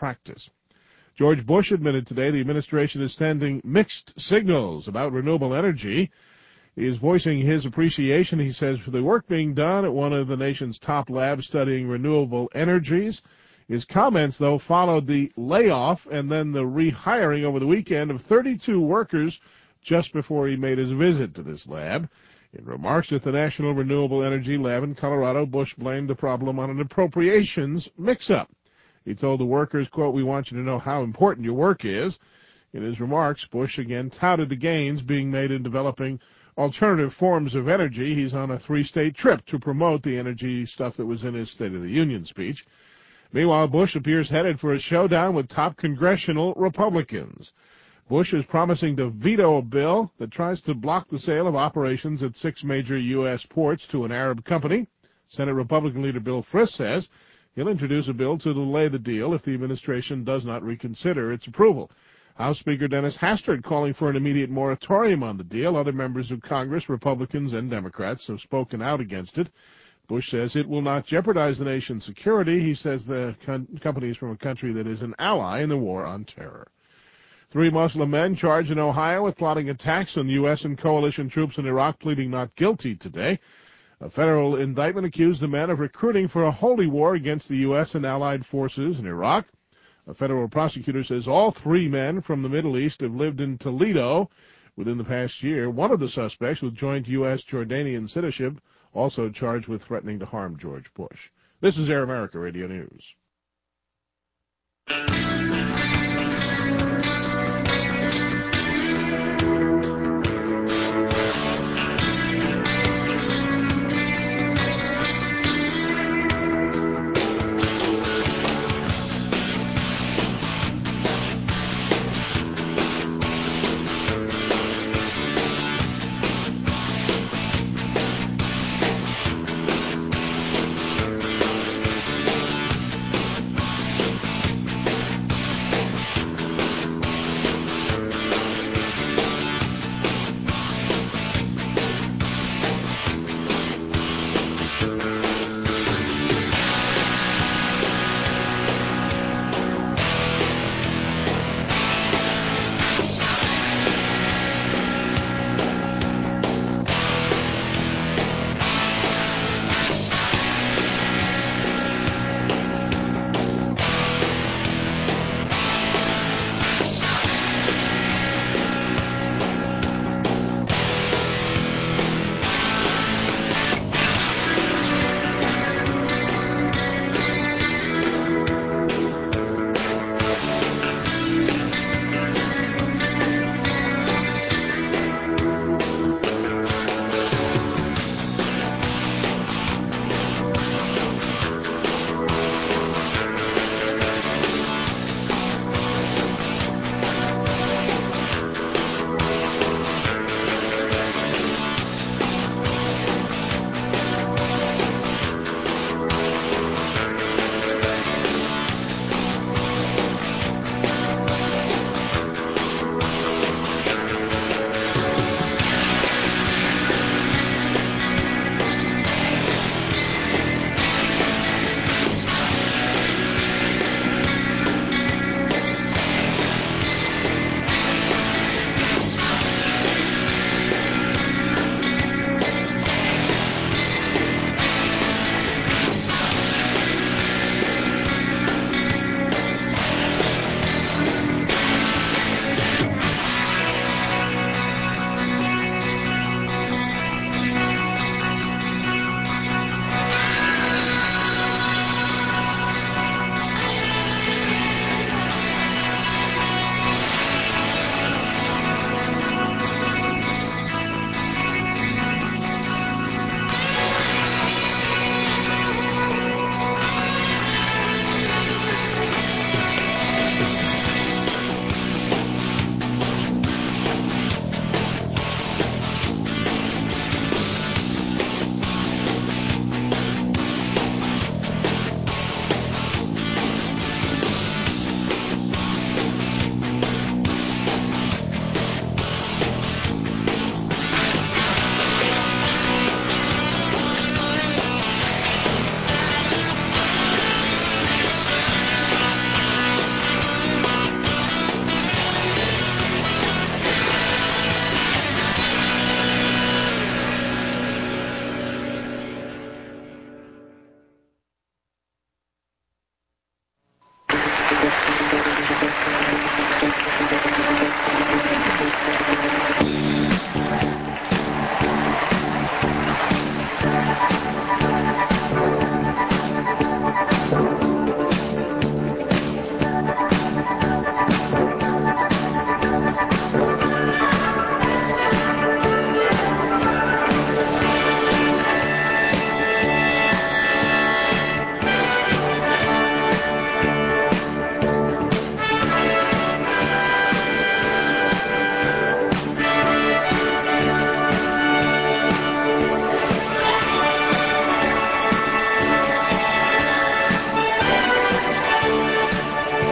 practice. George Bush admitted today the administration is sending mixed signals about renewable energy. He is voicing his appreciation, he says, for the work being done at one of the nation's top labs studying renewable energies. His comments, though, followed the layoff and then the rehiring over the weekend of 32 workers just before he made his visit to this lab. In remarks at the National Renewable Energy Lab in Colorado, Bush blamed the problem on an appropriations mix-up. He told the workers, quote, "We want you to know how important your work is." In his remarks, Bush again touted the gains being made in developing alternative forms of energy. He's on a 3-state trip to promote the energy stuff that was in his State of the Union speech. Meanwhile, Bush appears headed for a showdown with top congressional Republicans. Bush is promising to veto a bill that tries to block the sale of operations at 6 major U.S. ports to an Arab company. Senate Republican leader Bill Frist says he'll introduce a bill to delay the deal if the administration does not reconsider its approval. House Speaker Dennis Hastert calling for an immediate moratorium on the deal. Other members of Congress, Republicans and Democrats, have spoken out against it. Bush says it will not jeopardize the nation's security. He says the company is from a country that is an ally in the war on terror. 3 Muslim men charged in Ohio with plotting attacks on U.S. and coalition troops in Iraq pleading not guilty today. A federal indictment accused the men of recruiting for a holy war against the U.S. and allied forces in Iraq. A federal prosecutor says all 3 men from the Middle East have lived in Toledo within the past year. One of the suspects with joint U.S.-Jordanian citizenship also charged with threatening to harm George Bush. This is Air America Radio News.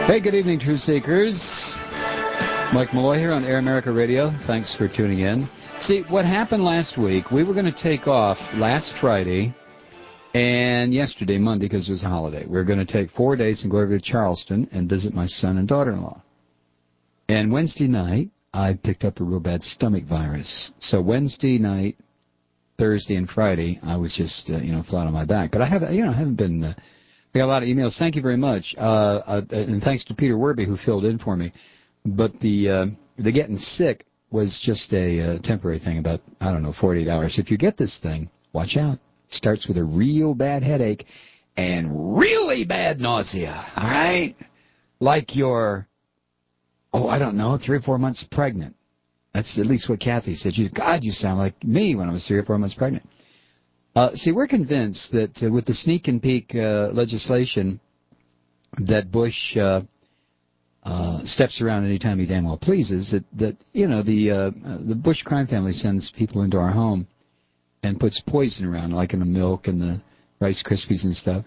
Hey, good evening, Truth Seekers. Mike Malloy here on Air America Radio. Thanks for tuning in. See, what happened last week, we were going to take off last Friday and yesterday, Monday, because it was a holiday. We were going to take 4 days and go over to Charleston and visit my son and daughter-in-law. And Wednesday night, I picked up a real bad stomach virus. So Wednesday night, Thursday, and Friday, I was just, flat on my back. But I haven't been... we got a lot of emails. Thank you very much. And thanks to Peter Werby, who filled in for me. But the getting sick was just a temporary thing, about, 48 hours. If you get this thing, watch out. It starts with a real bad headache and really bad nausea, all right? Like you're, 3 or 4 months pregnant. That's at least what Kathy said. God, you sound like me when I was 3 or 4 months pregnant. See, we're convinced that with the sneak and peek legislation that Bush steps around anytime he damn well pleases, that the Bush crime family sends people into our home and puts poison around, like in the milk and the Rice Krispies and stuff.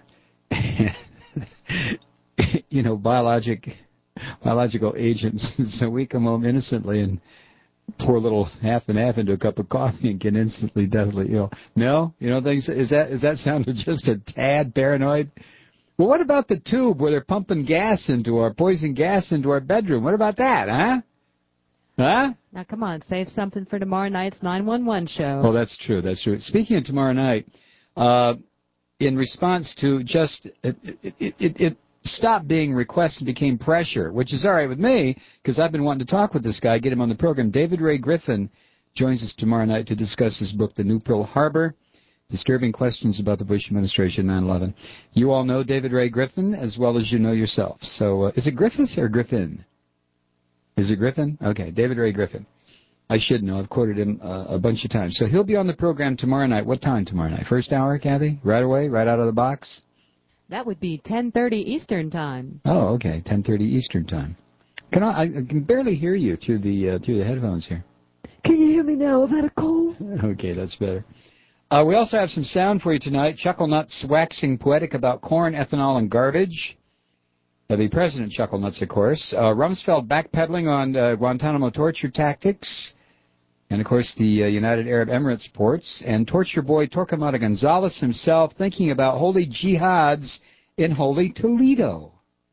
Biological agents. So we come home innocently and pour a little half and half into a cup of coffee and get instantly deathly ill. No? Is that sounded just a tad paranoid? Well, what about the tube where they're pumping poison gas into our bedroom? What about that, huh? Huh? Now, come on, save something for tomorrow night's 911 show. Well, that's true. Speaking of tomorrow night, in response to just it stopped being requests and became pressure, which is all right with me, because I've been wanting to talk with this guy, get him on the program. David Ray Griffin joins us tomorrow night to discuss his book, The New Pearl Harbor, Disturbing Questions About the Bush Administration, 9/11. You all know David Ray Griffin as well as you know yourself. So is it Griffiths or Griffin? Is it Griffin? Okay, David Ray Griffin. I should know. I've quoted him a bunch of times. So he'll be on the program tomorrow night. What time tomorrow night? First hour, Kathy? Right away? Right out of the box? That would be 10:30 Eastern Time. Oh, okay, 10:30 Eastern Time. I can barely hear you through the headphones here. Can you hear me now? I've had a cold. Okay, that's better. We also have some sound for you tonight. Chucklenuts waxing poetic about corn, ethanol, and garbage. The President Chucklenuts, of course. Rumsfeld backpedaling on Guantanamo torture tactics. And, of course, the United Arab Emirates ports. And torture boy Torquemada Gonzalez himself thinking about holy jihads in holy Toledo.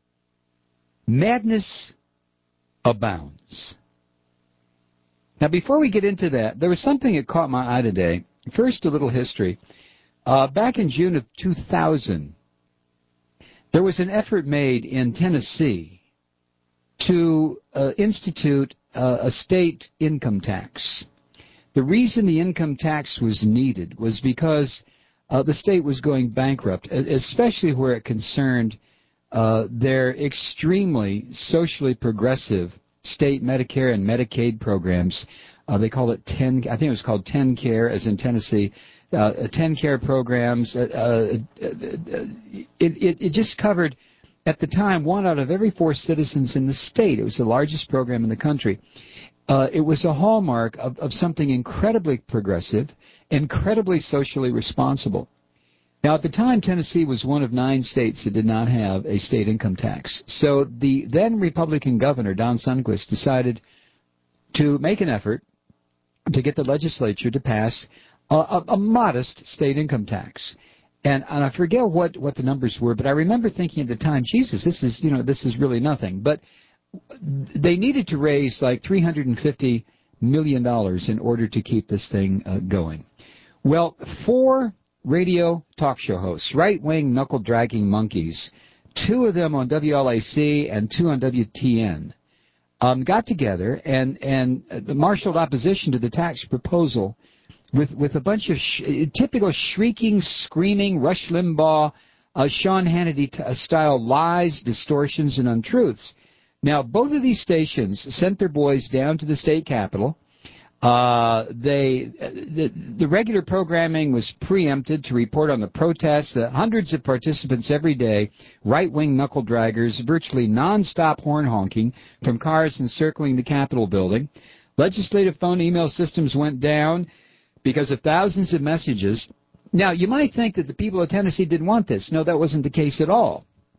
Madness abounds. Now, before we get into that, there was something that caught my eye today. First, a little history. Back in June of 2000, there was an effort made in Tennessee to institute a state income tax. The reason the income tax was needed was because the state was going bankrupt, especially where it concerned their extremely socially progressive state Medicare and Medicaid programs. They called it I think it was called 10 Care, as in Tennessee. 10 Care programs. It just covered, at the time, 1 out of every 4 citizens in the state. It was the largest program in the country. It was a hallmark of something incredibly progressive, incredibly socially responsible. Now, at the time, Tennessee was one of 9 states that did not have a state income tax. So the then Republican governor, Don Sundquist, decided to make an effort to get the legislature to pass a modest state income tax. And I forget what the numbers were, but I remember thinking at the time, Jesus, this is really nothing. But they needed to raise like $350 million in order to keep this thing going. Well, 4 radio talk show hosts, right-wing knuckle-dragging monkeys, 2 of them on WLAC and 2 on WTN, got together and marshaled opposition to the tax proposal with a bunch of typical shrieking, screaming, Rush Limbaugh, Sean Hannity-style lies, distortions, and untruths. Now, both of these stations sent their boys down to the state capitol. The regular programming was preempted to report on the protests, hundreds of participants every day, right-wing knuckle-draggers, virtually non-stop horn honking from cars encircling the Capitol building. Legislative phone email systems went down because of thousands of messages. Now, you might think that the people of Tennessee didn't want this. No, that wasn't the case at all.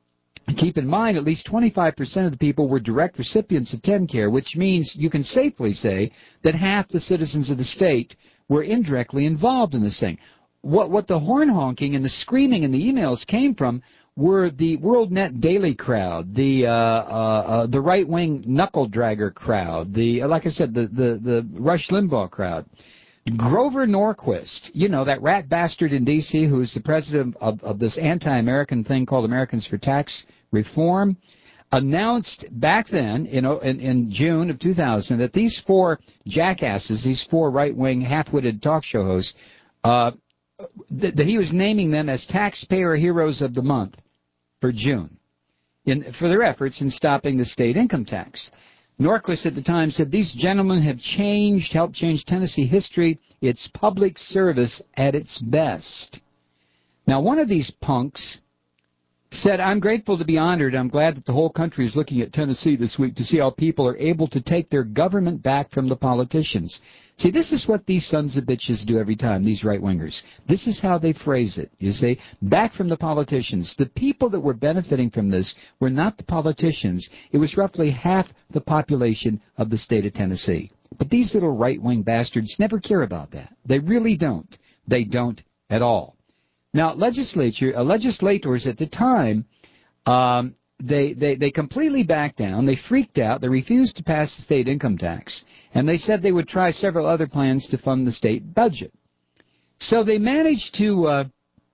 Keep in mind, at least 25% of the people were direct recipients of TennCare, which means you can safely say that half the citizens of the state were indirectly involved in this thing. What the horn honking and the screaming and the emails came from were the WorldNet Daily crowd, the right-wing knuckle dragger crowd, like I said, the Rush Limbaugh crowd. Grover Norquist, you know, that rat bastard in D.C. who's the president of this anti-American thing called Americans for Tax Reform, announced back then, in June of 2000, that these four jackasses, these four right-wing half-witted talk show hosts, that he was naming them as taxpayer heroes of the month for June for their efforts in stopping the state income tax. Norquist at the time said, these gentlemen have helped change Tennessee history. It's public service at its best. Now, one of these punks said, I'm grateful to be honored. I'm glad that the whole country is looking at Tennessee this week to see how people are able to take their government back from the politicians. See, this is what these sons of bitches do every time, these right-wingers. This is how they phrase it, you see. Back from the politicians. The people that were benefiting from this were not the politicians. It was roughly half the population of the state of Tennessee. But these little right-wing bastards never care about that. They really don't. They don't at all. Now, legislators at the time, they completely backed down. They freaked out. They refused to pass the state income tax. And they said they would try several other plans to fund the state budget. So they managed to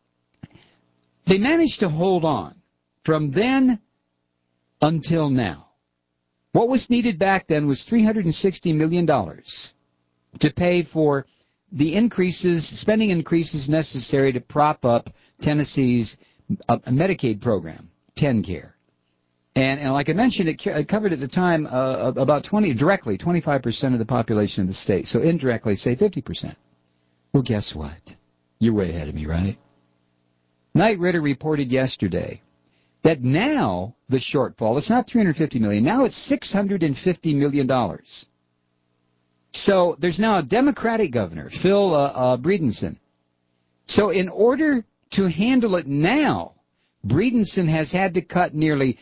hold on from then until now. What was needed back then was $360 million to pay for the spending increases necessary to prop up Tennessee's Medicaid program, TennCare. And like I mentioned, it covered at the time about 25% of the population of the state. So indirectly, say 50%. Well, guess what? You're way ahead of me, right? Knight Ridder reported yesterday that now the shortfall, it's not $350 million, now it's $650 million. So there's now a Democratic governor, Phil Breedenson. So in order to handle it now, Breedenson has had to cut nearly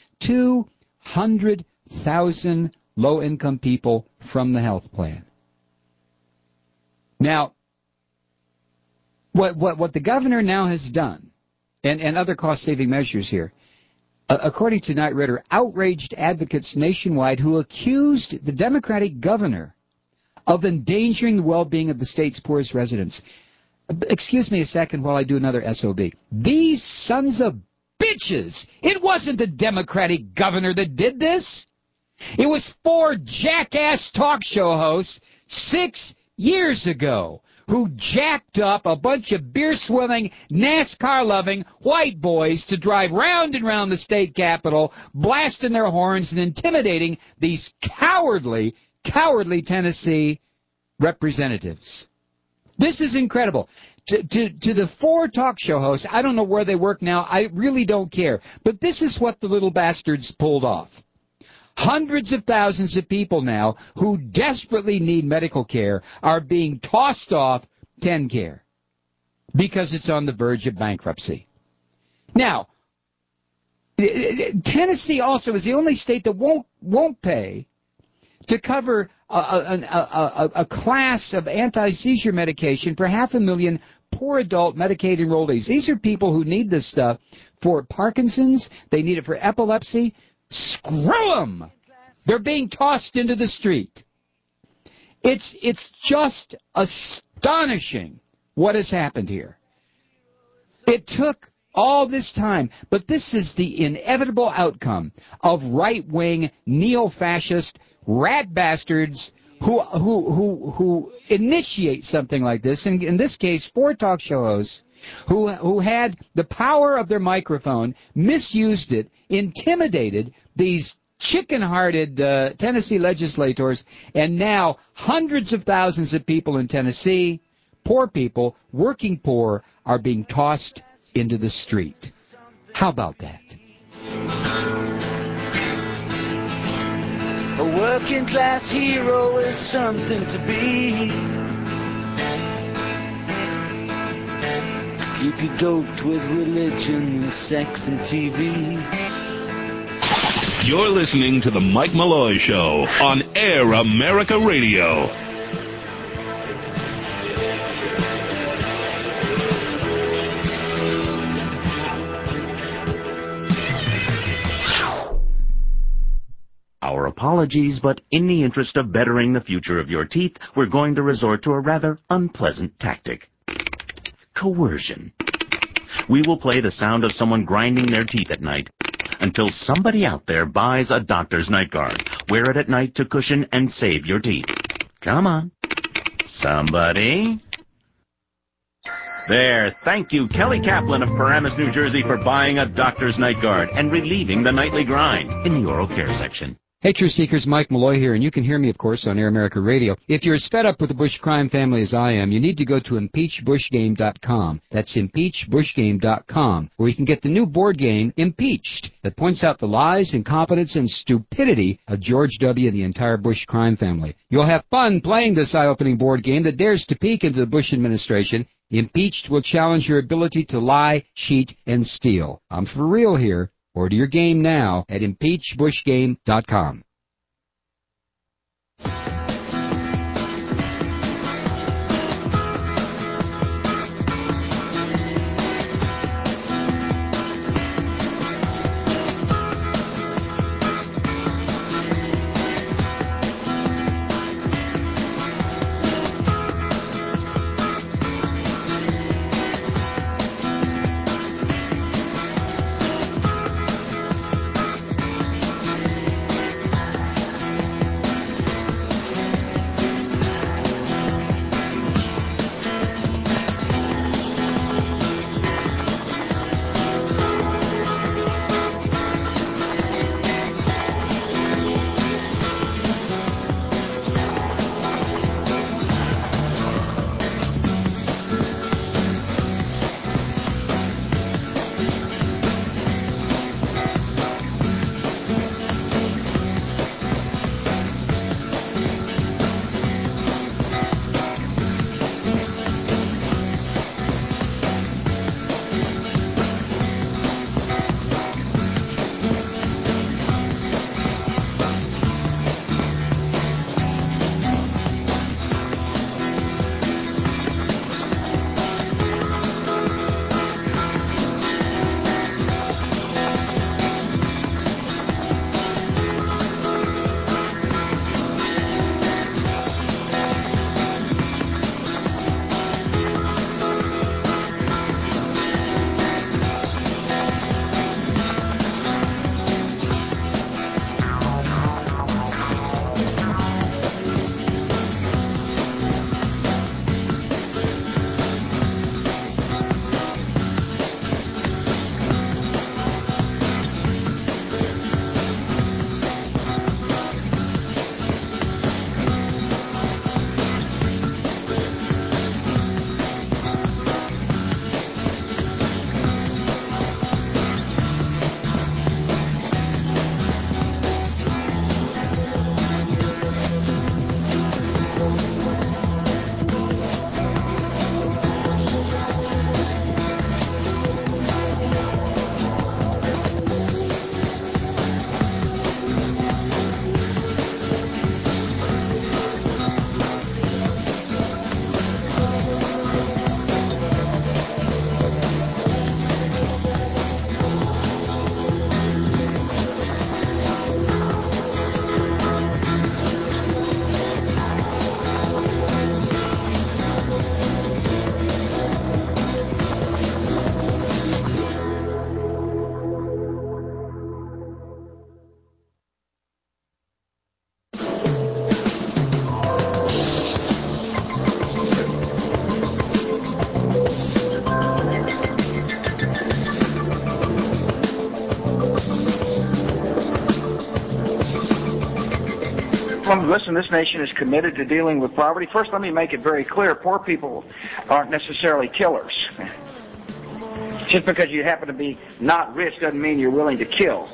200,000 low-income people from the health plan. Now, what the governor now has done, and other cost-saving measures here, according to Knight Ridder, outraged advocates nationwide who accused the Democratic governor of endangering the well-being of the state's poorest residents. Excuse me a second while I do another SOB. These sons of bitches! It wasn't the Democratic governor that did this. It was four jackass talk show hosts 6 years ago who jacked up a bunch of beer-swimming, NASCAR-loving white boys to drive round and round the state capitol, blasting their horns and intimidating these cowardly Tennessee representatives. This is incredible. To the four talk show hosts, I don't know where they work now. I really don't care. But this is what the little bastards pulled off. Hundreds of thousands of people now who desperately need medical care are being tossed off TennCare because it's on the verge of bankruptcy. Now, Tennessee also is the only state that won't pay to cover a class of anti-seizure medication for 500,000 poor adult Medicaid enrollees. These are people who need this stuff for Parkinson's. They need it for epilepsy. Screw them! They're being tossed into the street. It's just astonishing what has happened here. It took all this time, but this is the inevitable outcome of right-wing, neo-fascist rat bastards who initiate something like this. And in this case, four talk show hosts who had the power of their microphone, misused it, intimidated these chicken-hearted Tennessee legislators, and now hundreds of thousands of people in Tennessee, poor people, working poor, are being tossed into the street. How about that? A working class hero is something to be. Keep you doped with religion, sex, and TV. You're listening to The Mike Malloy Show on Air America Radio. Our apologies, but in the interest of bettering the future of your teeth, we're going to resort to a rather unpleasant tactic. Coercion. We will play the sound of someone grinding their teeth at night until somebody out there buys a doctor's night guard. Wear it at night to cushion and save your teeth. Come on. Somebody. There. Thank you, Kelly Kaplan of Paramus, New Jersey, for buying a doctor's night guard and relieving the nightly grind in the oral care section. Hey, True Seekers, Mike Malloy here, and you can hear me, of course, on Air America Radio. If you're as fed up with the Bush crime family as I am, you need to go to impeachbushgame.com. That's impeachbushgame.com, where you can get the new board game, Impeached, that points out the lies, incompetence, and stupidity of George W. and the entire Bush crime family. You'll have fun playing this eye-opening board game that dares to peek into the Bush administration. Impeached will challenge your ability to lie, cheat, and steal. I'm for real here. Order your game now at impeachbushgame.com. Listen, this nation is committed to dealing with poverty. First, let me make it very clear, poor people aren't necessarily killers. Just because you happen to be not rich doesn't mean you're willing to kill.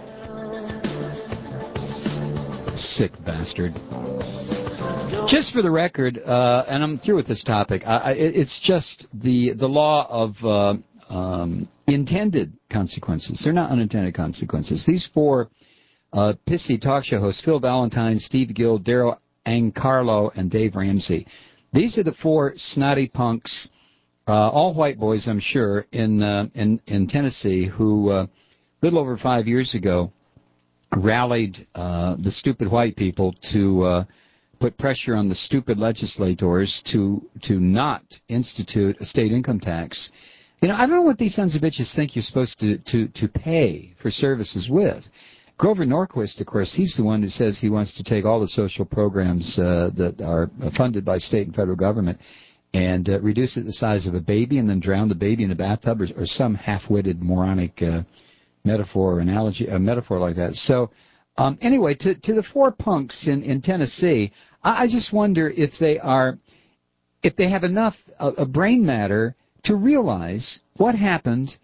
Sick bastard. Just for the record, and I'm through with this topic, it's just the law of intended consequences. They're not unintended consequences. These four pissy talk show hosts Phil Valentine, Steve Gill, Daryl Ancarlo, and Dave Ramsey. These are the four snotty punks, all white boys, I'm sure, in Tennessee, who a little over 5 years ago rallied the stupid white people to put pressure on the stupid legislators to not institute a state income tax. You know, I don't know what these sons of bitches think you're supposed to pay for services with. Grover Norquist, of course, he's the one who says he wants to take all the social programs that are funded by state and federal government and reduce it to the size of a baby and then drown the baby in a bathtub or some half-witted moronic metaphor or analogy, a metaphor like that. So anyway, to the four punks in Tennessee, I just wonder if they have enough brain matter to realize what happened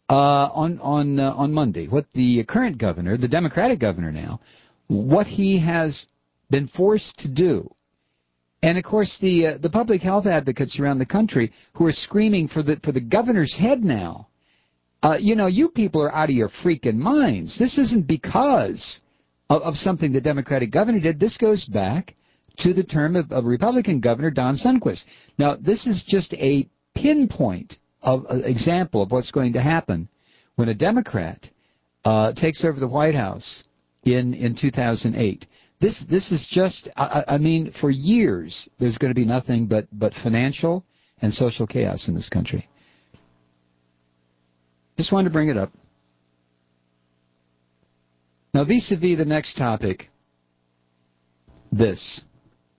on Monday, what the current governor, the Democratic governor now, what he has been forced to do. And of course the public health advocates around the country who are screaming for the governor's head now. You people are out of your freaking minds. This isn't because of something the Democratic governor did. This goes back to the term of Republican Governor Don Sundquist. Now, this is just a pinpoint of an example of what's going to happen when a Democrat takes over the White House in 2008. This is just, I mean, for years there's going to be nothing but financial and social chaos in this country. Just wanted to bring it up. Now, vis-a-vis the next topic, this.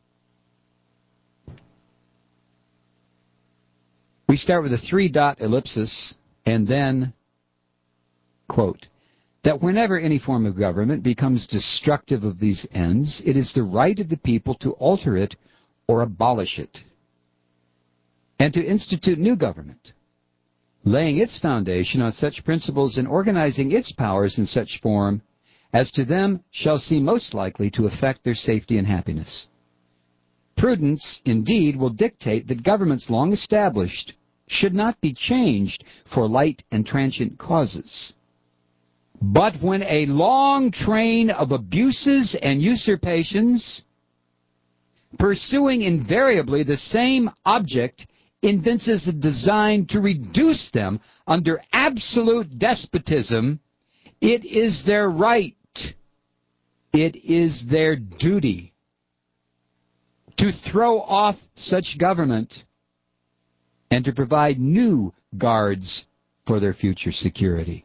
We start with a 3-dot ellipsis and then, quote, that whenever any form of government becomes destructive of these ends, it is the right of the people to alter it or abolish it, and to institute new government, laying its foundation on such principles and organizing its powers in such form as to them shall seem most likely to affect their safety and happiness. Prudence, indeed, will dictate that governments long established should not be changed for light and transient causes. But when a long train of abuses and usurpations, pursuing invariably the same object, evinces a design to reduce them under absolute despotism, it is their right, it is their duty to throw off such government and to provide new guards for their future security.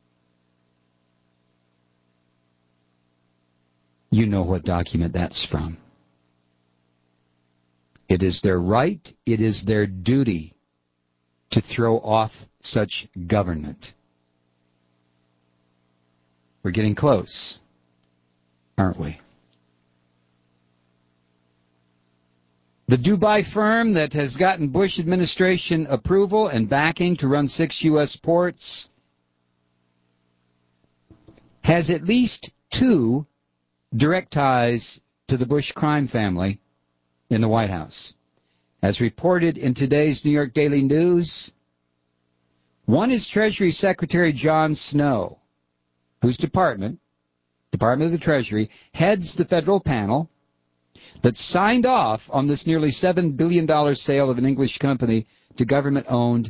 You know what document that's from. It is their right, it is their duty to throw off such government. We're getting close, aren't we? The Dubai firm that has gotten Bush administration approval and backing to run 6 U.S. ports has at least 2 direct ties to the Bush crime family in the White House. As reported in today's New York Daily News, one is Treasury Secretary John Snow, whose Department of the Treasury, heads the federal panel that signed off on this nearly $7 billion sale of an English company to government-owned,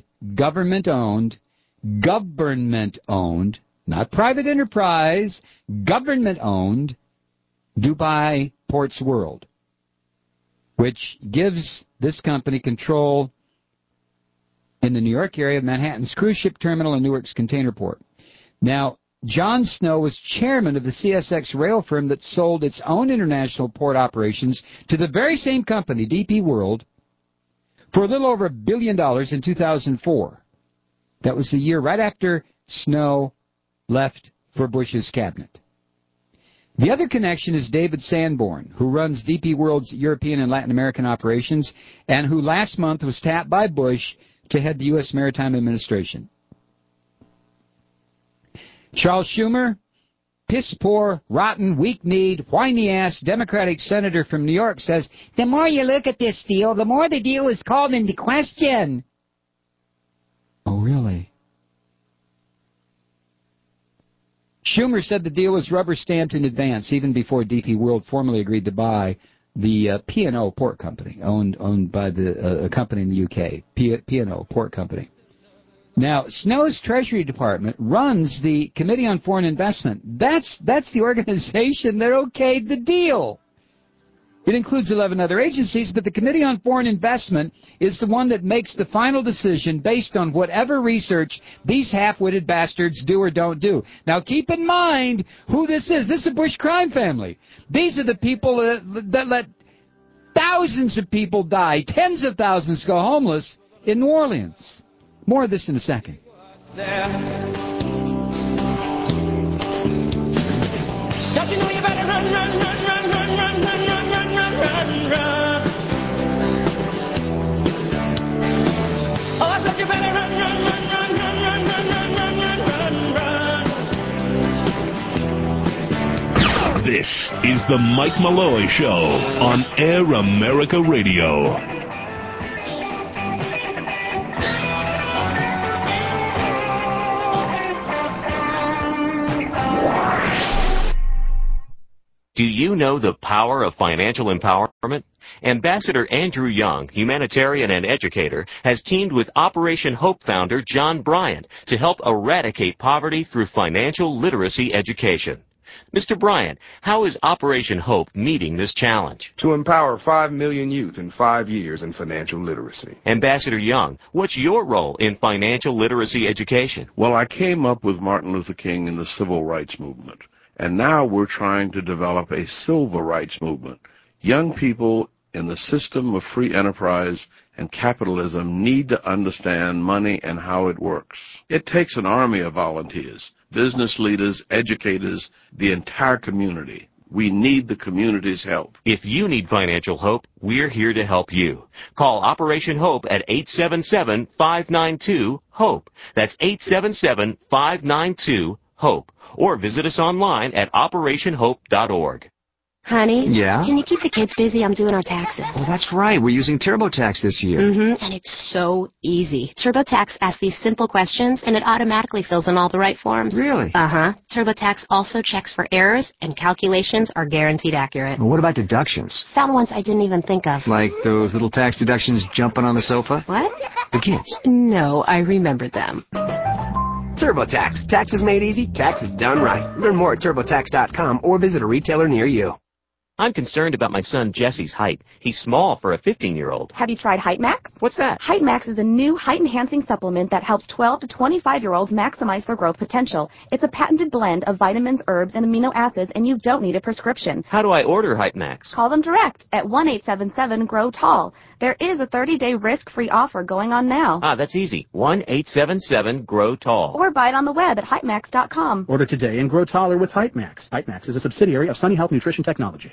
not private enterprise, government-owned, Dubai Ports World, which gives this company control in the New York area of Manhattan's cruise ship terminal and Newark's container port. Now, John Snow was chairman of the CSX rail firm that sold its own international port operations to the very same company, DP World, for a little over $1 billion in 2004. That was the year right after Snow left for Bush's cabinet. The other connection is David Sanborn, who runs DP World's European and Latin American operations, and who last month was tapped by Bush to head the U.S. Maritime Administration. Charles Schumer, piss-poor, rotten, weak-kneed, whiny-ass Democratic senator from New York, says, the more you look at this deal, the more the deal is called into question. Oh, really? Schumer said the deal was rubber-stamped in advance, even before DP World formally agreed to buy the P&O Port Company, owned by a company in the UK, P&O Port Company. Now, Snow's Treasury Department runs the Committee on Foreign Investment. That's the organization that okayed the deal. It includes 11 other agencies, but the Committee on Foreign Investment is the one that makes the final decision based on whatever research these half-witted bastards do or don't do. Now, keep in mind who this is. This is a Bush crime family. These are the people that let thousands of people die, tens of thousands go homeless in New Orleans. More of this in a second. Don't you know you better run, run, run, run, run, run, run, run, run, run, run, run. Oh, I said you better run, run, run, run, run, run, run, run, run, run, run. This is the Mike Malloy Show on Air America Radio. Do you know the power of financial empowerment? Ambassador Andrew Young, humanitarian and educator, has teamed with Operation Hope founder John Bryant to help eradicate poverty through financial literacy education. Mr. Bryant, how is Operation Hope meeting this challenge? To empower 5 million youth in 5 years in financial literacy. Ambassador Young, what's your role in financial literacy education? Well, I came up with Martin Luther King in the civil rights movement. And now we're trying to develop a civil rights movement. Young people in the system of free enterprise and capitalism need to understand money and how it works. It takes an army of volunteers, business leaders, educators, the entire community. We need the community's help. If you need financial hope, we're here to help you. Call Operation Hope at 877-592-HOPE. That's 877-592-HOPE. Or visit us online at operationhope.org. Honey? Yeah? Can you keep the kids busy? I'm doing our taxes. Oh, that's right. We're using TurboTax this year. And it's so easy. TurboTax asks these simple questions, and it automatically fills in all the right forms. Really? Uh-huh. TurboTax also checks for errors, and calculations are guaranteed accurate. Well, what about deductions? Found ones I didn't even think of. Like those little tax deductions jumping on the sofa? What? The kids. No, I remembered them. TurboTax. Taxes made easy, taxes done right. Learn more at TurboTax.com or visit a retailer near you. I'm concerned about my son Jesse's height. He's small for a 15-year-old. Have you tried Height Max? What's that? Height Max is a new height-enhancing supplement that helps 12 to 25-year-olds maximize their growth potential. It's a patented blend of vitamins, herbs, and amino acids, and you don't need a prescription. How do I order Height Max? Call them direct at 1-877-GROW-TALL. There is a 30-day risk-free offer going on now. That's easy. 1-877-GROW-TALL. Or buy it on the web at heightmax.com. Order today and grow taller with Height Max. Height Max is a subsidiary of Sunny Health Nutrition Technology.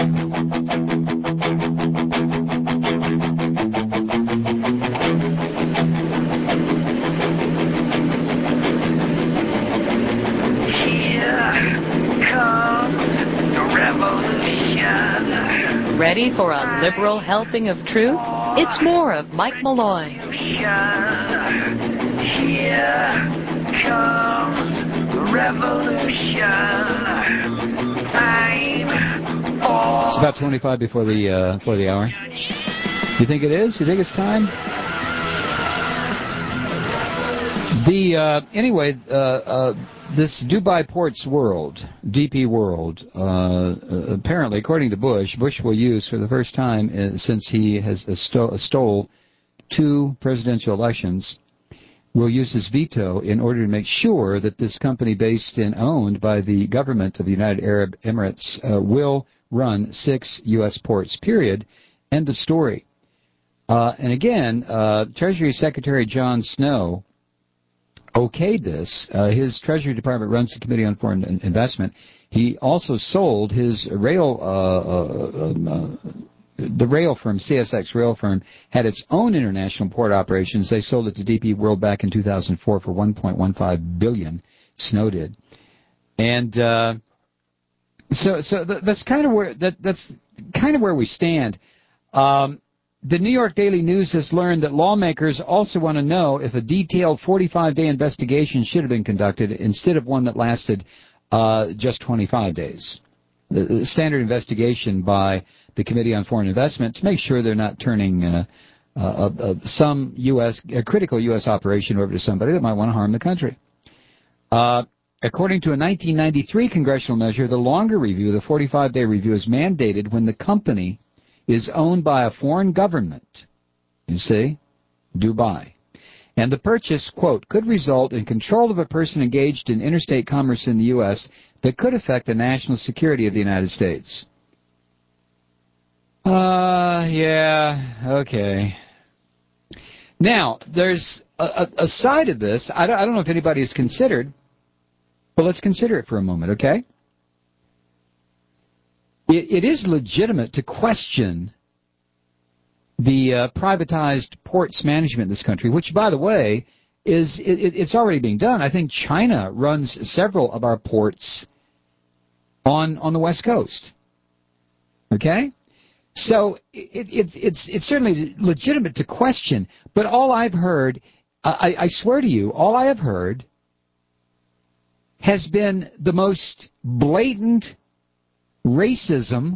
Ready for a liberal helping of truth? It's more of Mike Malloy. Here comes revolution. Time for... It's about 25 before the hour. You think it is? You think it's time? This Dubai Ports World, DP World, apparently, according to Bush will use for the first time since he has stole 2 presidential elections, will use his veto in order to make sure that this company based and owned by the government of the United Arab Emirates will run 6 U.S. ports, period. End of story. And again, Treasury Secretary John Snow okayed this. His Treasury Department runs the Committee on Foreign Investment. He also sold his rail, the rail firm, CSX rail firm, had its own international port operations. They sold it to DP World back in 2004 for $1.15 billion. Snow did. And so that's kind of where we stand. The New York Daily News has learned that lawmakers also want to know if a detailed 45-day investigation should have been conducted instead of one that lasted just 25 days. The standard investigation by the Committee on Foreign Investment to make sure they're not turning some critical U.S. operation over to somebody that might want to harm the country. According to a 1993 congressional measure, the longer review, the 45-day review, is mandated when the company is owned by a foreign government, you see, Dubai. And the purchase, quote, could result in control of a person engaged in interstate commerce in the U.S. that could affect the national security of the United States. Yeah, okay. Now, there's a side of this, I don't know if anybody has considered, but let's consider it for a moment, okay? It is legitimate to question the privatized ports management in this country, which, by the way, it's already being done. I think China runs several of our ports on the West Coast. Okay? So it's certainly legitimate to question, but all I've heard, I swear to you, all I have heard has been the most blatant racism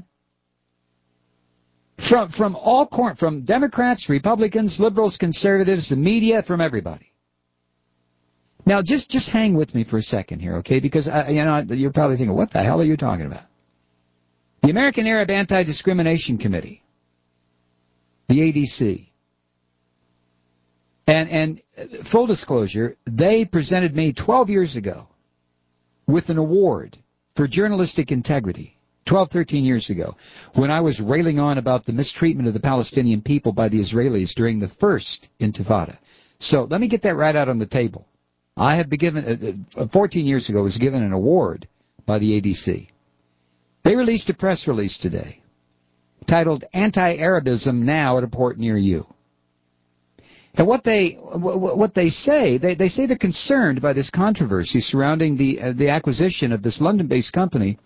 from Democrats, Republicans, liberals, conservatives, the media, from everybody. Now, just hang with me for a second here, okay? Because you're probably thinking, what the hell are you talking about? The American Arab Anti-Discrimination Committee, the ADC, and full disclosure, they presented me 12 years ago with an award for journalistic integrity. 12, 13 years ago, when I was railing on about the mistreatment of the Palestinian people by the Israelis during the first Intifada. So let me get that right out on the table. I have been given, 14 years ago, was given an award by the ADC. They released a press release today titled Anti-Arabism Now at a Port Near You. And what they say, they say they're concerned by this controversy surrounding the acquisition of this London-based company,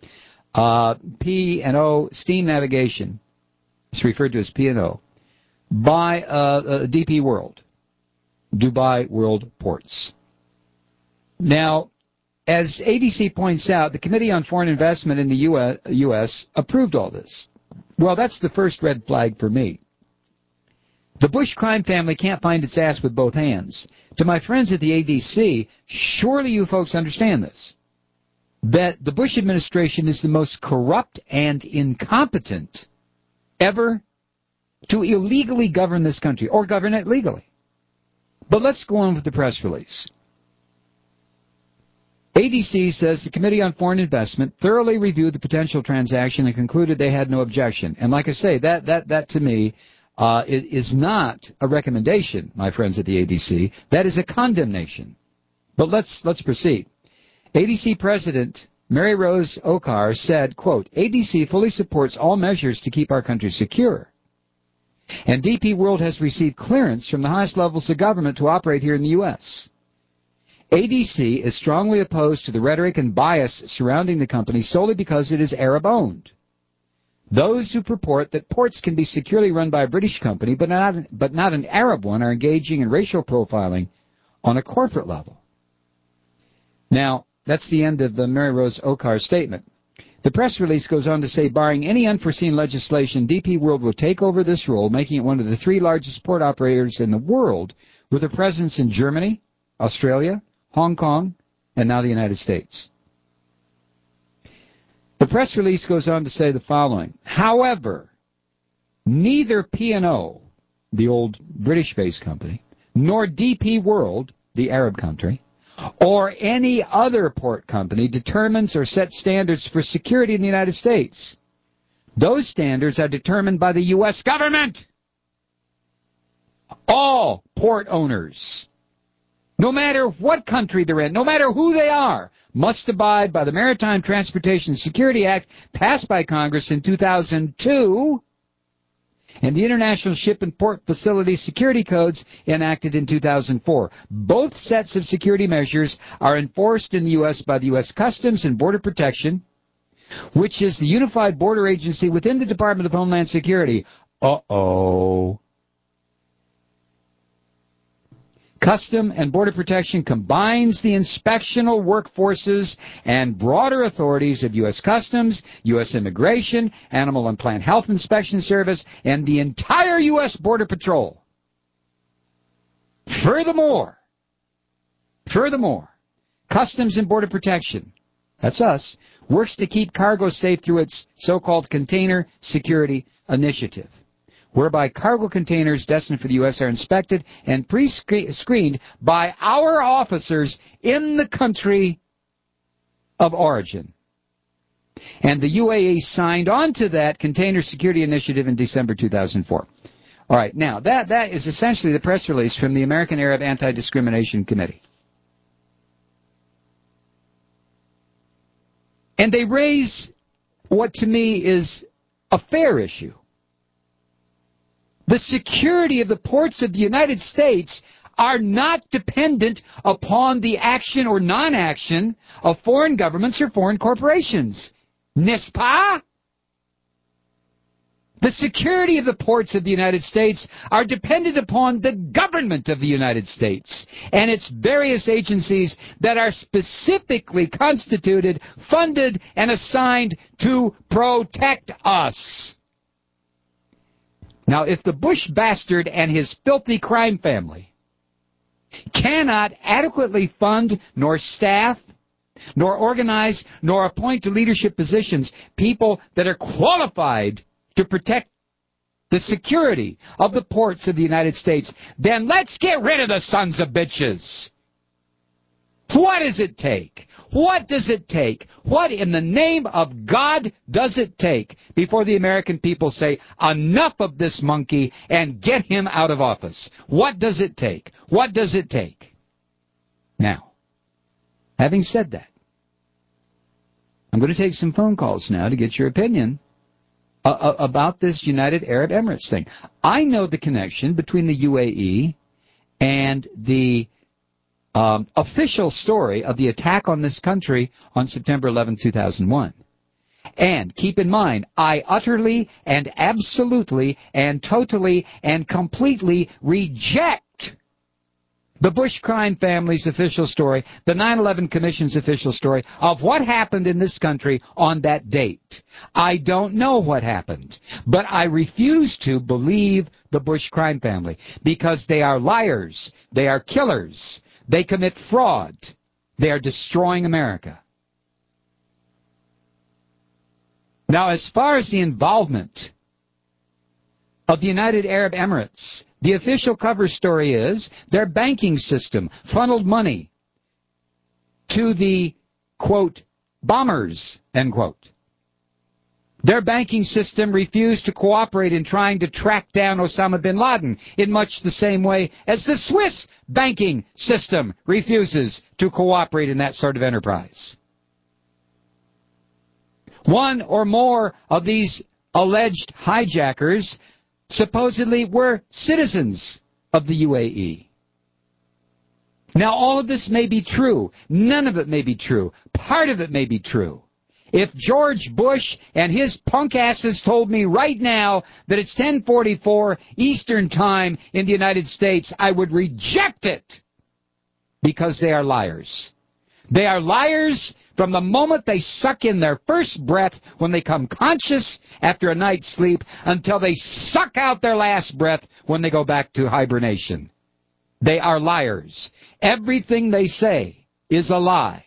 P&O Steam Navigation, it's referred to as P&O, by DP World, Dubai World Ports. Now, as ADC points out, the Committee on Foreign Investment in the U.S. approved all this. Well, that's the first red flag for me. The Bush crime family can't find its ass with both hands. To my friends at the ADC, surely you folks understand this, that the Bush administration is the most corrupt and incompetent ever to illegally govern this country, or govern it legally. But let's go on with the press release. ADC says the Committee on Foreign Investment thoroughly reviewed the potential transaction and concluded they had no objection. And like I say, that to me is not a recommendation, my friends at the ADC. That is a condemnation. But let's proceed. ADC President Mary Rose Okar said, quote, ADC fully supports all measures to keep our country secure. And DP World has received clearance from the highest levels of government to operate here in the U.S. ADC is strongly opposed to the rhetoric and bias surrounding the company solely because it is Arab-owned. Those who purport that ports can be securely run by a British company but not an Arab one are engaging in racial profiling on a corporate level. Now, that's the end of the Mary Rose Okar's statement. The press release goes on to say, barring any unforeseen legislation, DP World will take over this role, making it one of the 3 largest port operators in the world, with a presence in Germany, Australia, Hong Kong, and now the United States. The press release goes on to say the following. However, neither P&O, the old British-based company, nor DP World, the Arab country, or any other port company determines or sets standards for security in the United States. Those standards are determined by the U.S. government. All port owners, no matter what country they're in, no matter who they are, must abide by the Maritime Transportation Security Act passed by Congress in 2002 and the International Ship and Port Facility Security Codes enacted in 2004. Both sets of security measures are enforced in the U.S. by the U.S. Customs and Border Protection, which is the unified border agency within the Department of Homeland Security. Uh-oh. Custom and Border Protection combines the inspectional workforces and broader authorities of U.S. Customs, U.S. Immigration, Animal and Plant Health Inspection Service, and the entire U.S. Border Patrol. Furthermore, Customs and Border Protection, that's us, works to keep cargo safe through its so-called Container Security Initiative, whereby cargo containers destined for the U.S. are inspected and pre-screened by our officers in the country of origin. And the UAE signed on to that Container Security Initiative in December 2004. All right, now, that is essentially the press release from the American Arab Anti-Discrimination Committee. And they raise what to me is a fair issue. The security of the ports of the United States are not dependent upon the action or non-action of foreign governments or foreign corporations. N'est-ce pas? The security of the ports of the United States are dependent upon the government of the United States and its various agencies that are specifically constituted, funded, and assigned to protect us. Now, if the Bush bastard and his filthy crime family cannot adequately fund, nor staff, nor organize, nor appoint to leadership positions people that are qualified to protect the security of the ports of the United States, then let's get rid of the sons of bitches. What does it take? What does it take? What in the name of God does it take before the American people say, enough of this monkey and get him out of office? What does it take? What does it take? Now, having said that, I'm going to take some phone calls now to get your opinion about this United Arab Emirates thing. I know the connection between the UAE and the official story of the attack on this country on September 11, 2001. And keep in mind, I utterly and absolutely and totally and completely reject the Bush crime family's official story, the 9/11 Commission's official story of what happened in this country on that date. I don't know what happened, but I refuse to believe the Bush crime family because they are liars, they are killers, they commit fraud, they are destroying America. Now, as far as the involvement of the United Arab Emirates, the official cover story is their banking system funneled money to the, quote, bombers, end quote. Their banking system refused to cooperate in trying to track down Osama bin Laden in much the same way as the Swiss banking system refuses to cooperate in that sort of enterprise. One or more of these alleged hijackers supposedly were citizens of the UAE. Now, all of this may be true. None of it may be true. Part of it may be true. If George Bush and his punk asses told me right now that it's 10:44 Eastern Time in the United States, I would reject it because they are liars. They are liars from the moment they suck in their first breath when they come conscious after a night's sleep until they suck out their last breath when they go back to hibernation. They are liars. Everything they say is a lie.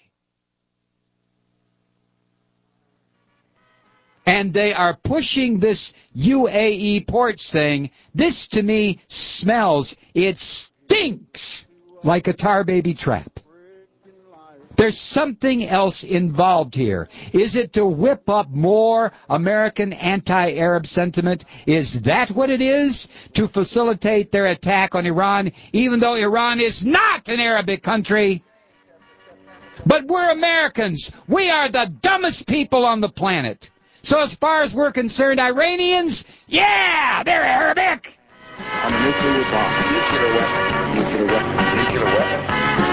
And they are pushing this UAE ports thing. This, to me, smells, it stinks like a tar baby trap. There's something else involved here. Is it to whip up more American anti-Arab sentiment? Is that what it is? To facilitate their attack on Iran, even though Iran is not an Arabic country? But we're Americans. We are the dumbest people on the planet. So as far as we're concerned, Iranians, yeah, they're Arabic. On a nuclear bomb, nuclear weapon, nuclear weapon, nuclear weapon.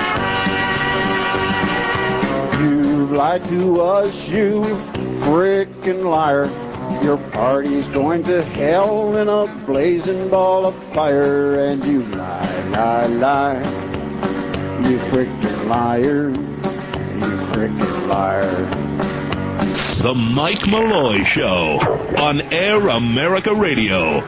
You lied to us, you frickin' liar. Your party's going to hell in a blazing ball of fire. And you lie, lie, lie. You frickin' liar. You frickin' liar. The Mike Malloy Show on Air America Radio.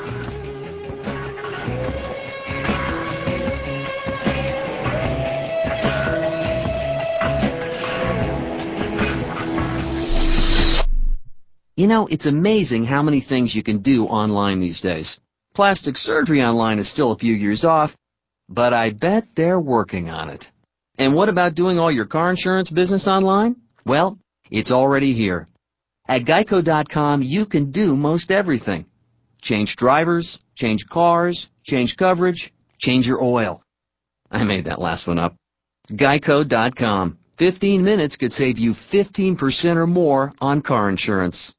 You know, it's amazing how many things you can do online these days. Plastic surgery online is still a few years off, but I bet they're working on it. And what about doing all your car insurance business online? Well, it's already here. At Geico.com, you can do most everything. Change drivers, change cars, change coverage, change your oil. I made that last one up. Geico.com. 15 minutes could save you 15% or more on car insurance.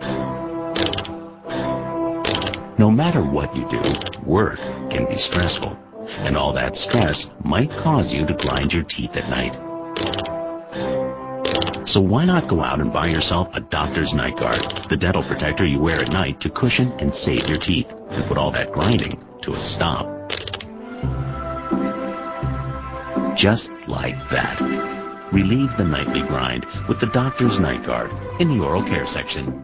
No matter what you do, work can be stressful. And all that stress might cause you to grind your teeth at night. So why not go out and buy yourself a Doctor's Night Guard, the dental protector you wear at night to cushion and save your teeth, and put all that grinding to a stop. Just like that. Relieve the nightly grind with the Doctor's Night Guard in the oral care section.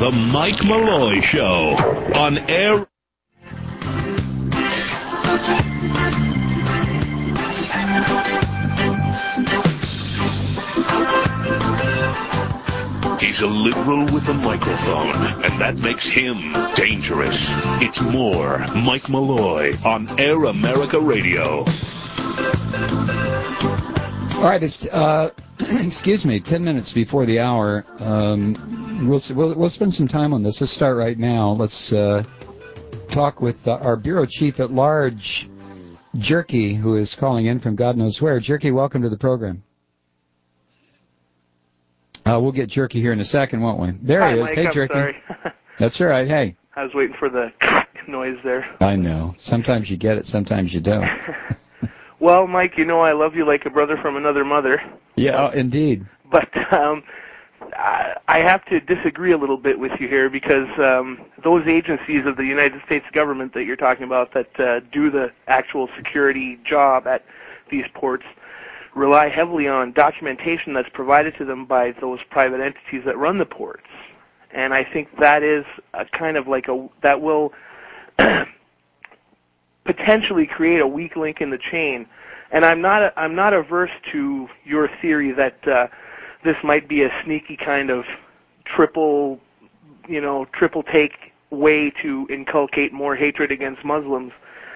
The Mike Malloy Show on air. He's a liberal with a microphone, and that makes him dangerous. It's more Mike Malloy on Air America Radio. All right, it's excuse me, 10 minutes before the hour. We'll spend some time on this. Let's start right now. Let's talk with our bureau chief at large, Jerky, who is calling in from God knows where. Jerky, welcome to the program. We'll get Jerky here in a second, won't we? There he is. Mike, hey, I'm Jerky. Sorry. That's all right. Hey. I was waiting for the noise there. I know. Sometimes you get it, sometimes you don't. Well, Mike, you know I love you like a brother from another mother. Yeah, indeed. But I have to disagree a little bit with you here because those agencies of the United States government that you're talking about that do the actual security job at these ports rely heavily on documentation that's provided to them by those private entities that run the ports. And I think that is a kind of like that will potentially create a weak link in the chain. And I'm not averse to your theory that this might be a sneaky kind of triple take way to inculcate more hatred against Muslims.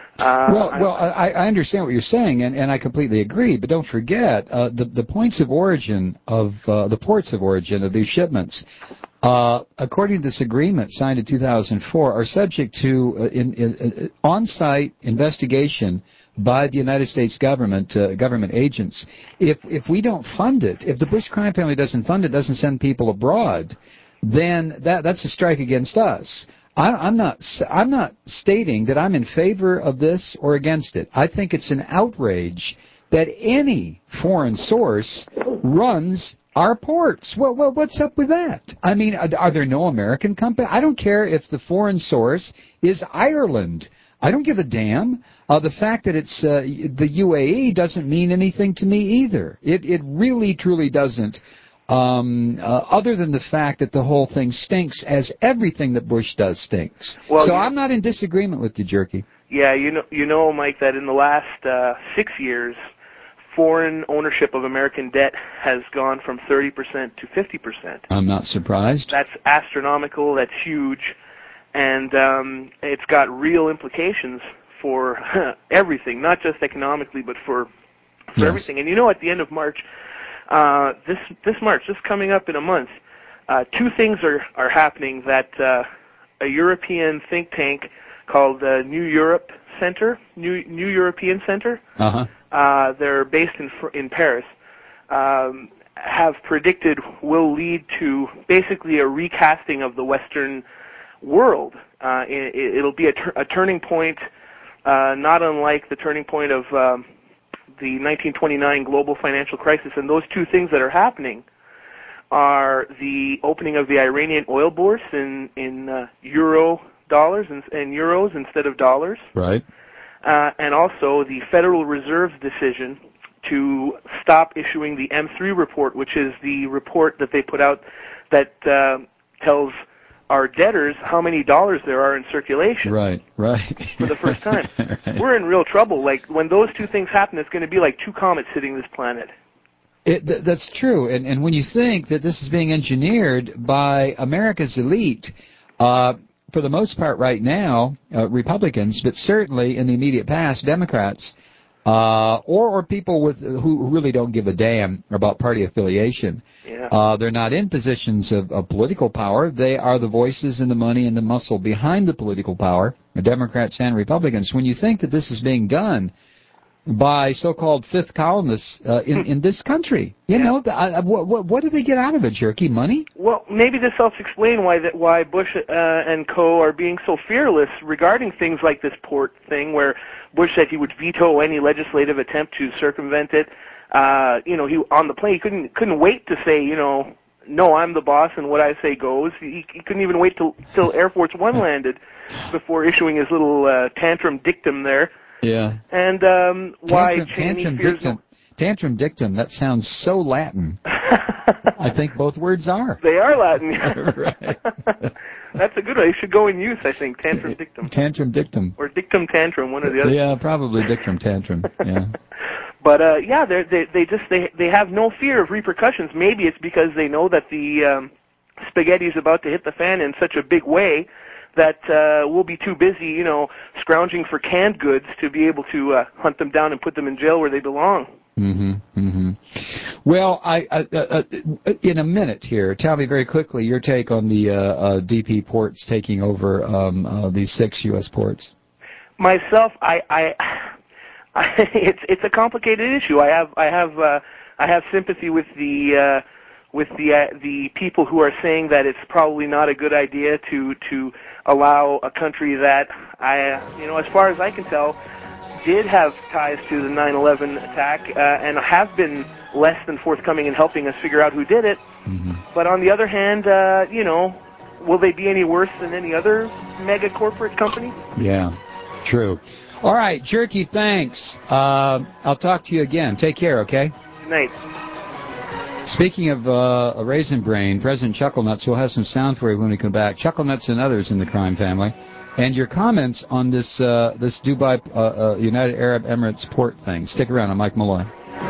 I understand what you're saying, and I completely agree. But don't forget the points of origin of the ports of origin of these shipments, according to this agreement signed in 2004, are subject to on-site investigation by the United States government agents. If we don't fund it, if the Bush crime family doesn't fund it, doesn't send people abroad, then that's a strike against us. I'm not stating that I'm in favor of this or against it. I think it's an outrage that any foreign source runs our ports. Well, what's up with that? I mean, are there no American companies? I don't care if the foreign source is Ireland. I don't give a damn. The fact that it's the UAE doesn't mean anything to me either. It really, truly doesn't. Other than the fact that the whole thing stinks, as everything that Bush does stinks. Well, so I'm not in disagreement with you, Jerky. Yeah, you know, Mike, that in the last 6 years, foreign ownership of American debt has gone from 30% to 50%. I'm not surprised. That's astronomical. That's huge, and it's got real implications for everything, not just economically, but for everything. And you know, at the end of March. This March, just coming up in a month, two things are happening that a European think tank called New Europe Center, New European Center, they're based in Paris, have predicted will lead to basically a recasting of the Western world. It'll be a turning point, not unlike the turning point of the 1929 global financial crisis, and those two things that are happening are the opening of the Iranian oil bourse in euro dollars and euros instead of dollars, right? And also the Federal Reserve's decision to stop issuing the M3 report, which is the report that they put out that tells our debtors how many dollars there are in circulation. Right. For the first time. Right. We're in real trouble. Like, when those two things happen, it's going to be like two comets hitting this planet. That's true. And when you think that this is being engineered by America's elite, for the most part right now, Republicans, but certainly in the immediate past, Democrats, or people who really don't give a damn about party affiliation. Yeah. They're not in positions of political power. They are the voices and the money and the muscle behind the political power, the Democrats and Republicans. When you think that this is being done by so-called fifth columnists in this country, you know, what do they get out of it, Jerky? Money? Well, maybe this helps explain why Bush and co. are being so fearless regarding things like this port thing, where Bush said he would veto any legislative attempt to circumvent it. He on the plane, he couldn't wait to say, no, I'm the boss and what I say goes. He couldn't even wait till Air Force One landed before issuing his little tantrum dictum there. Yeah. And why tantrum dictum, that sounds so Latin. I think both words are. They are Latin. Right. That's a good one. You should go in use, I think. Tantrum dictum. Tantrum dictum. Or dictum tantrum, one or the other. Yeah, probably dictum tantrum. Yeah. But they have no fear of repercussions. Maybe it's because they know that the spaghetti is about to hit the fan in such a big way that we'll be too busy, scrounging for canned goods to be able to hunt them down and put them in jail where they belong. Well, in a minute here, tell me very quickly your take on the DP ports taking over these 6 U.S. ports. Myself, it's a complicated issue. I have sympathy with the people who are saying that it's probably not a good idea to allow a country that as far as I can tell, did have ties to the 9/11 attack and have been less than forthcoming in helping us figure out who did it. But on the other hand, will they be any worse than any other mega corporate company? Yeah, true. All right, Jerky, thanks. I'll talk to you again. Take care, okay? Good night. Speaking of a Raisin Brain, President Chucklenuts, we'll have some sound for you when we come back. Chucklenuts and others in the crime family. And your comments on this Dubai United Arab Emirates port thing. Stick around. I'm Mike Malloy.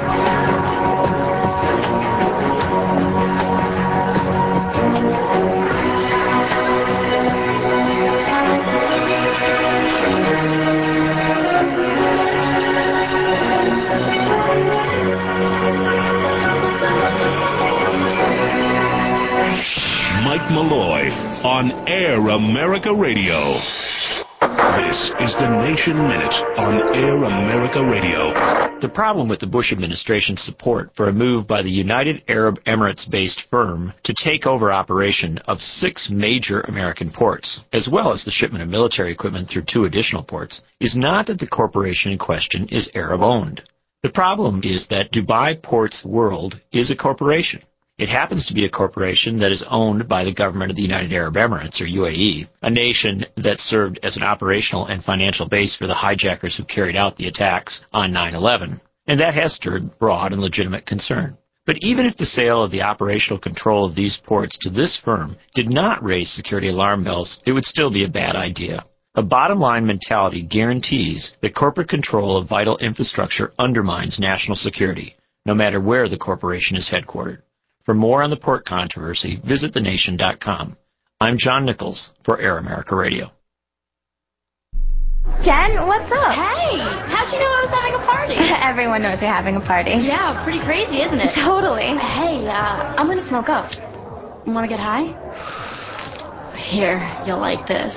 Mike Malloy on Air America Radio. This is the Nation Minute on Air America Radio. The problem with the Bush administration's support for a move by the United Arab Emirates-based firm to take over operation of 6 major American ports, as well as the shipment of military equipment through 2 additional ports, is not that the corporation in question is Arab-owned. The problem is that Dubai Ports World is a corporation. It happens to be a corporation that is owned by the government of the United Arab Emirates, or UAE, a nation that served as an operational and financial base for the hijackers who carried out the attacks on 9/11, and that has stirred broad and legitimate concern. But even if the sale of the operational control of these ports to this firm did not raise security alarm bells, it would still be a bad idea. A bottom-line mentality guarantees that corporate control of vital infrastructure undermines national security, no matter where the corporation is headquartered. For more on the port controversy, visit thenation.com. I'm John Nichols for Air America Radio. Jen, what's up? Hey, how'd you know I was having a party? Everyone knows you're having a party. Yeah, pretty crazy, isn't it? Totally. Hey, I'm gonna smoke up. Wanna get high? Here, you'll like this.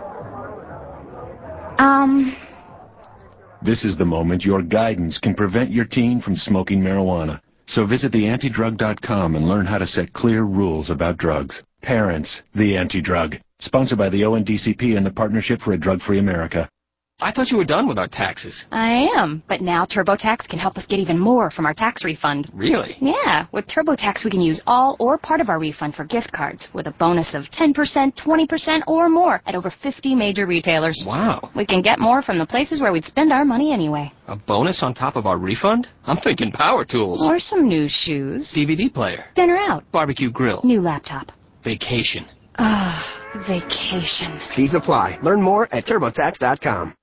This is the moment your guidance can prevent your teen from smoking marijuana. So visit theantidrug.com and learn how to set clear rules about drugs. Parents, the Anti-Drug. Sponsored by the ONDCP and the Partnership for a Drug-Free America. I thought you were done with our taxes. I am, but now TurboTax can help us get even more from our tax refund. Really? Yeah, with TurboTax we can use all or part of our refund for gift cards with a bonus of 10%, 20%, or more at over 50 major retailers. Wow. We can get more from the places where we'd spend our money anyway. A bonus on top of our refund? I'm thinking power tools. Or some new shoes. DVD player. Dinner out. Barbecue grill. New laptop. Vacation. Vacation. Fees apply. Learn more at TurboTax.com.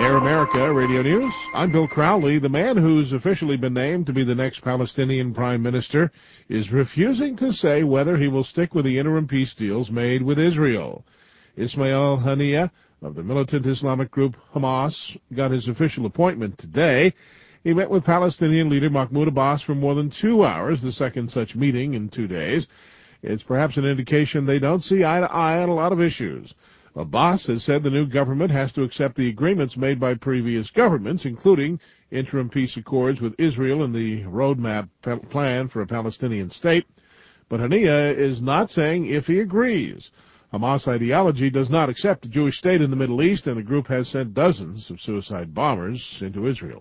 Air America Radio News. I'm Bill Crowley. The man who's officially been named to be the next Palestinian Prime Minister is refusing to say whether he will stick with the interim peace deals made with Israel. Ismail Haniyeh of the militant Islamic group Hamas got his official appointment today. He met with Palestinian leader Mahmoud Abbas for more than 2 hours, the second such meeting in 2 days. It's perhaps an indication they don't see eye to eye on a lot of issues. Abbas has said the new government has to accept the agreements made by previous governments, including interim peace accords with Israel and the roadmap plan for a Palestinian state. But Haniyeh is not saying if he agrees. Hamas ideology does not accept a Jewish state in the Middle East, and the group has sent dozens of suicide bombers into Israel.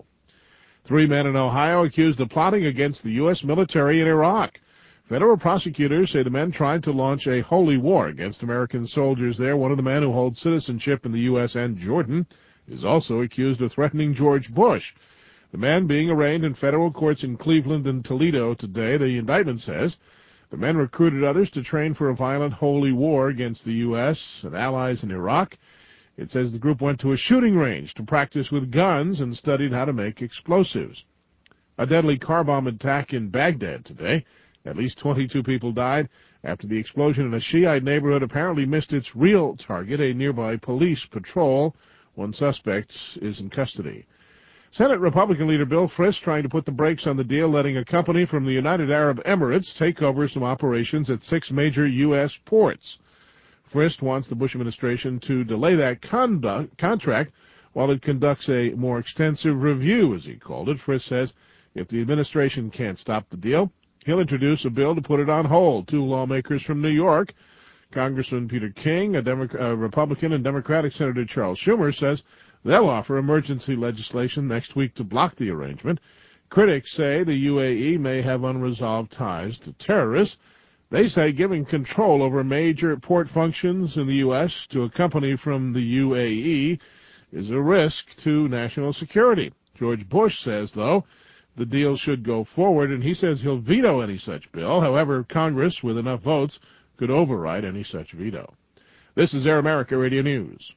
3 men in Ohio accused of plotting against the U.S. military in Iraq. Federal prosecutors say the men tried to launch a holy war against American soldiers there. One of the men, who holds citizenship in the U.S. and Jordan, is also accused of threatening George Bush. The man being arraigned in federal courts in Cleveland and Toledo today. The indictment says the men recruited others to train for a violent holy war against the U.S. and allies in Iraq. It says the group went to a shooting range to practice with guns and studied how to make explosives. A deadly car bomb attack in Baghdad today. At least 22 people died after the explosion in a Shiite neighborhood apparently missed its real target, a nearby police patrol. One suspect is in custody. Senate Republican leader Bill Frist trying to put the brakes on the deal, letting a company from the United Arab Emirates take over some operations at 6 major U.S. ports. Frist wants the Bush administration to delay that contract while it conducts a more extensive review, as he called it. Frist says if the administration can't stop the deal, he'll introduce a bill to put it on hold. 2 lawmakers from New York, Congressman Peter King, a Republican, and Democratic Senator Charles Schumer, says they'll offer emergency legislation next week to block the arrangement. Critics say the UAE may have unresolved ties to terrorists. They say giving control over major port functions in the U.S. to a company from the UAE is a risk to national security. George Bush says, though, the deal should go forward, and he says he'll veto any such bill. However, Congress, with enough votes, could override any such veto. This is Air America Radio News.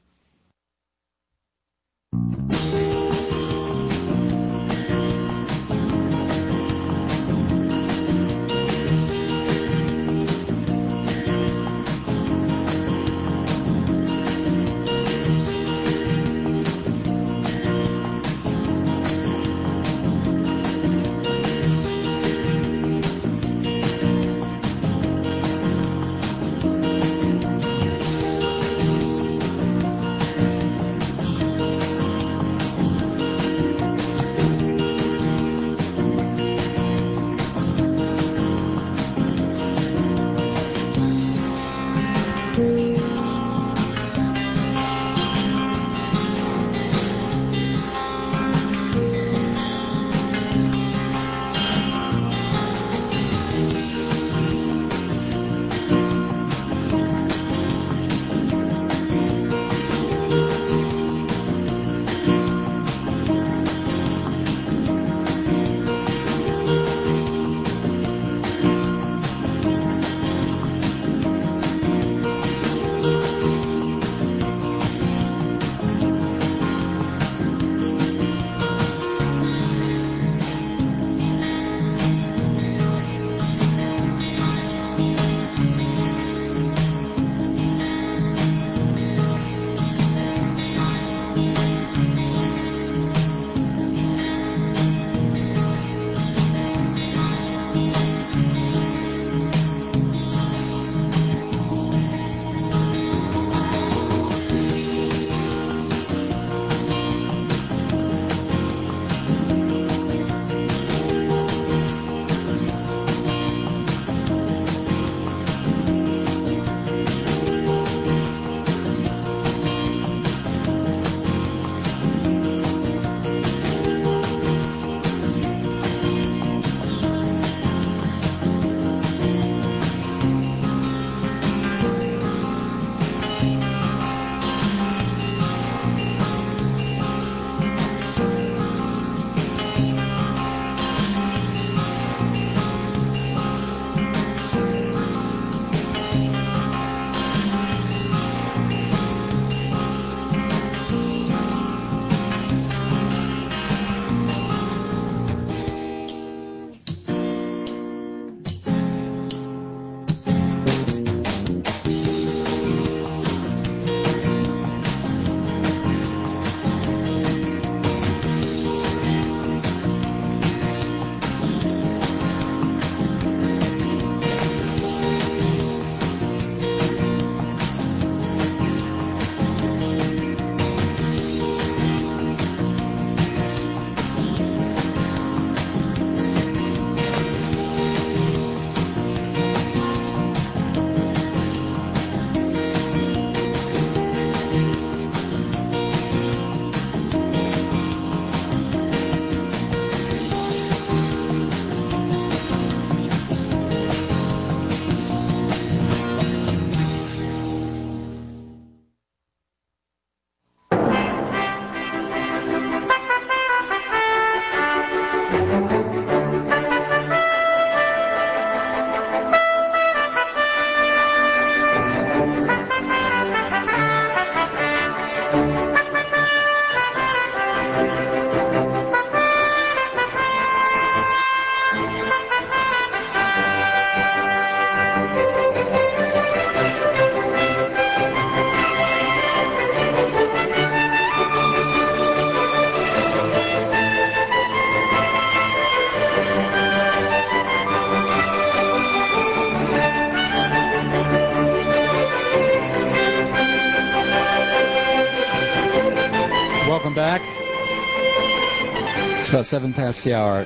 Welcome back. It's about 7 past the hour.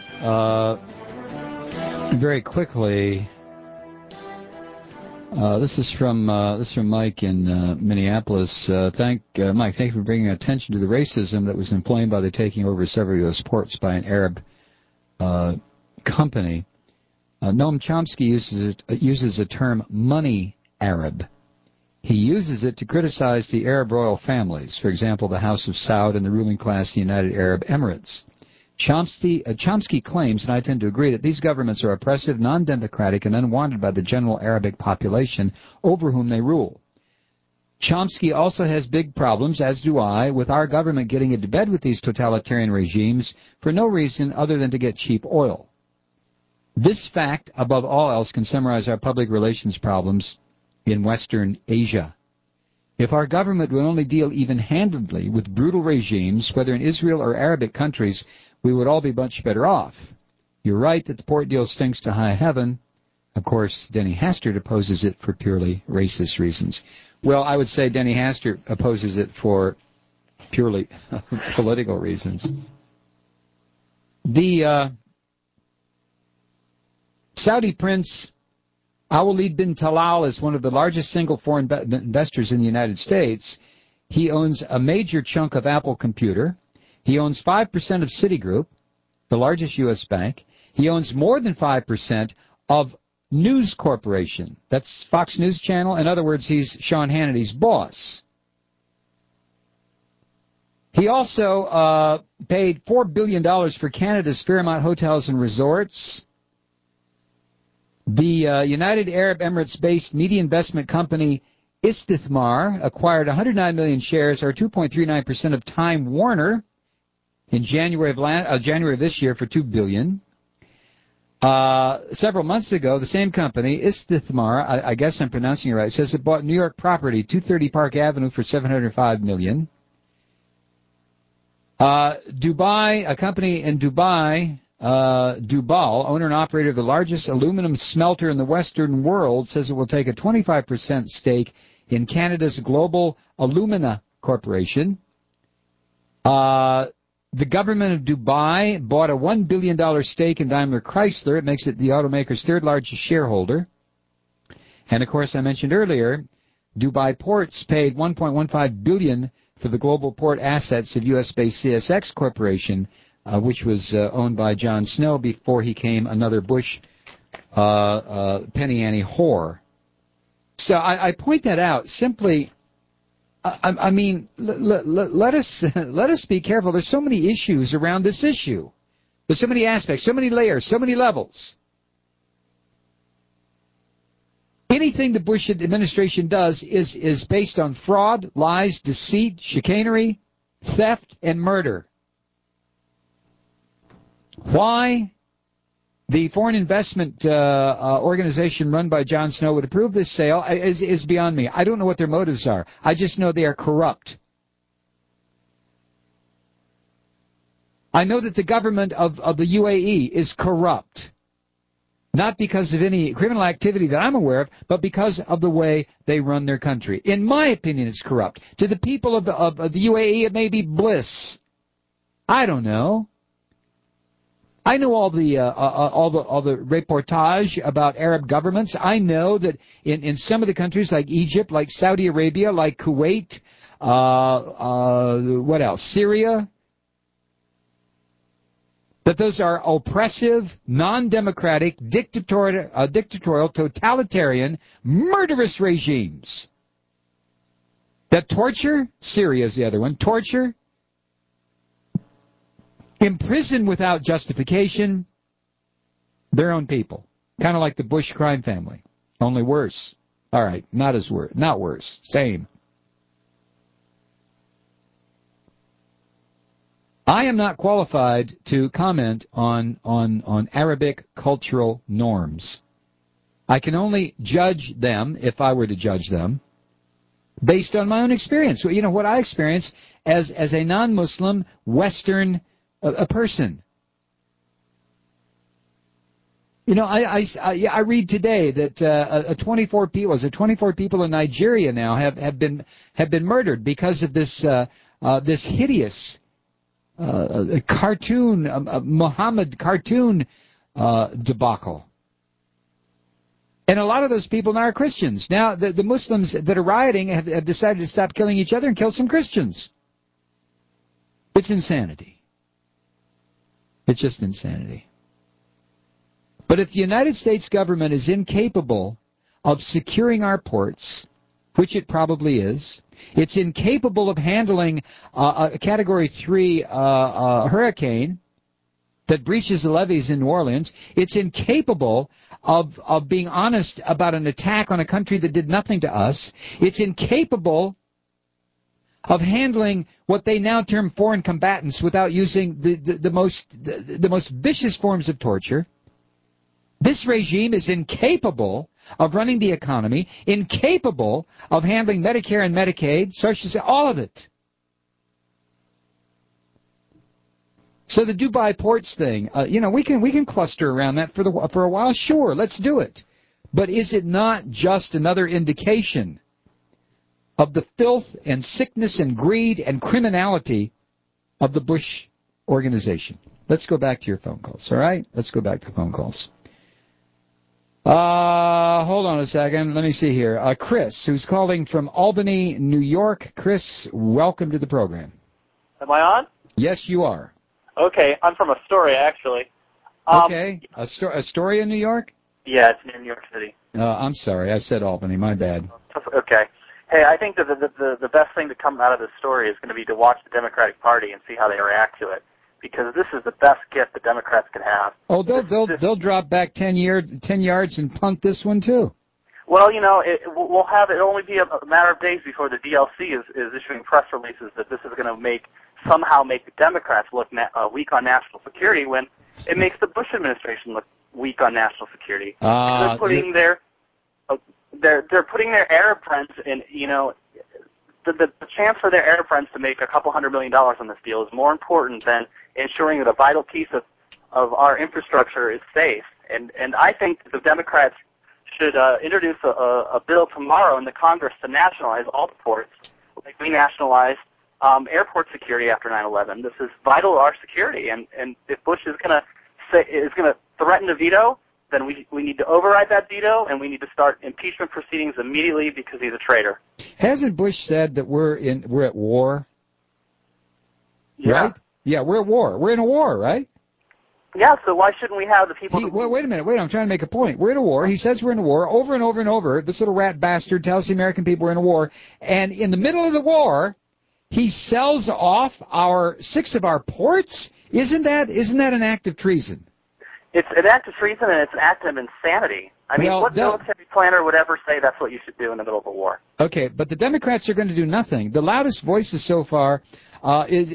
Very quickly, this is from Mike in Minneapolis. Mike, thank you for bringing attention to the racism that was inflamed by the taking over of several U.S. ports by an Arab company. Noam Chomsky uses the term money Arab. He uses it to criticize the Arab royal families, for example, the House of Saud and the ruling class of the United Arab Emirates. Chomsky claims, and I tend to agree, that these governments are oppressive, non-democratic, and unwanted by the general Arabic population over whom they rule. Chomsky also has big problems, as do I, with our government getting into bed with these totalitarian regimes for no reason other than to get cheap oil. This fact, above all else, can summarize our public relations problems in Western Asia. If our government would only deal even-handedly with brutal regimes, whether in Israel or Arabic countries, we would all be much better off. You're right that the port deal stinks to high heaven. Of course, Denny Hastert opposes it for purely racist reasons. Well, I would say Denny Hastert opposes it for purely political reasons. The Saudi prince Al-Walid bin Talal is one of the largest single foreign investors in the United States. He owns a major chunk of Apple Computer. He owns 5% of Citigroup, the largest U.S. bank. He owns more than 5% of News Corporation. That's Fox News Channel. In other words, he's Sean Hannity's boss. He also paid $4 billion for Canada's Fairmont Hotels and Resorts. The United Arab Emirates-based media investment company Istithmar acquired 109 million shares, or 2.39% of Time Warner, in January of this year for $2 billion. Several months ago, the same company, Istithmar, I guess I'm pronouncing it right, says it bought New York property, 230 Park Avenue, for $705 million. Dubai, a company in Dubai, Dubal, owner and operator of the largest aluminum smelter in the Western world, says it will take a 25% stake in Canada's Global Alumina Corporation. The government of Dubai bought a $1 billion stake in Daimler Chrysler. It makes it the automaker's third largest shareholder. And, of course, I mentioned earlier, Dubai Ports paid $1.15 billion for the global port assets of U.S.-based CSX Corporation, which was owned by John Snow before he came another Bush penny ante whore. So I point that out simply. I mean, let us be careful. There's so many issues around this issue. There's so many aspects, so many layers, so many levels. Anything the Bush administration does is based on fraud, lies, deceit, chicanery, theft, and murder. Why the foreign investment organization run by John Snow would approve this sale is beyond me. I don't know what their motives are. I just know they are corrupt. I know that the government of the UAE is corrupt. Not because of any criminal activity that I'm aware of, but because of the way they run their country. In my opinion, it's corrupt. To the people of the UAE, it may be bliss. I don't know. I know all the reportage about Arab governments. I know that in some of the countries like Egypt, like Saudi Arabia, like Kuwait, what else? Syria, that those are oppressive, non-democratic, dictatorial, totalitarian, murderous regimes. That torture, Syria is the other one, torture, imprison without justification their own people. Kind of like the Bush crime family, only worse. All right, not worse, same. I am not qualified to comment on Arabic cultural norms. I can only judge them, if I were to judge them, based on my own experience. You know, what I experience as a non-Muslim Western a person. You know, I read today that 24 people in Nigeria now have been murdered because of this this hideous cartoon, Muhammad cartoon debacle. And a lot of those people now are Christians. Now, the Muslims that are rioting have decided to stop killing each other and kill some Christians. It's insanity. It's just insanity. But if the United States government is incapable of securing our ports, which it probably is, it's incapable of handling a Category 3 hurricane that breaches the levees in New Orleans, it's incapable of being honest about an attack on a country that did nothing to us, it's incapable of handling what they now term foreign combatants without using the most vicious forms of torture. This regime is incapable of running the economy, incapable of handling Medicare and Medicaid, Social Security, all of it. So the Dubai ports thing, we can cluster around that for a while. Sure, let's do it. But is it not just another indication of the filth and sickness and greed and criminality of the Bush organization? Let's go back to your phone calls, all right? Let's go back to phone calls. Hold on a second. Let me see here. Chris, who's calling from Albany, New York. Chris, welcome to the program. Am I on? Yes, you are. Okay, I'm from Astoria, actually. Okay, Astoria, New York? Yeah, it's near New York City. I'm sorry, I said Albany. My bad. Okay. Hey, I think that the best thing to come out of this story is going to be to watch the Democratic Party and see how they react to it, because this is the best gift the Democrats can have. Oh, they'll drop back 10 yards and punt this one too. Well, it'll only be a matter of days before the DLC is issuing press releases that this is going to somehow make the Democrats look weak on national security, when it makes the Bush administration look weak on national security. They're putting they're putting their Arab friends in. The chance for their Arab friends to make a couple $100 million on this deal is more important than ensuring that a vital piece of our infrastructure is safe. And I think the Democrats should introduce a bill tomorrow in the Congress to nationalize all the ports, like we nationalized airport security after 9/11. This is vital to our security, and if Bush is going to threaten to veto, then we need to override that veto, and we need to start impeachment proceedings immediately because he's a traitor. Hasn't Bush said that we're at war? Yeah. Right? Yeah, we're at war. We're in a war, right? Yeah, so why shouldn't we have the people... Wait a minute. I'm trying to make a point. We're in a war. He says we're in a war over and over and over. This little rat bastard tells the American people we're in a war. And in the middle of the war, he sells off 6 of our ports? Isn't that an act of treason? It's an act of treason, and it's an act of insanity. I mean, what military planner would ever say that's what you should do in the middle of a war? Okay, but the Democrats are going to do nothing. The loudest voice so far is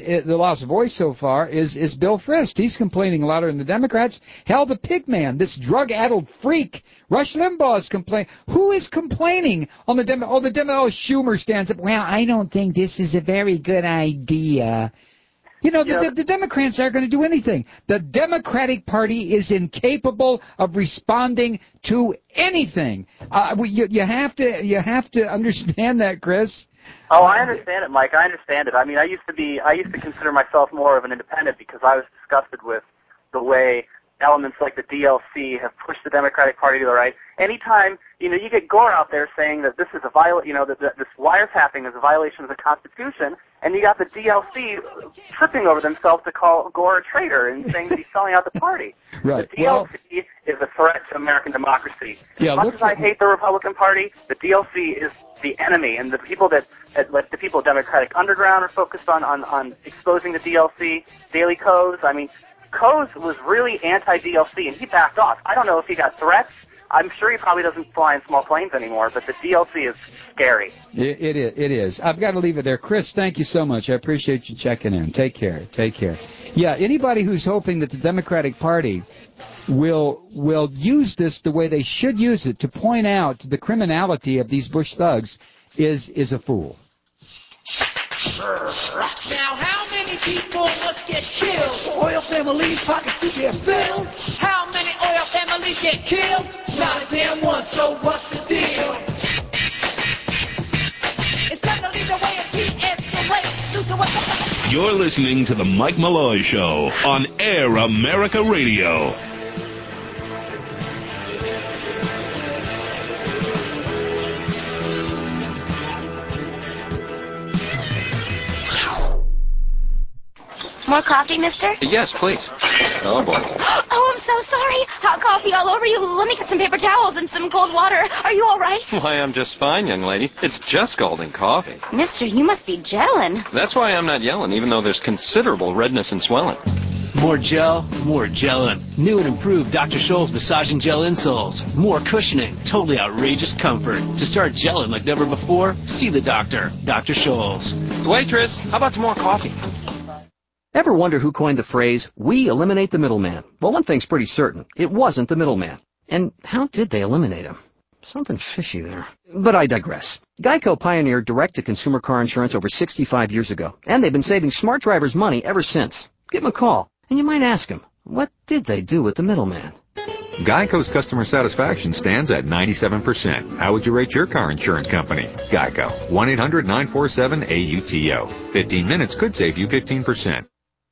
Bill Frist. He's complaining louder than the Democrats. Hell, the pig man, this drug-addled freak, Rush Limbaugh is complaining. Who is complaining on the Schumer stands up. Well, I don't think this is a very good idea. The Democrats aren't going to do anything. The Democratic Party is incapable of responding to anything. You have to understand that, Chris. Oh, I understand it, Mike. I understand it. I mean, I used to consider myself more of an independent because I was disgusted with the way elements like the DLC have pushed the Democratic Party to the right. Anytime, you get Gore out there saying that this is that this wiretapping is a violation of the Constitution, and you got the DLC tripping over themselves to call Gore a traitor and saying that he's selling out the party. Right. The DLC is a threat to American democracy. Yeah, as much as I hate the Republican Party, the DLC is the enemy, and the people like the people of Democratic Underground are focused on exposing the DLC. Daily Kos, Kos was really anti-DLC, and he backed off. I don't know if he got threats. I'm sure he probably doesn't fly in small planes anymore, but the DLC is scary. It is. I've got to leave it there. Chris, thank you so much. I appreciate you checking in. Take care. Yeah, anybody who's hoping that the Democratic Party will use this the way they should use it to point out the criminality of these Bush thugs is a fool. Now, how many people must get killed? Oil families pockets to get filled. How many oil families get killed? Not a damn one, so what's the deal? It's time to lead the way and de-escalate. Lose the You're listening to The Mike Malloy Show on Air America Radio. More coffee, mister? Yes, please. Oh, boy. Oh, I'm so sorry. Hot coffee all over you. Let me get some paper towels and some cold water. Are you all right? Why, I'm just fine, young lady. It's just scalding coffee. Mister, you must be gelling. That's why I'm not yelling, even though there's considerable redness and swelling. More gel, more gelling. New and improved Dr. Scholl's massaging gel insoles. More cushioning, totally outrageous comfort. To start gelling like never before, see the doctor, Dr. Scholl's. Waitress, how about some more coffee? Ever wonder who coined the phrase, "We eliminate the middleman"? Well, one thing's pretty certain. It wasn't the middleman. And how did they eliminate him? Something fishy there. But I digress. Geico pioneered direct-to-consumer car insurance over 65 years ago, and they've been saving smart drivers money ever since. Give them a call, and you might ask them, what did they do with the middleman? Geico's customer satisfaction stands at 97%. How would you rate your car insurance company? Geico. 1-800-947-AUTO. 15 minutes could save you 15%.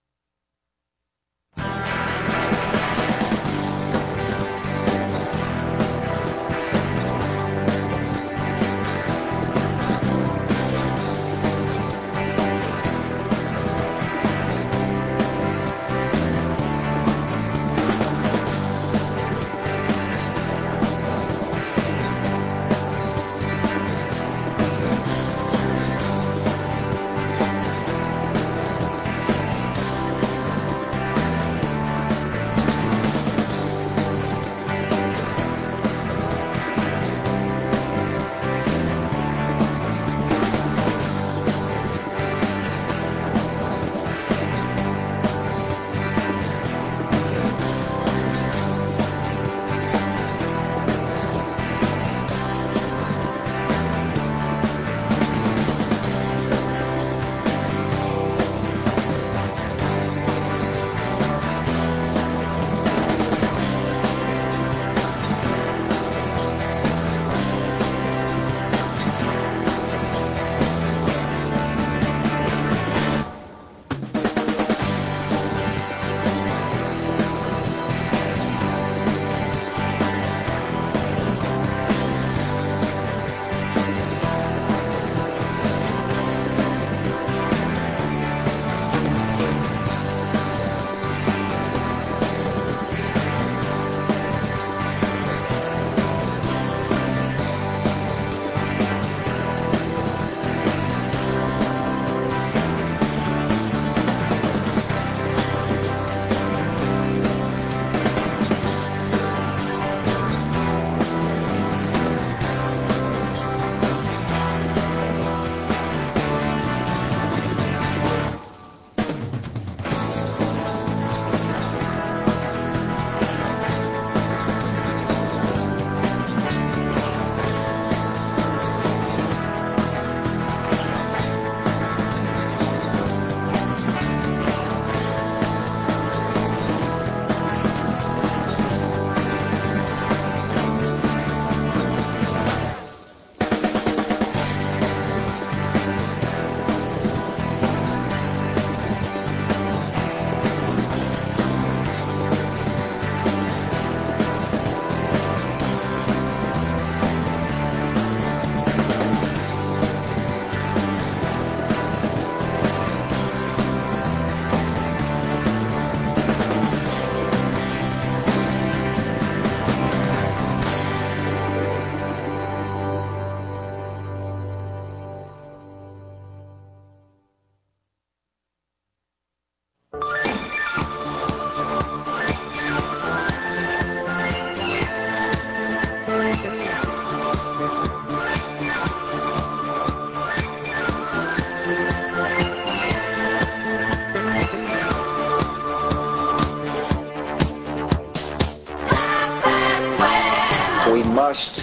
We must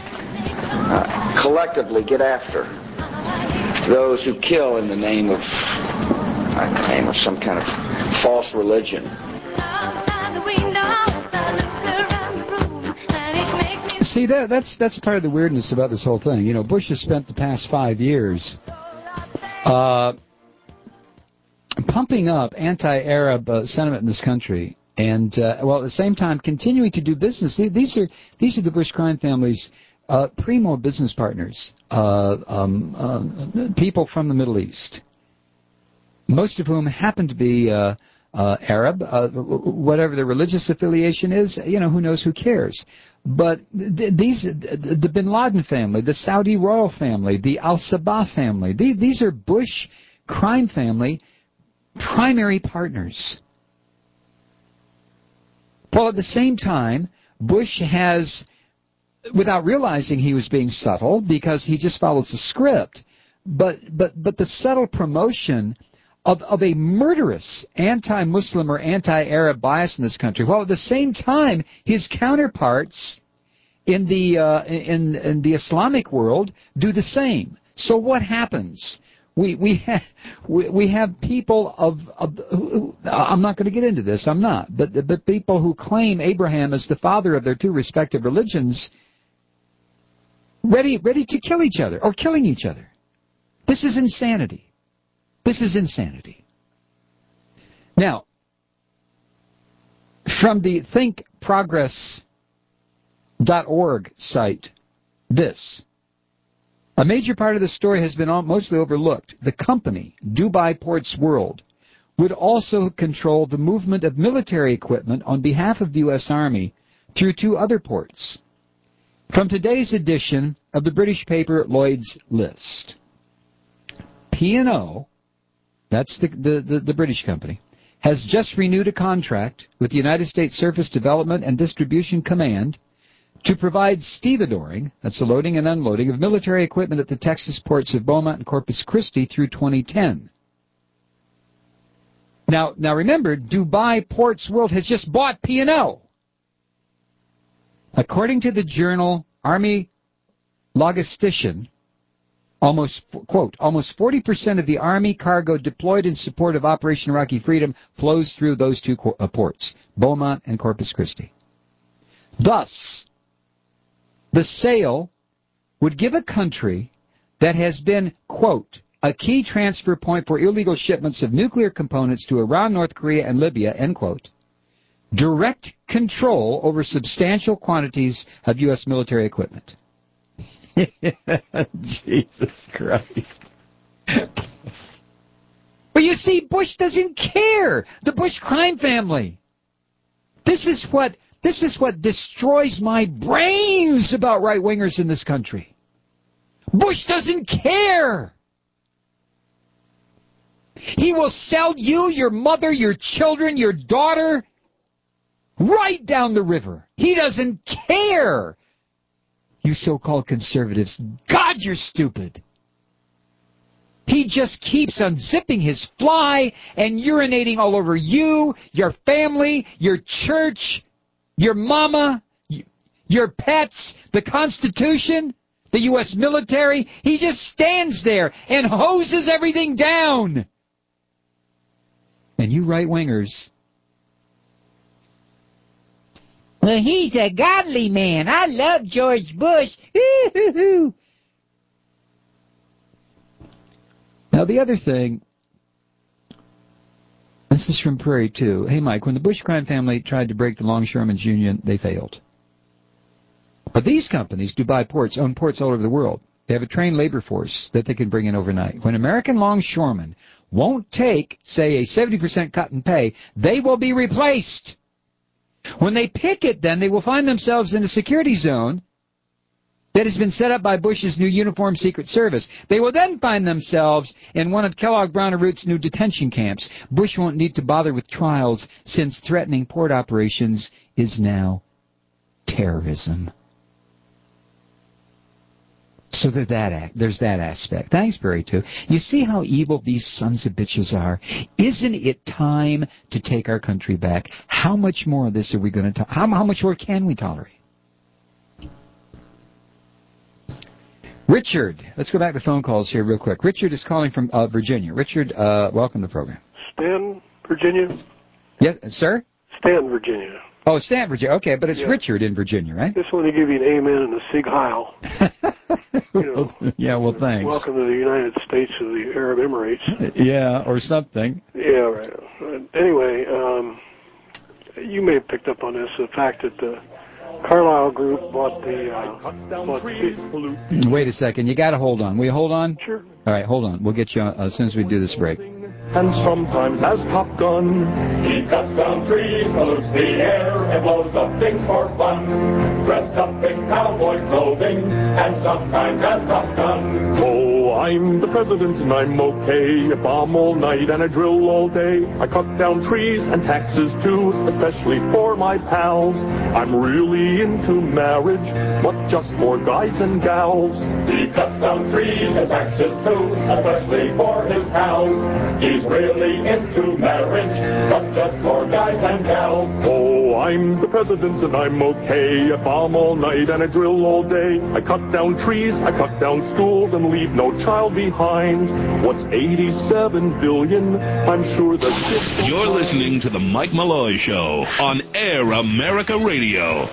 collectively get after those who kill in the name of some kind of false religion. See, that's part of the weirdness about this whole thing. You know, Bush has spent the past 5 years pumping up anti-Arab sentiment in this country, and while at the same time continuing to do business. These are the Bush crime family's primo business partners, people from the Middle East, most of whom happen to be Arab, whatever their religious affiliation is. Who knows? Who cares? But the Bin Laden family, the Saudi royal family, the Al-Sabah family, these are Bush crime family primary partners. While at the same time, Bush has, without realizing he was being subtle, because he just follows the script, but the subtle promotion of a murderous anti-Muslim or anti-Arab bias in this country, while at the same time his counterparts in the Islamic world do the same. So what happens? We have people of I'm not going to get into this. I'm not, but people who claim Abraham as the father of their two respective religions, ready to kill each other or killing each other. This is insanity. This is insanity. Now, from the thinkprogress.org site, this. A major part of the story has been mostly overlooked. The company, Dubai Ports World, would also control the movement of military equipment on behalf of the U.S. Army through two other ports. From today's edition of the British paper Lloyd's List, P&O, that's the British company, has just renewed a contract with the United States Surface Development and Distribution Command to provide stevedoring, that's the loading and unloading, of military equipment at the Texas ports of Beaumont and Corpus Christi through 2010. Now remember, Dubai Ports World has just bought P&O. According to the journal Army Logistician, almost 40% of the Army cargo deployed in support of Operation Iraqi Freedom flows through those two ports, Beaumont and Corpus Christi. Thus, the sale would give a country that has been, quote, a key transfer point for illegal shipments of nuclear components to Iran, North Korea, and Libya, end quote, direct control over substantial quantities of U.S. military equipment. Jesus Christ. But you see, Bush doesn't care. The Bush crime family. This is what destroys my brains about right-wingers in this country. Bush doesn't care. He will sell you, your mother, your children, your daughter, right down the river. He doesn't care. You so-called conservatives, God, you're stupid. He just keeps unzipping his fly and urinating all over you, your family, your church, your mama, your pets, the Constitution, the U.S. military. He just stands there and hoses everything down. And you right-wingers, well, he's a godly man. I love George Bush. Now, the other thing, this is from Prairie 2. Hey, Mike, when the Bush crime family tried to break the Longshoremen's Union, they failed. But these companies, Dubai Ports, own ports all over the world. They have a trained labor force that they can bring in overnight. When American longshoremen won't take, say, a 70% cut in pay, they will be replaced. When they picket, then, they will find themselves in a security zone that has been set up by Bush's new uniformed Secret Service. They will then find themselves in one of Kellogg Brown & Root's new detention camps. Bush won't need to bother with trials since threatening port operations is now terrorism. So there's that aspect. Thanks, Barry, too. You see how evil these sons of bitches are? Isn't it time to take our country back? How much more of this are we going to how much more can we tolerate? Richard, let's go back to phone calls here real quick. Richard is calling from Virginia. Richard, welcome to the program. Stanton, Virginia? Yes, sir? Stanton, Virginia. Oh, Stant, Virginia. Okay, but it's Yeah. Richard in Virginia, right? Just want to give you an amen and a Sig Heil. Yeah, well, thanks. Welcome to the United States of the Arab Emirates. Yeah, or something. Yeah, right. Anyway, you may have picked up on this, the fact that the Carlyle Group bought the... Wait a second. You got to hold on. Will you hold on? Sure. All right, hold on. We'll get you as soon as we do this break. And sometimes as Top Gun, he cuts down trees, pollutes the air, and blows up things for fun. Dressed up in cowboy clothing, and sometimes as Top Gun. Oh, I'm the president and I'm okay. I bomb all night and I drill all day. I cut down trees and taxes too, especially for my pals. I'm really into marriage, but just for guys and gals. He cuts down trees and taxes too, especially for his pals. He's really into marriage, but just for guys and gals. Oh, I'm the president and I'm okay. I bomb all night and I drill all day. I cut down trees, I cut down schools and leave no child behind. What's 87 billion? I'm sure the kids... You're listening to The Mike Malloy Show on Air America Radio.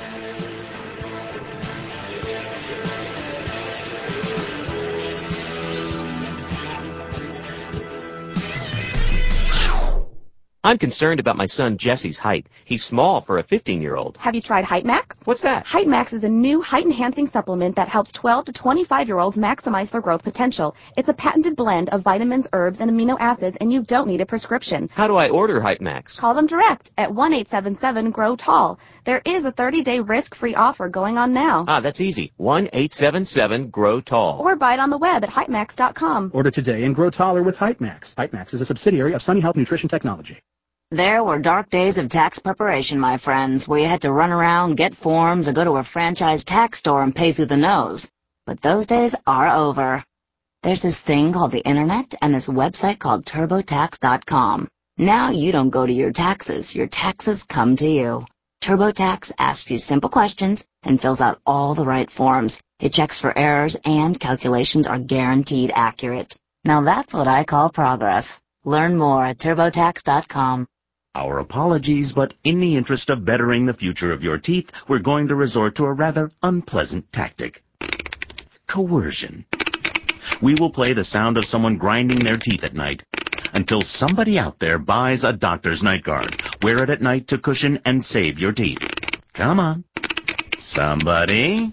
I'm concerned about my son Jesse's height. He's small for a 15-year-old. Have you tried Height Max? What's that? Height Max is a new height-enhancing supplement that helps 12 to 25-year-olds maximize their growth potential. It's a patented blend of vitamins, herbs, and amino acids, and you don't need a prescription. How do I order Height Max? Call them direct at 1-877-GROW-TALL. There is a 30-day risk-free offer going on now. Ah, that's easy. 1-877-GROW-TALL. Or buy it on the web at heightmax.com. Order today and grow taller with Height Max. Height Max is a subsidiary of Sunny Health Nutrition Technology. There were dark days of tax preparation, my friends, where you had to run around, get forms, or go to a franchise tax store and pay through the nose. But those days are over. There's this thing called the Internet and this website called TurboTax.com. Now you don't go to your taxes come to you. TurboTax asks you simple questions and fills out all the right forms. It checks for errors and calculations are guaranteed accurate. Now that's what I call progress. Learn more at TurboTax.com. Our apologies, but in the interest of bettering the future of your teeth, we're going to resort to a rather unpleasant tactic. Coercion. We will play the sound of someone grinding their teeth at night until somebody out there buys a doctor's night guard. Wear it at night to cushion and save your teeth. Come on. Somebody.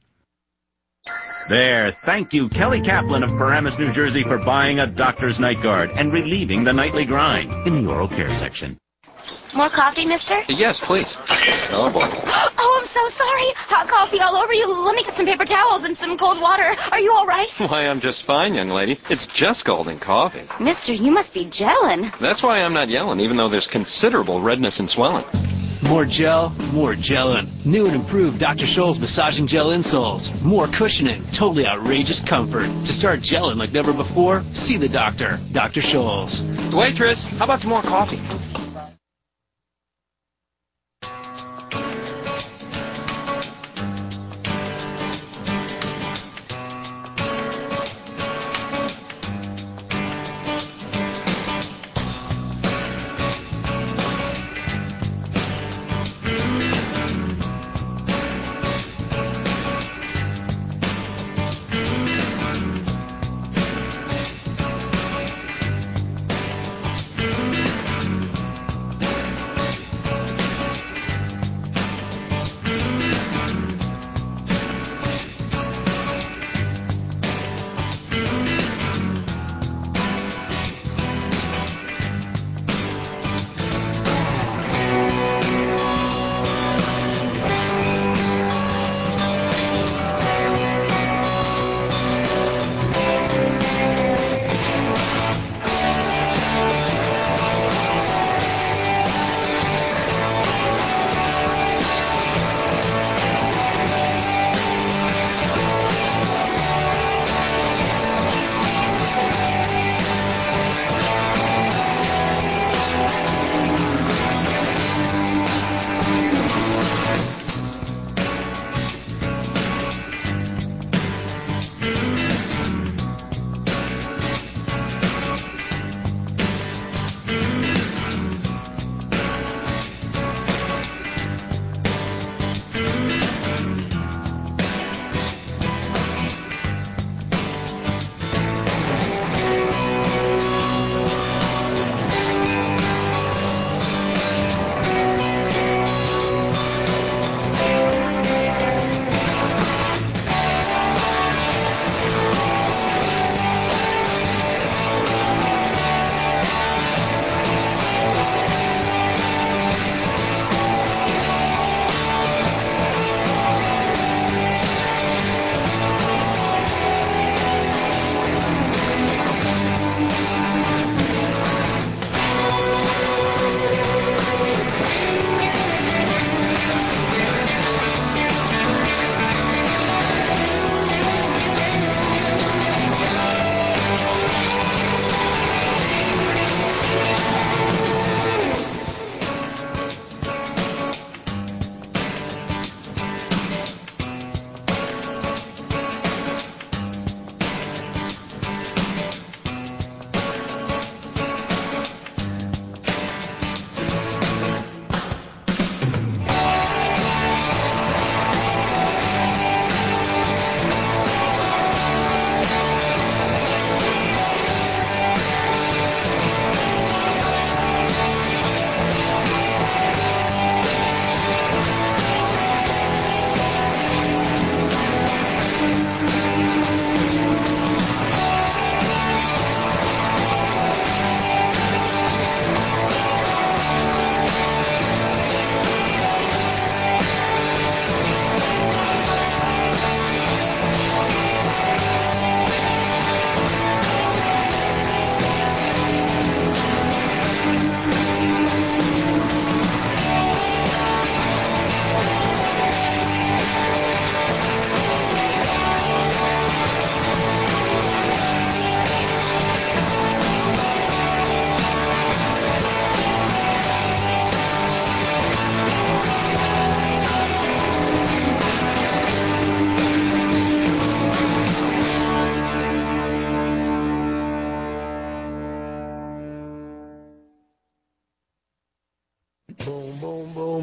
There, thank you, Kelly Kaplan of Paramus, New Jersey, for buying a doctor's night guard and relieving the nightly grind in the oral care section. More coffee, mister? Yes, please. Oh, boy. Oh, I'm so sorry. Hot coffee all over you. Let me get some paper towels and some cold water. Are you all right? Why, I'm just fine, young lady. It's just golden coffee. Mister, you must be gelling. That's why I'm not yelling, even though there's considerable redness and swelling. More gel, more gelling. New and improved Dr. Scholl's massaging gel insoles. More cushioning, totally outrageous comfort. To start gelling like never before, see the doctor, Dr. Scholl's. Waitress, how about some more coffee?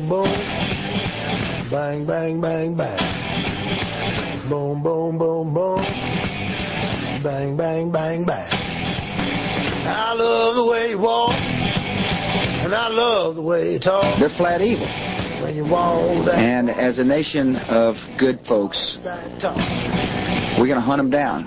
boom. Bang, bang, bang, bang. Boom, boom, boom, boom. Bang, bang, bang, bang. I love the way you walk, and I love the way you talk. They're flat evil. When you walk down. And as a nation of good folks, we're going to hunt them down.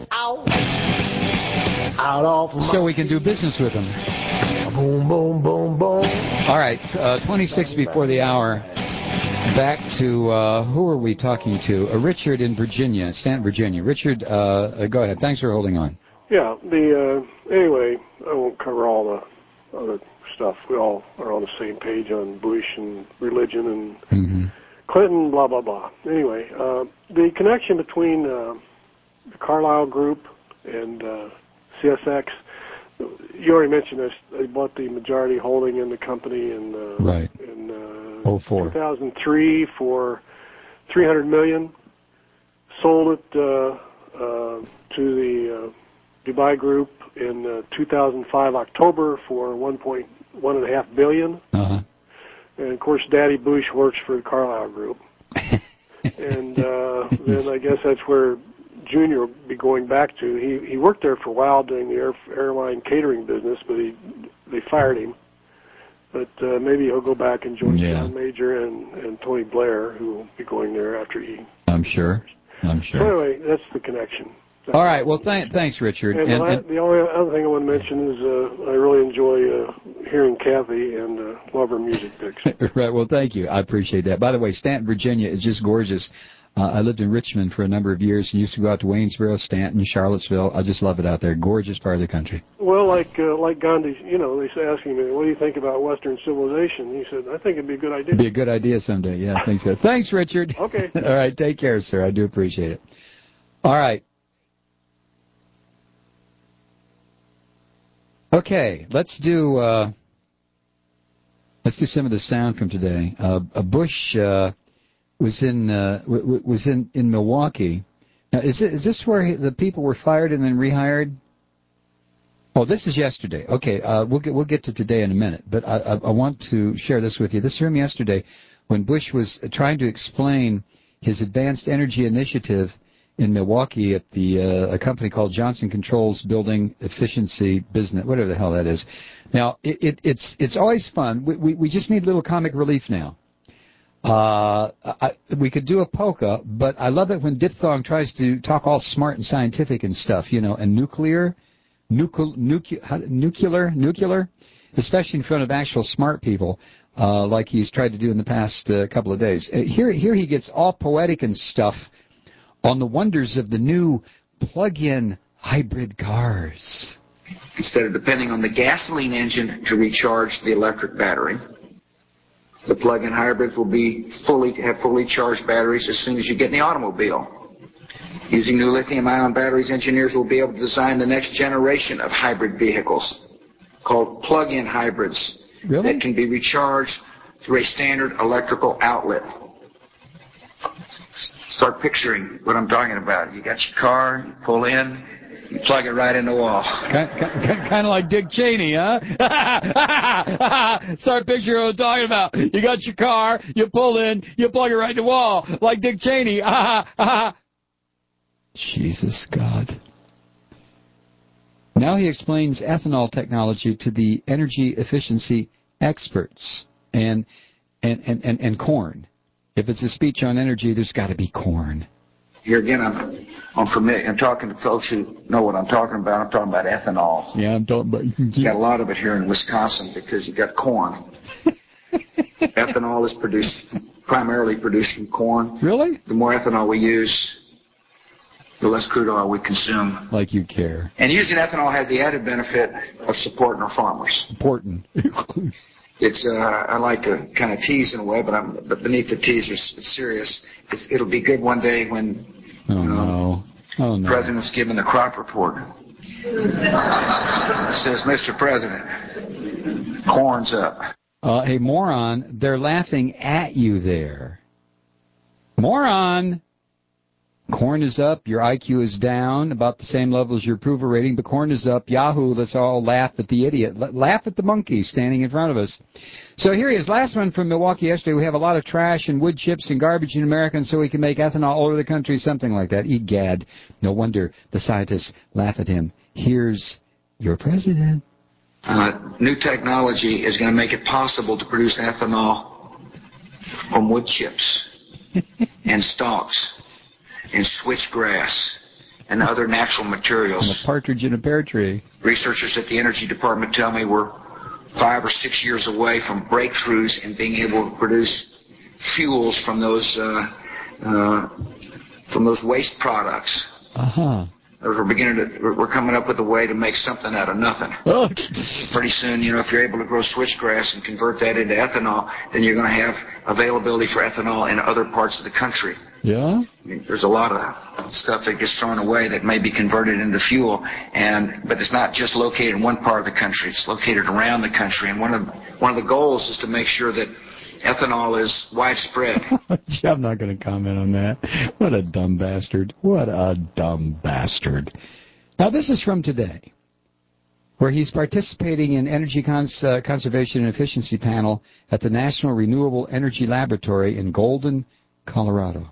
So we can do business with them. Boom, boom, boom, boom. All right, 26 before the hour. Back to, who are we talking to? Richard in Virginia, Stanton, Virginia. Richard, go ahead. Thanks for holding on. Yeah, anyway, I won't cover all the other stuff. We all are on the same page on Bush and religion and Clinton, blah, blah, blah. Anyway, the connection between the Carlyle Group and CSX, you already mentioned this. They bought the majority holding in the company in 2003 for $300 million. Sold it to the Dubai Group in 2005 October for $1.5 billion. And of course, Daddy Bush works for the Carlyle Group. And then I guess that's where Junior will be going back to. He worked there for a while doing the airline catering business, but they fired him. But maybe he'll go back and join John Major and Tony Blair, who will be going there after he. I'm sure. So anyway, that's the connection. All right. Well, thanks, Richard. And the only other thing I want to mention is I really enjoy hearing Kathy and love her music picks. Right. Well, thank you. I appreciate that. By the way, Stanton, Virginia is just gorgeous. I lived in Richmond for a number of years and used to go out to Waynesboro, Stanton, Charlottesville. I just love it out there. Gorgeous part of the country. Well, like Gandhi, they say asking me, what do you think about Western civilization? He said, I think it'd be a good idea. It'd be a good idea someday. Yeah, I think so. Thanks, Richard. Okay. All right. Take care, sir. I do appreciate it. All right. Okay. Let's do some of the sound from today. Bush was in Milwaukee. Now, is this where the people were fired and then rehired? Oh, this is yesterday. Okay, we'll get to today in a minute, but I want to share this with you. This is from yesterday when Bush was trying to explain his advanced energy initiative in Milwaukee at a company called Johnson Controls Building Efficiency Business, whatever the hell that is. Now, it's always fun. We just need a little comic relief now. We could do a polka, but I love it when Diphthong tries to talk all smart and scientific and stuff, and nuclear, especially in front of actual smart people, like he's tried to do in the past couple of days. Here he gets all poetic and stuff on the wonders of the new plug-in hybrid cars. Instead of depending on the gasoline engine to recharge the electric battery, the plug-in hybrids will have fully charged batteries as soon as you get in the automobile. Using new lithium-ion batteries, engineers will be able to design the next generation of hybrid vehicles called plug-in hybrids that can be recharged through a standard electrical outlet. Start picturing what I'm talking about. You got your car, you pull in, you plug it right in the wall. Kind of like Dick Cheney, huh? Start picturing what I'm talking about. You got your car, you pull in, you plug it right in the wall, like Dick Cheney. Jesus, God. Now he explains ethanol technology to the energy efficiency experts and corn. If it's a speech on energy, there's got to be corn. Here again, I'm familiar. I'm talking to folks who know what I'm talking about. I'm talking about ethanol. Yeah, I'm talking about. You got a lot of it here in Wisconsin because you got corn. Ethanol is primarily produced from corn. Really? The more ethanol we use, the less crude oil we consume. Like you care. And using ethanol has the added benefit of supporting our farmers. Important. It's I like to kind of tease in a way, but beneath the tease is serious. It'll be good one day when the President's giving the crop report. It says, Mr. President, corn's up. Hey, moron, they're laughing at you there. Moron! Corn is up, your IQ is down, about the same level as your approval rating, but corn is up. Yahoo, let's all laugh at the idiot. Laugh at the monkey standing in front of us. So here he is. Last one from Milwaukee yesterday. We have a lot of trash and wood chips and garbage in America, and so we can make ethanol all over the country, something like that. Egad. No wonder the scientists laugh at him. Here's your president. New technology is going to make it possible to produce ethanol from wood chips and stalks and switchgrass and other natural materials. And a partridge in a pear tree. Researchers at the Energy Department tell me we're 5 or 6 years away from breakthroughs in being able to produce fuels from those waste products. We're coming up with a way to make something out of nothing. Pretty soon, if you're able to grow switchgrass and convert that into ethanol, then you're going to have availability for ethanol in other parts of the country. Yeah? I mean, there's a lot of stuff that gets thrown away that may be converted into fuel, but it's not just located in one part of the country. It's located around the country, and one of the goals is to make sure that ethanol is widespread. I'm not going to comment on that. What a dumb bastard. What a dumb bastard. Now, this is from today, where he's participating in Energy Conservation and Efficiency Panel at the National Renewable Energy Laboratory in Golden, Colorado.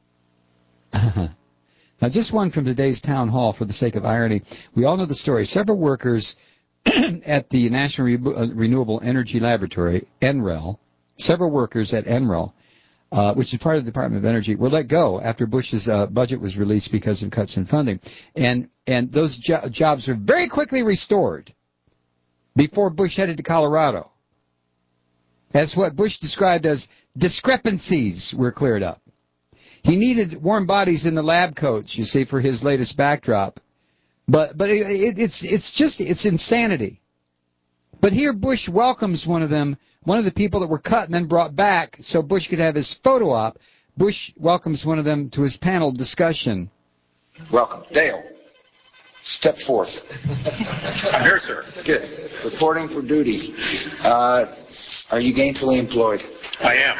Now, just one from today's town hall for the sake of irony. We all know the story. Several workers at the National Renewable Energy Laboratory, NREL, several workers at NREL, which is part of the Department of Energy, were let go after Bush's budget was released because of cuts in funding. And those jobs were very quickly restored before Bush headed to Colorado. That's what Bush described as discrepancies were cleared up. He needed warm bodies in the lab coats, you see, for his latest backdrop. But it's insanity. But here Bush welcomes one of them, one of the people that were cut and then brought back so Bush could have his photo op. Bush welcomes one of them to his panel discussion. Welcome. Dale, step forth. I'm here, sir. Good. Reporting for duty. Are you gainfully employed? I am.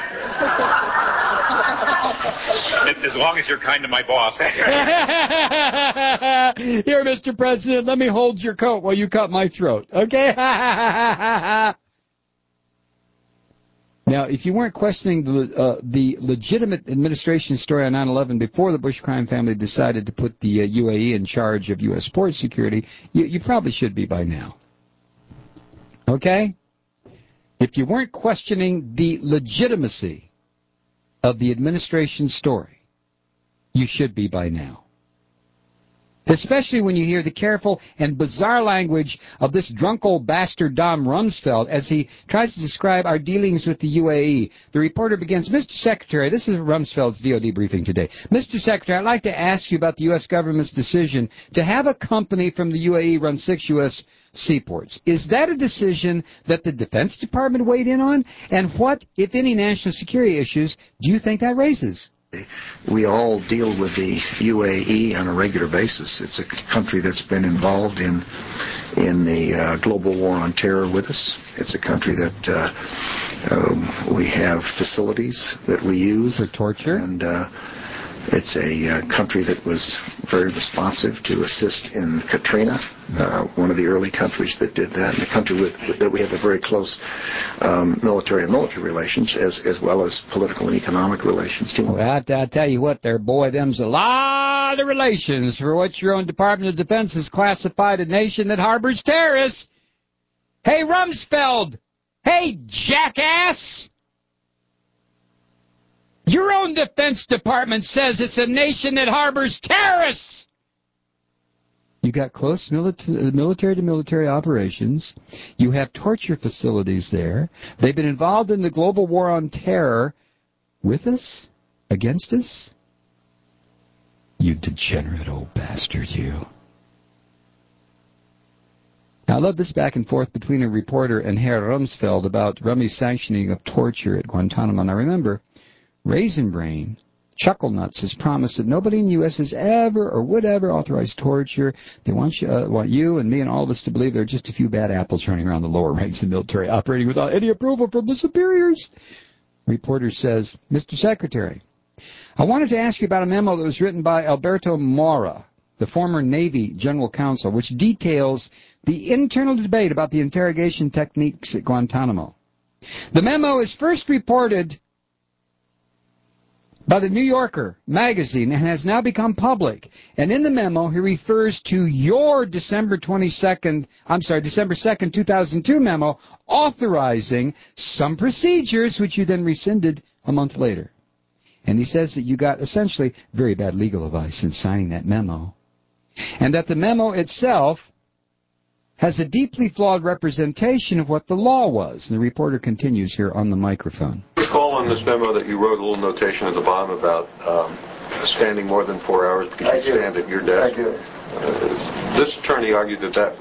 As long as you're kind to my boss. Here, Mr. President, let me hold your coat while you cut my throat, okay? Now, if you weren't questioning the legitimate administration story on 9/11 before the Bush crime family decided to put the UAE in charge of U.S. port security, you probably should be by now. Okay? If you weren't questioning the legitimacy of the administration story, you should be by now. Especially when you hear the careful and bizarre language of this drunk old bastard Don Rumsfeld as he tries to describe our dealings with the UAE. The reporter begins, Mr. Secretary, this is Rumsfeld's DOD briefing today. Mr. Secretary, I'd like to ask you about the U.S. government's decision to have a company from the UAE run 6 U.S. seaports. Is that a decision that the Defense Department weighed in on? And what, if any, national security issues do you think that raises? We all deal with the UAE on a regular basis. It's a country that's been involved in the global war on terror with us. It's a country that we have facilities that we use. For torture? And it's a country that was very responsive to assist in Katrina, one of the early countries that did that, and a country that we have a very close military relations as well as political and economic relations too. Well, I tell you what there, boy, them's a lot of relations for what your own Department of Defense has classified a nation that harbors terrorists. Hey, Rumsfeld! Hey, jackass! Your own Defense Department says it's a nation that harbors terrorists! You got close military-to-military operations. You have torture facilities there. They've been involved in the global war on terror with us? Against us? You degenerate old bastard, you. Now, I love this back and forth between a reporter and Herr Rumsfeld about Rummy's sanctioning of torture at Guantanamo. Now, remember, Raisin Brain, Chuckle Nuts, has promised that nobody in the U.S. has ever or would ever authorize torture. They want you and me and all of us to believe there are just a few bad apples running around the lower ranks of the military operating without any approval from the superiors. Reporter says, Mr. Secretary, I wanted to ask you about a memo that was written by Alberto Mora, the former Navy General Counsel, which details the internal debate about the interrogation techniques at Guantanamo. The memo is first reported by the New Yorker magazine and has now become public. And in the memo, he refers to your December 2nd, 2002 memo authorizing some procedures which you then rescinded a month later. And he says that you got essentially very bad legal advice in signing that memo. And that the memo itself has a deeply flawed representation of what the law was. And the reporter continues here on the microphone. I recall in this memo that you wrote a little notation at the bottom about standing more than 4 hours because you stand at your desk. I do. This attorney argued that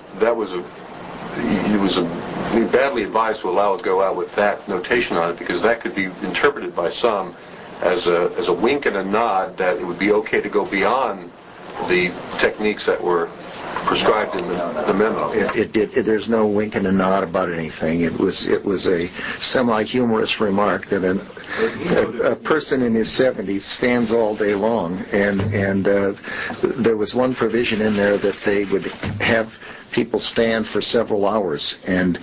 he was badly advised to allow it to go out with that notation on it because that could be interpreted by some as a wink and a nod that it would be okay to go beyond the techniques that were prescribed in the memo. There's no wink and a nod about anything. It was a semi-humorous remark that a person in his 70s stands all day long, and there was one provision in there that they would have people stand for several hours, and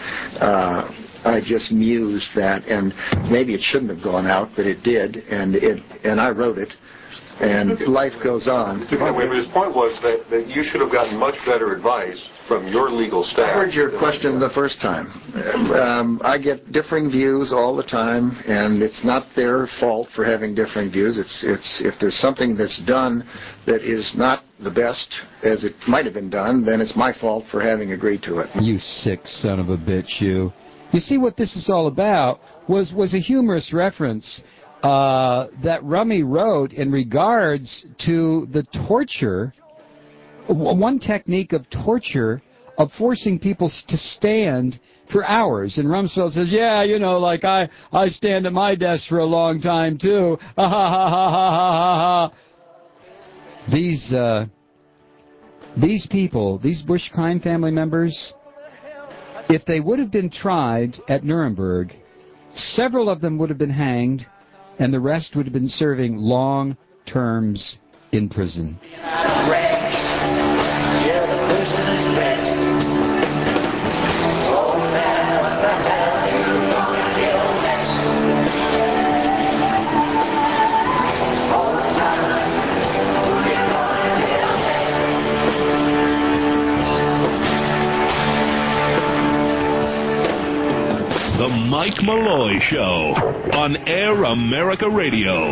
I just mused that, and maybe it shouldn't have gone out, but it did, and I wrote it. And life goes on. But his point was that you should have gotten much better advice from your legal staff. I heard your question the first time. I get differing views all the time, and it's not their fault for having differing views. It's if there's something that's done that is not the best as it might have been done, then it's my fault for having agreed to it. You sick son of a bitch, you. You see, what this is all about was a humorous reference that Rummy wrote in regards to the torture, one technique of torture of forcing people to stand for hours. And Rumsfeld says, yeah, like I stand at my desk for a long time too. Ha ha ha ha ha ha ha. These people, these Bush crime family members, if they would have been tried at Nuremberg, several of them would have been hanged, and the rest would have been serving long terms in prison. The Mike Malloy Show on Air America Radio.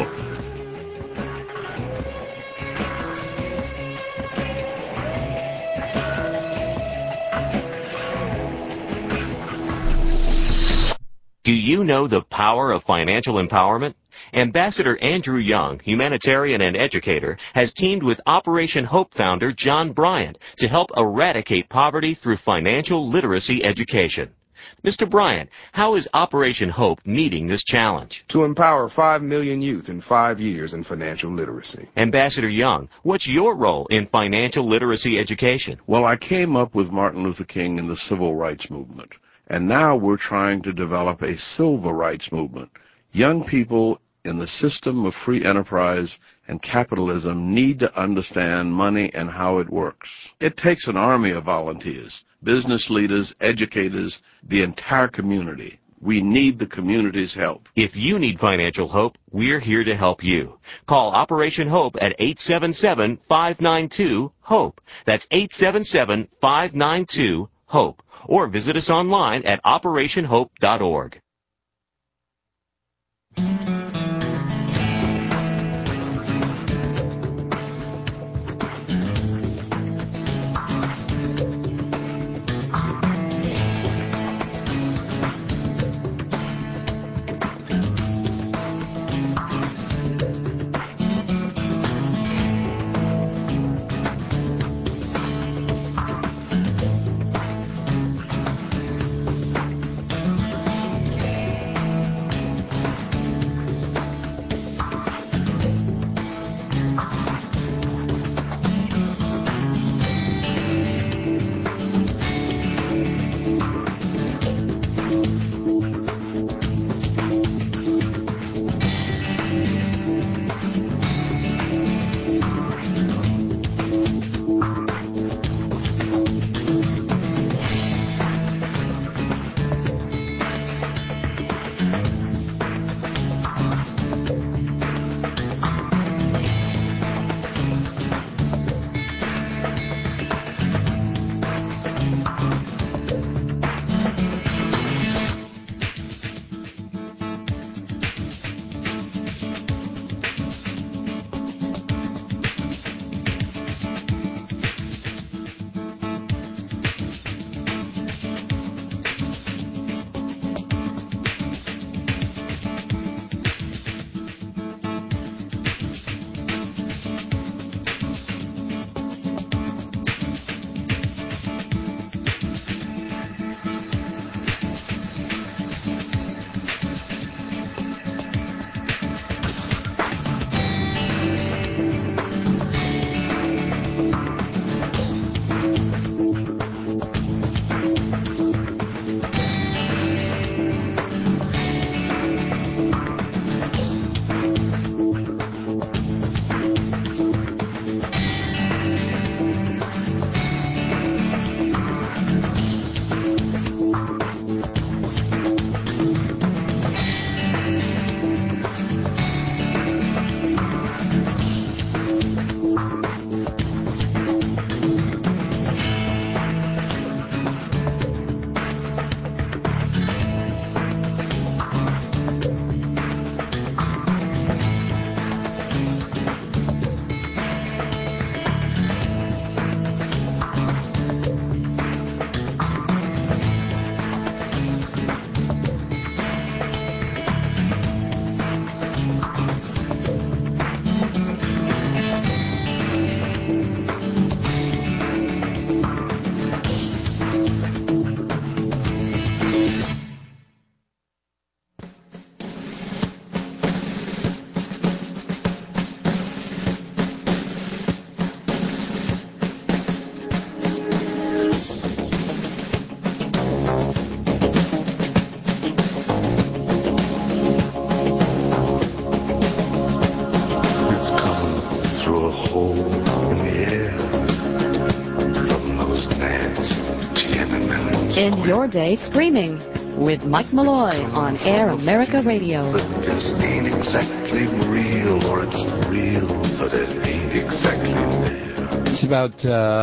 Do you know the power of financial empowerment? Ambassador Andrew Young, humanitarian and educator, has teamed with Operation Hope founder John Bryant to help eradicate poverty through financial literacy education. Mr. Bryant, how is Operation Hope meeting this challenge? To empower 5 million youth in 5 years in financial literacy. Ambassador Young, what's your role in financial literacy education? Well, I came up with Martin Luther King and the Civil Rights Movement, and now we're trying to develop a civil rights movement. Young people in the system of free enterprise and capitalism need to understand money and how it works. It takes an army of volunteers, business leaders, educators, the entire community. We need the community's help. If you need financial hope, we're here to help you. Call Operation Hope at 877-592-HOPE. That's 877-592-HOPE. Or visit us online at operationhope.org. your day screaming with Mike Malloy on Air America Radio. This ain't exactly real, or it's real, but it ain't exactly there. It's about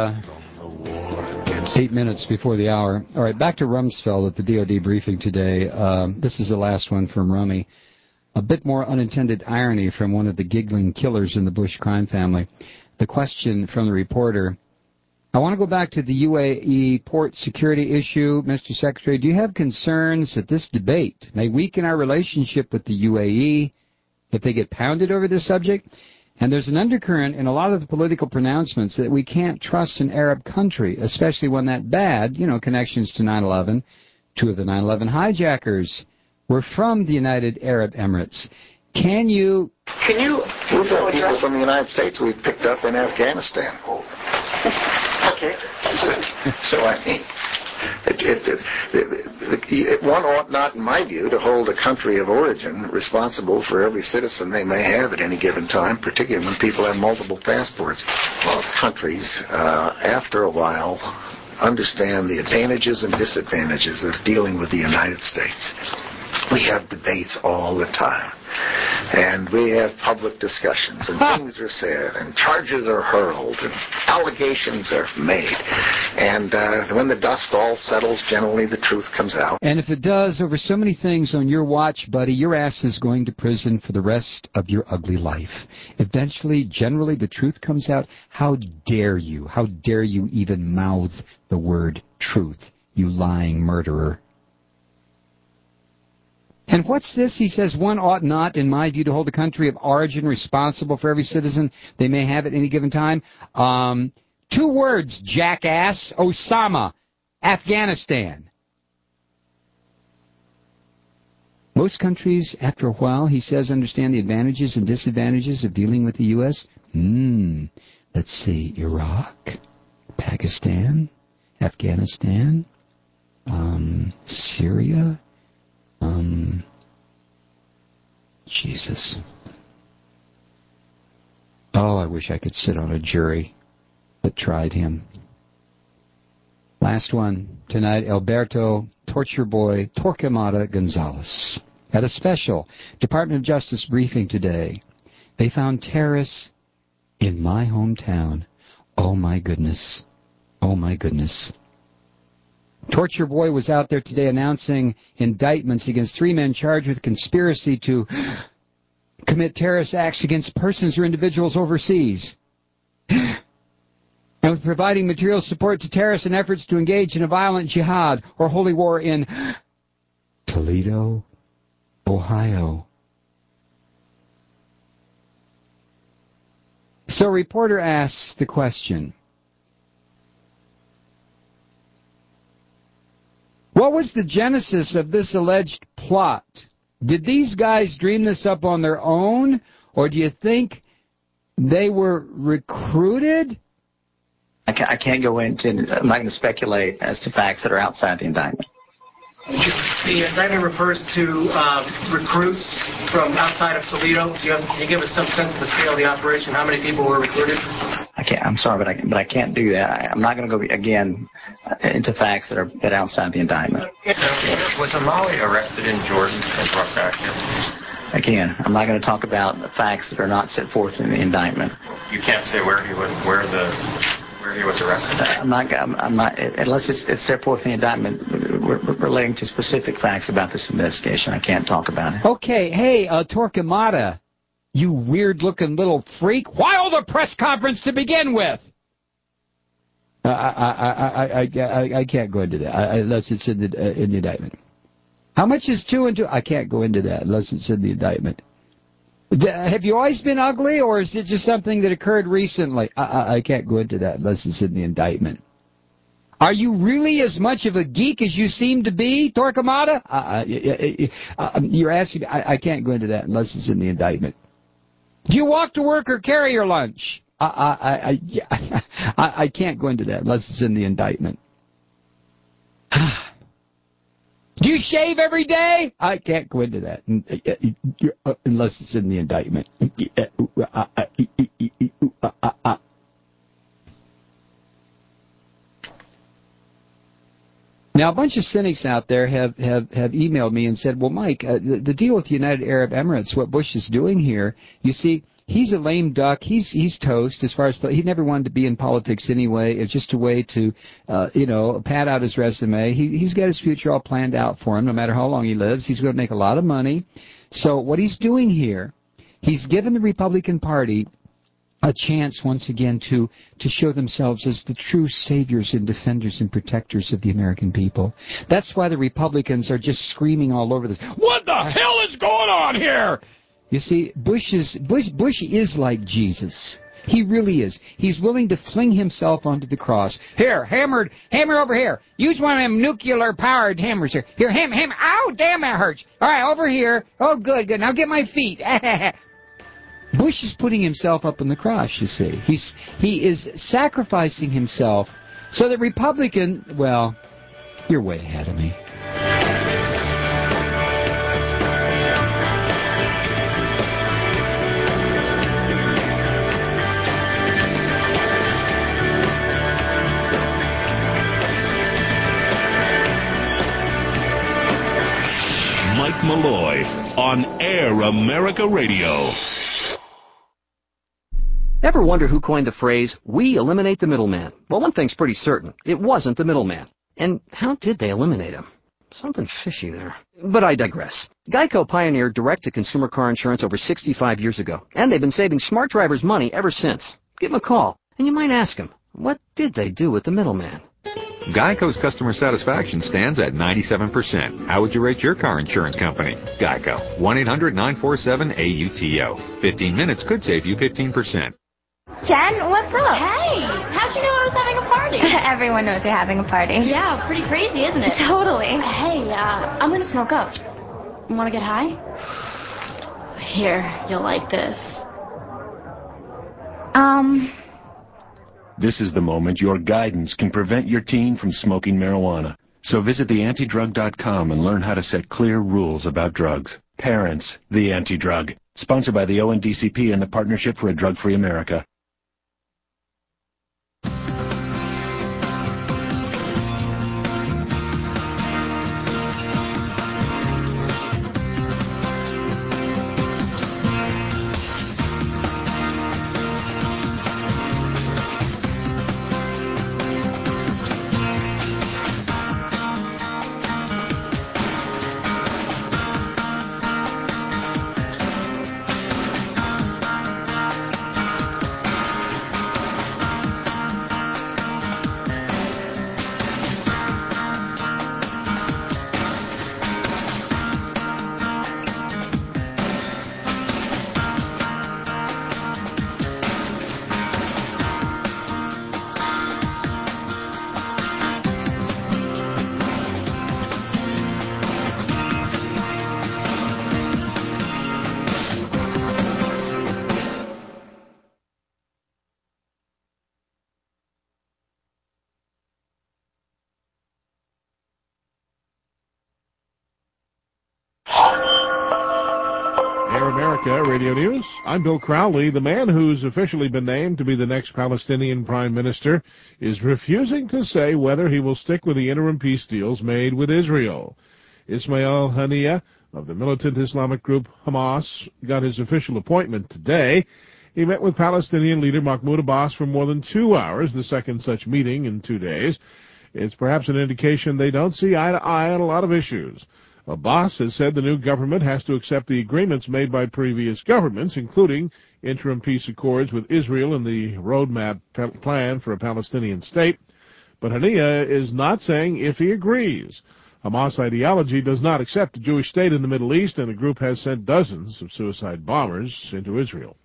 8 minutes before the hour. All right, back to Rumsfeld at the DoD briefing today. This is the last one from Rummy. A bit more unintended irony from one of the giggling killers in the Bush crime family. The question from the reporter, I want to go back to the UAE port security issue. Mr. Secretary, do you have concerns that this debate may weaken our relationship with the UAE if they get pounded over this subject? And there's an undercurrent in a lot of the political pronouncements that we can't trust an Arab country, especially one that bad, connections to 9/11. Two of the 9/11 hijackers were from the United Arab Emirates. Can you... We've got people from the United States we picked up in Afghanistan. Okay. So I mean, one ought not, in my view, to hold a country of origin responsible for every citizen they may have at any given time, particularly when people have multiple passports. Most countries, after a while, understand the advantages and disadvantages of dealing with the United States. We have debates all the time, and we have public discussions, and things are said, and charges are hurled, and allegations are made, and when the dust all settles, generally the truth comes out. And if it does, over so many things on your watch, buddy, your ass is going to prison for the rest of your ugly life. Eventually, generally, the truth comes out. How dare you? How dare you even mouth the word truth, you lying murderer? And what's this? He says, one ought not, in my view, to hold a country of origin responsible for every citizen they may have at any given time. 2 words, jackass. Osama. Afghanistan. Most countries, after a while, he says, understand the advantages and disadvantages of dealing with the U.S. Let's see, Iraq, Pakistan, Afghanistan, Syria. Jesus. Oh, I wish I could sit on a jury that tried him. Last one tonight, Alberto Torture Boy Torquemada Gonzalez. At a special Department of Justice briefing today, they found terrorists in my hometown. Oh, my goodness. Oh, my goodness. Torture Boy was out there today announcing indictments against 3 men charged with conspiracy to commit terrorist acts against persons or individuals overseas, and with providing material support to terrorists in efforts to engage in a violent jihad or holy war in Toledo, Ohio. So a reporter asks the question, what was the genesis of this alleged plot? Did these guys dream this up on their own, or do you think they were recruited? I can't go into, I'm not going to speculate as to facts that are outside the indictment. The indictment refers to recruits from outside of Toledo. Can you give us some sense of the scale of the operation? How many people were recruited? I'm sorry, but I can't do that. I'm not going to go again into facts that are outside the indictment. Was Amali arrested in Jordan and brought back here? Again, I'm not going to talk about facts that are not set forth in the indictment. You can't say where he was arrested. I'm not unless it's set forth in the indictment relating to specific facts about this investigation. I can't talk about it. Okay, hey, Torquemada, you weird-looking little freak. Why hold a press conference to begin with? I can't go into that unless it's in the indictment. How much is 2 and 2? I can't go into that unless it's in the indictment. Have you always been ugly, or is it just something that occurred recently? I can't go into that unless it's in the indictment. Are you really as much of a geek as you seem to be, Torquemada? You're asking me. I can't go into that unless it's in the indictment. Do you walk to work or carry your lunch? I can't go into that unless it's in the indictment. Do you shave every day? I can't go into that unless it's in the indictment. Now, a bunch of cynics out there have emailed me and said, well, Mike, the deal with the United Arab Emirates, what Bush is doing here, you see, he's a lame duck. He's toast as far as he never wanted to be in politics anyway. It's just a way to, pad out his resume. He's got his future all planned out for him. No matter how long he lives, he's going to make a lot of money. So what he's doing here, he's given the Republican Party a chance once again to show themselves as the true saviors and defenders and protectors of the American people. That's why the Republicans are just screaming all over this. What the hell is going on here? You see, Bush is like Jesus. He really is. He's willing to fling himself onto the cross. Here, hammer over here. Use one of them nuclear-powered hammers here. Here, hammer. Ow, damn, that hurts. All right, over here. Oh, good. Now get my feet. Bush is putting himself up on the cross, you see. He is sacrificing himself so that Republican, well, you're way ahead of me. Mike Malloy on Air America Radio. Ever wonder who coined the phrase, we eliminate the middleman? Well, one thing's pretty certain. It wasn't the middleman. And how did they eliminate him? Something fishy there. But I digress. Geico pioneered direct-to-consumer car insurance over 65 years ago, and they've been saving smart drivers money ever since. Give them a call, and you might ask them, what did they do with the middleman? Geico's customer satisfaction stands at 97%. How would you rate your car insurance company? Geico. 1-800-947-AUTO. 15 minutes could save you 15%. Jen, what's up? Hey, how'd you know I was having a party? Everyone knows you're having a party. Yeah, pretty crazy, isn't it? Totally. Hey, I'm gonna smoke up. Wanna get high? Here, you'll like this. This is the moment your guidance can prevent your teen from smoking marijuana. So visit theantidrug.com and learn how to set clear rules about drugs. Parents, the Anti-Drug. Sponsored by the ONDCP and the Partnership for a Drug-Free America. Radio News. I'm Bill Crowley. The man who's officially been named to be the next Palestinian Prime Minister is refusing to say whether he will stick with the interim peace deals made with Israel. Ismail Haniyeh of the militant Islamic group Hamas got his official appointment today. He met with Palestinian leader Mahmoud Abbas for more than 2 hours, the second such meeting in 2 days. It's perhaps an indication they don't see eye to eye on a lot of issues. Abbas has said the new government has to accept the agreements made by previous governments, including interim peace accords with Israel and the roadmap plan for a Palestinian state. But Haniyeh is not saying if he agrees. Hamas ideology does not accept a Jewish state in the Middle East, and the group has sent dozens of suicide bombers into Israel.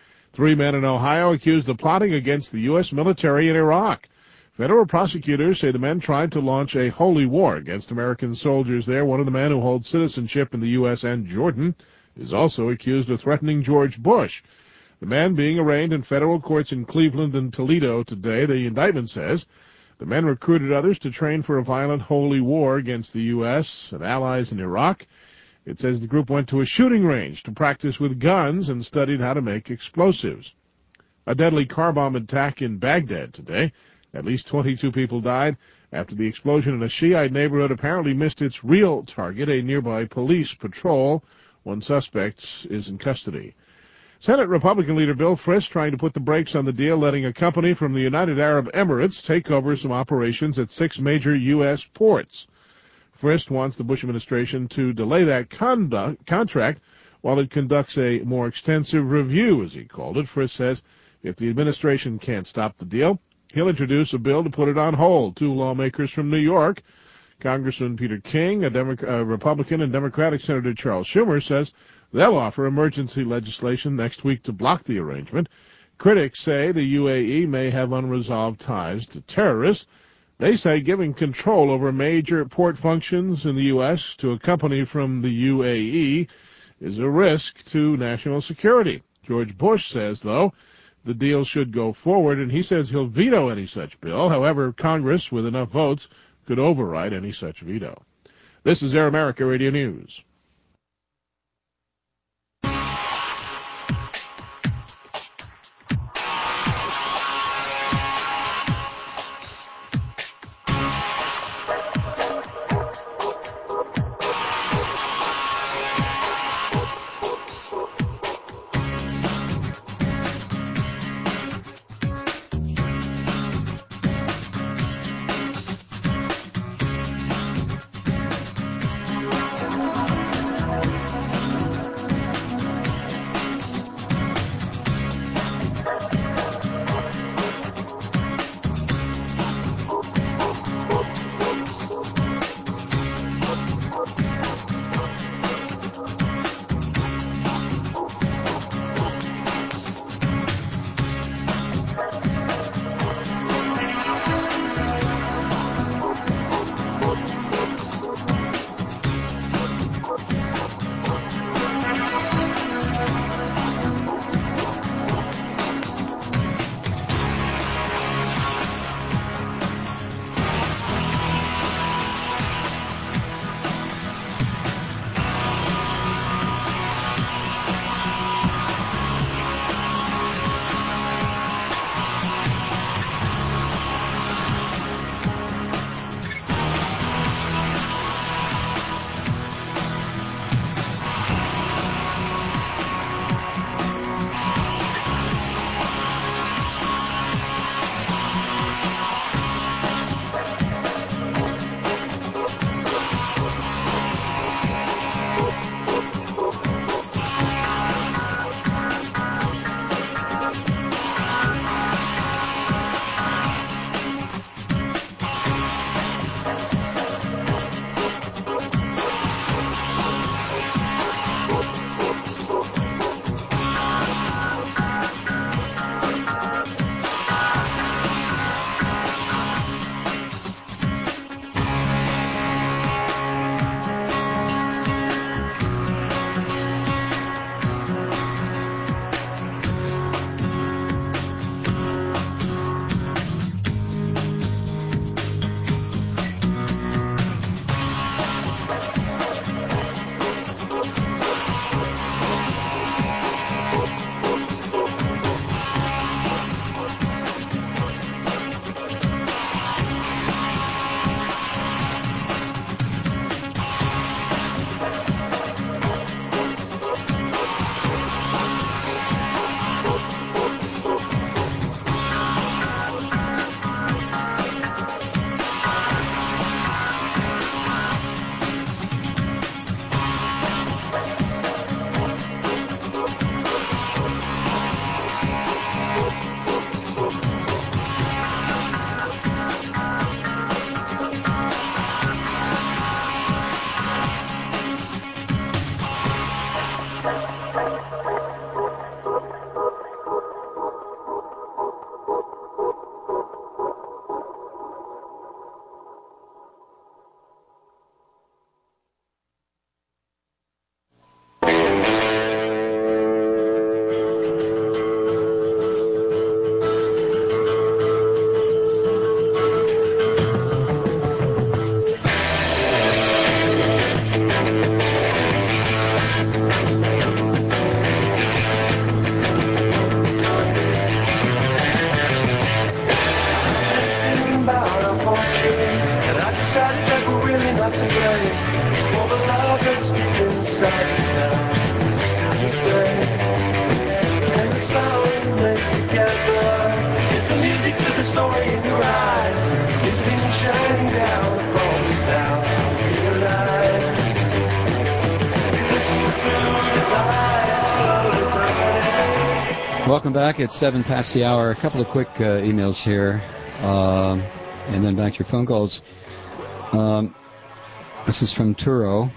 3 men in Ohio accused of plotting against the U.S. military in Iraq. Federal prosecutors say the men tried to launch a holy war against American soldiers there. One of the men who holds citizenship in the U.S. and Jordan is also accused of threatening George Bush. The man being arraigned in federal courts in Cleveland and Toledo today. The indictment says the men recruited others to train for a violent holy war against the U.S. and allies in Iraq. It says the group went to a shooting range to practice with guns and studied how to make explosives. A deadly car bomb attack in Baghdad today. At least 22 people died after the explosion in a Shiite neighborhood apparently missed its real target, a nearby police patrol. One suspect is in custody. Senate Republican leader Bill Frist trying to put the brakes on the deal, letting a company from the United Arab Emirates take over some operations at 6 major U.S. ports. Frist wants the Bush administration to delay that contract while it conducts a more extensive review, as he called it. Frist says if the administration can't stop the deal, he'll introduce a bill to put it on hold. 2 lawmakers from New York, Congressman Peter King, a Republican, and Democratic Senator Charles Schumer, says they'll offer emergency legislation next week to block the arrangement. Critics say the UAE may have unresolved ties to terrorists. They say giving control over major port functions in the U.S. to a company from the UAE is a risk to national security. George Bush says, though, the deal should go forward, and he says he'll veto any such bill. However, Congress, with enough votes, could override any such veto. This is Air America Radio News. Welcome back. It's 7 past the hour. A couple of quick emails here, and then back to your phone calls. This is from Turo.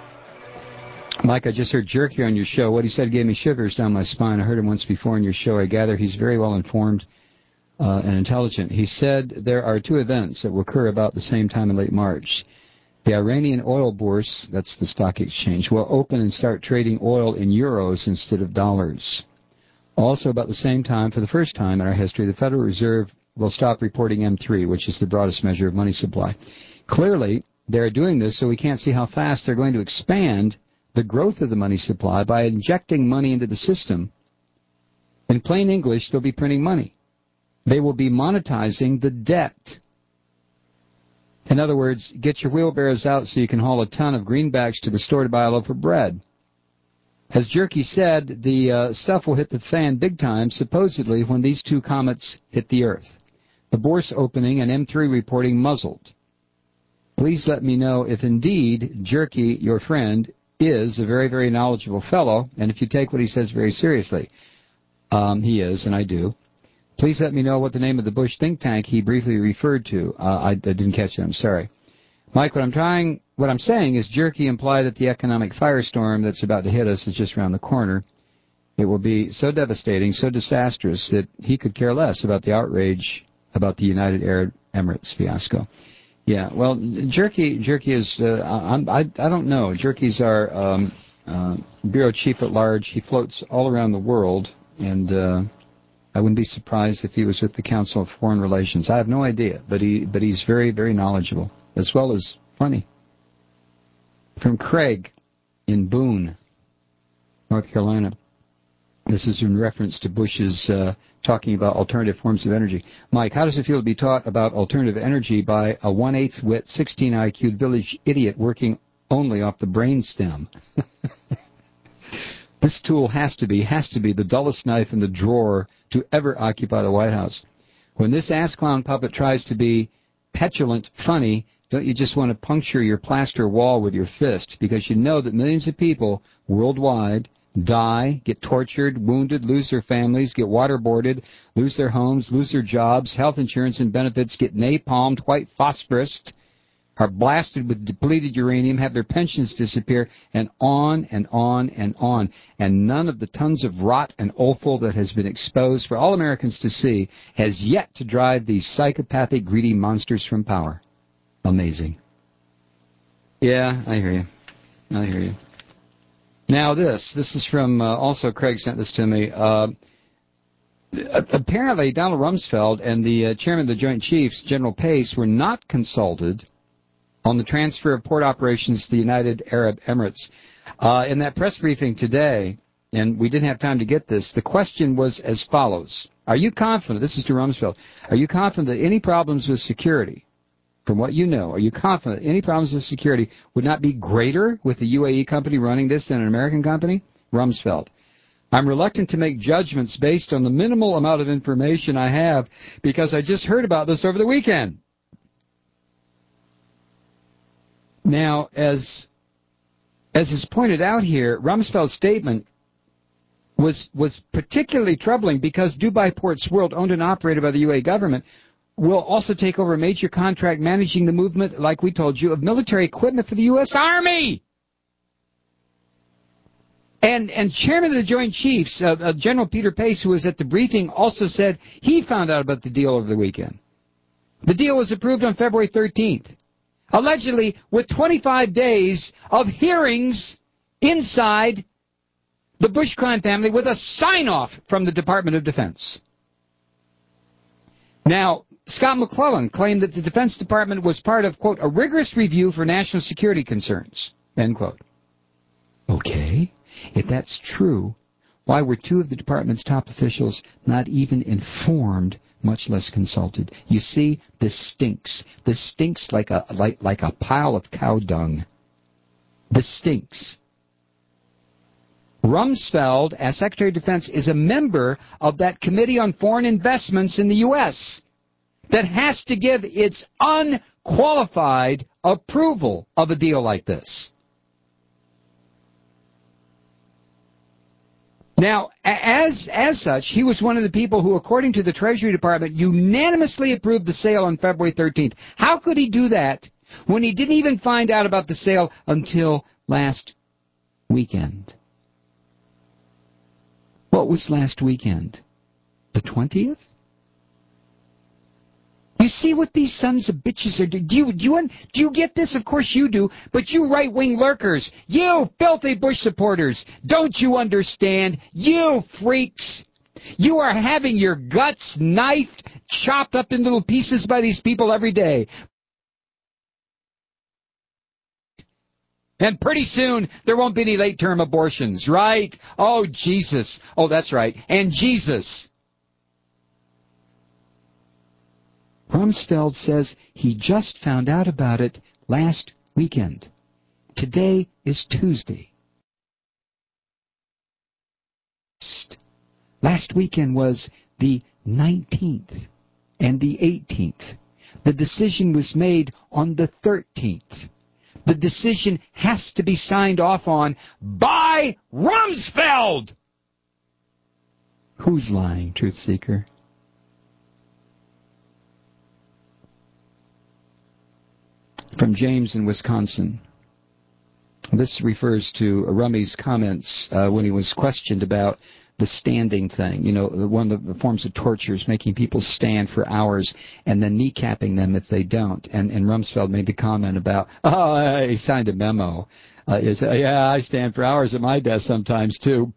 Mike, I just heard Jerky on your show. What he said gave me shivers down my spine. I heard him once before in your show. I gather he's very well informed and intelligent. He said there are two events that will occur about the same time in late March. The Iranian oil bourse, that's the stock exchange, will open and start trading oil in euros instead of dollars. Also, about the same time, for the first time in our history, the Federal Reserve will stop reporting M3, which is the broadest measure of money supply. Clearly, they're doing this so we can't see how fast they're going to expand the growth of the money supply by injecting money into the system. In plain English, they'll be printing money. They will be monetizing the debt. In other words, get your wheelbarrows out so you can haul a ton of greenbacks to the store to buy a loaf of bread. As Jerky said, the stuff will hit the fan big time, supposedly, when these two comets hit the Earth. The bourse opening and M3 reporting muzzled. Please let me know if indeed Jerky, your friend, is a very, very knowledgeable fellow, and if you take what he says very seriously. He is, and I do. Please let me know what the name of the Bush think tank he briefly referred to. I didn't catch it, I'm sorry. Mike, what I'm saying is Jerky implied that the economic firestorm that's about to hit us is just around the corner. It will be so devastating, so disastrous, that he could care less about the outrage about the United Arab Emirates fiasco. Yeah, well, Jerky is, I don't know. Jerky's our bureau chief at large. He floats all around the world, and I wouldn't be surprised if he was with the Council of Foreign Relations. I have no idea, but he's very, very knowledgeable, as well as funny. From Craig in Boone, North Carolina. This is in reference to Bush's talking about alternative forms of energy. Mike, how does it feel to be taught about alternative energy by a 1/8 wit, 16 IQ village idiot working only off the brainstem? This tool has to be the dullest knife in the drawer to ever occupy the White House. When this ass clown puppet tries to be petulant, funny, don't you just want to puncture your plaster wall with your fist? Because you know that millions of people worldwide die, get tortured, wounded, lose their families, get waterboarded, lose their homes, lose their jobs, health insurance and benefits, get napalmed, white phosphorused, are blasted with depleted uranium, have their pensions disappear, and on and on and on. And none of the tons of rot and offal that has been exposed for all Americans to see has yet to drive these psychopathic, greedy monsters from power. Amazing. Yeah, I hear you. Now this is from, also Craig sent this to me. Apparently Donald Rumsfeld and the chairman of the Joint Chiefs, General Pace, were not consulted on the transfer of port operations to the United Arab Emirates. In that press briefing today, and we didn't have time to get this, the question was as follows. Are you confident, this is to Rumsfeld, are you confident that any problems with security, from what you know, are you confident any problems with security would not be greater with the UAE company running this than an American company? Rumsfeld. I'm reluctant to make judgments based on the minimal amount of information I have because I just heard about this over the weekend. Now, as is pointed out here, Rumsfeld's statement was particularly troubling because Dubai Ports World, owned and operated by the UAE government, will also take over a major contract managing the movement, like we told you, of military equipment for the U.S. Army. And Chairman of the Joint Chiefs, General Peter Pace, who was at the briefing, also said he found out about the deal over the weekend. The deal was approved on February 13th, allegedly with 25 days of hearings inside the Bush crime family with a sign-off from the Department of Defense. Now, Scott McClellan claimed that the Defense Department was part of, quote, a rigorous review for national security concerns, end quote. Okay, if that's true, why were two of the department's top officials not even informed, much less consulted? You see, this stinks. This stinks like a pile of cow dung. This stinks. Rumsfeld, as Secretary of Defense, is a member of that Committee on Foreign Investments in the U.S. that has to give its unqualified approval of a deal like this. Now, as such, he was one of the people who, according to the Treasury Department, unanimously approved the sale on February 13th. How could he do that when he didn't even find out about the sale until last weekend? What was last weekend? The 20th? You see what these sons of bitches are doing? Do you get this? Of course you do. But you right-wing lurkers, you filthy Bush supporters, don't you understand? You freaks! You are having your guts knifed, chopped up in little pieces by these people every day. And pretty soon, there won't be any late-term abortions, right? Oh, Jesus. Oh, that's right. And Jesus. Rumsfeld says he just found out about it last weekend. Today is Tuesday. Last weekend was the 19th and the 18th. The decision was made on the 13th. The decision has to be signed off on by Rumsfeld! Who's lying, truth seeker? From James in Wisconsin. This refers to Rummy's comments when he was questioned about the standing thing. You know, one of the forms of torture is making people stand for hours and then kneecapping them if they don't. And Rumsfeld made the comment about, he signed a memo. He said, yeah, I stand for hours at my desk sometimes too.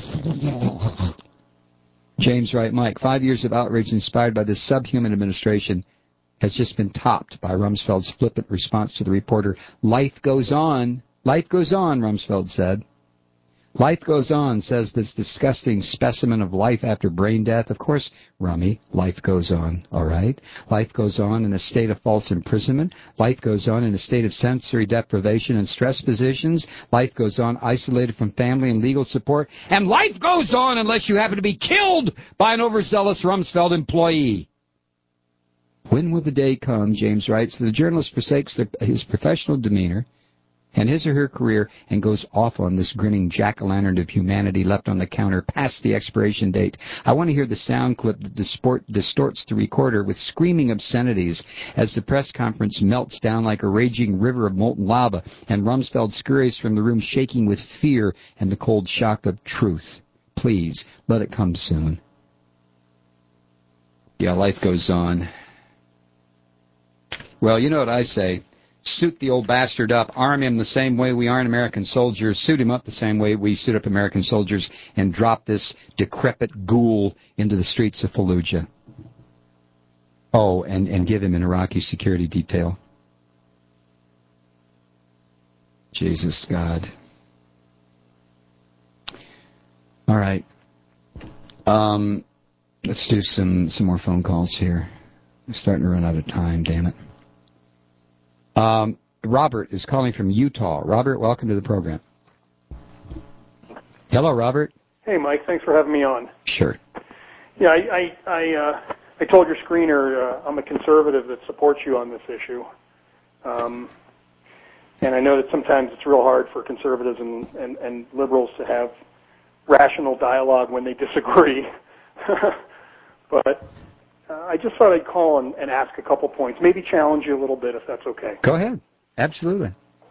James Wright Mike, 5 years of outrage inspired by this subhuman administration has just been topped by Rumsfeld's flippant response to the reporter. Life goes on. Life goes on, Rumsfeld said. Life goes on, says this disgusting specimen of life after brain death. Of course, Rummy, life goes on, all right? Life goes on in a state of false imprisonment. Life goes on in a state of sensory deprivation and stress positions. Life goes on isolated from family and legal support. And life goes on unless you happen to be killed by an overzealous Rumsfeld employee. When will the day come, James writes, that the journalist forsakes his professional demeanor and his or her career and goes off on this grinning jack-o'-lantern of humanity left on the counter past the expiration date? I want to hear the sound clip that distorts the recorder with screaming obscenities as the press conference melts down like a raging river of molten lava and Rumsfeld scurries from the room shaking with fear and the cold shock of truth. Please, let it come soon. Yeah, life goes on. Well, you know what I say. Suit the old bastard up. Arm him the same way we arm American soldiers. Suit him up the same way we suit up American soldiers and drop this decrepit ghoul into the streets of Fallujah. Oh, and give him an Iraqi security detail. Jesus, God. All right. Let's do some more phone calls here. We're starting to run out of time, damn it. Robert is calling from Utah. Robert, welcome to the program. Hello, Robert. Hey, Mike. Thanks for having me on. Sure. Yeah, I told your screener I'm a conservative that supports you on this issue. And I know that sometimes it's real hard for conservatives and liberals to have rational dialogue when they disagree. But I just thought I'd call and ask a couple points, maybe challenge you a little bit if that's okay. Go ahead. Absolutely.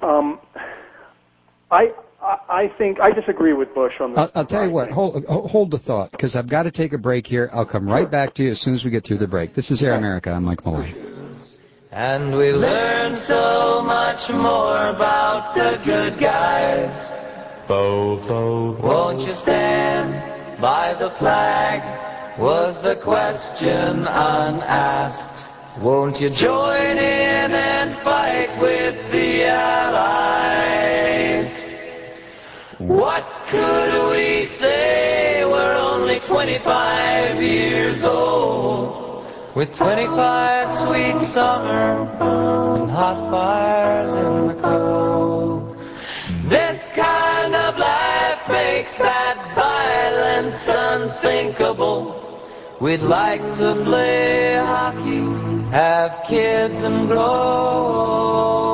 I think I disagree with Bush on this. I'll tell you what. Hold the thought, because I've got to take a break here. I'll come right back to you as soon as we get through the break. This is Air America. I'm Mike Malloy. And we learned so much more about the good guys. Won't you stand by the flag? Was the question unasked. Won't you join in and fight with the Allies? What could we say? We're only 25 years old, with 25 sweet summers and hot fires in the cold. This kind of life makes that violence unthinkable. We'd like to play hockey, have kids and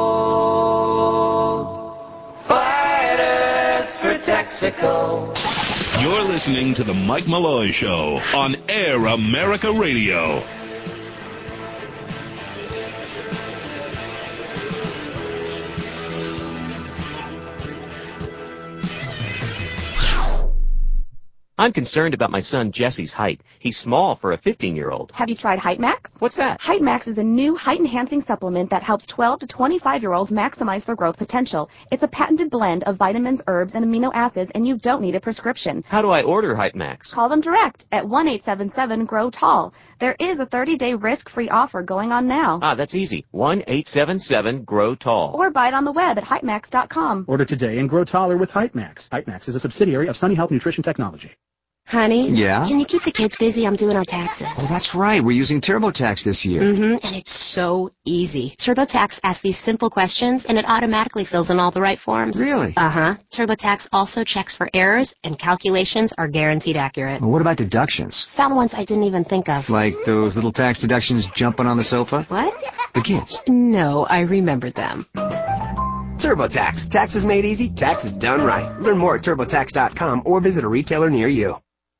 grow. Fighters for Texaco. You're listening to The Mike Malloy Show on Air America Radio. I'm concerned about my son Jesse's height. He's small for a 15-year-old. Have you tried Height Max? What's that? Height Max is a new height-enhancing supplement that helps 12 to 25-year-olds maximize their growth potential. It's a patented blend of vitamins, herbs, and amino acids, and you don't need a prescription. How do I order Height Max? Call them direct at 1-877-GROW-TALL. There is a 30-day risk-free offer going on now. That's easy. 1-877-GROW-TALL. Or buy it on the web at heightmax.com. Order today and grow taller with Height Max. Height Max is a subsidiary of Sunny Health Nutrition Technology. Honey? Yeah? Can you keep the kids busy? I'm doing our taxes. Oh, that's right. We're using TurboTax this year. And it's so easy. TurboTax asks these simple questions, and it automatically fills in all the right forms. Really? Uh-huh. TurboTax also checks for errors, and calculations are guaranteed accurate. Well, what about deductions? Found ones I didn't even think of. Like those little tax deductions jumping on the sofa? What? The kids. No, I remembered them. TurboTax. Taxes made easy, taxes done right. Learn more at TurboTax.com or visit a retailer near you.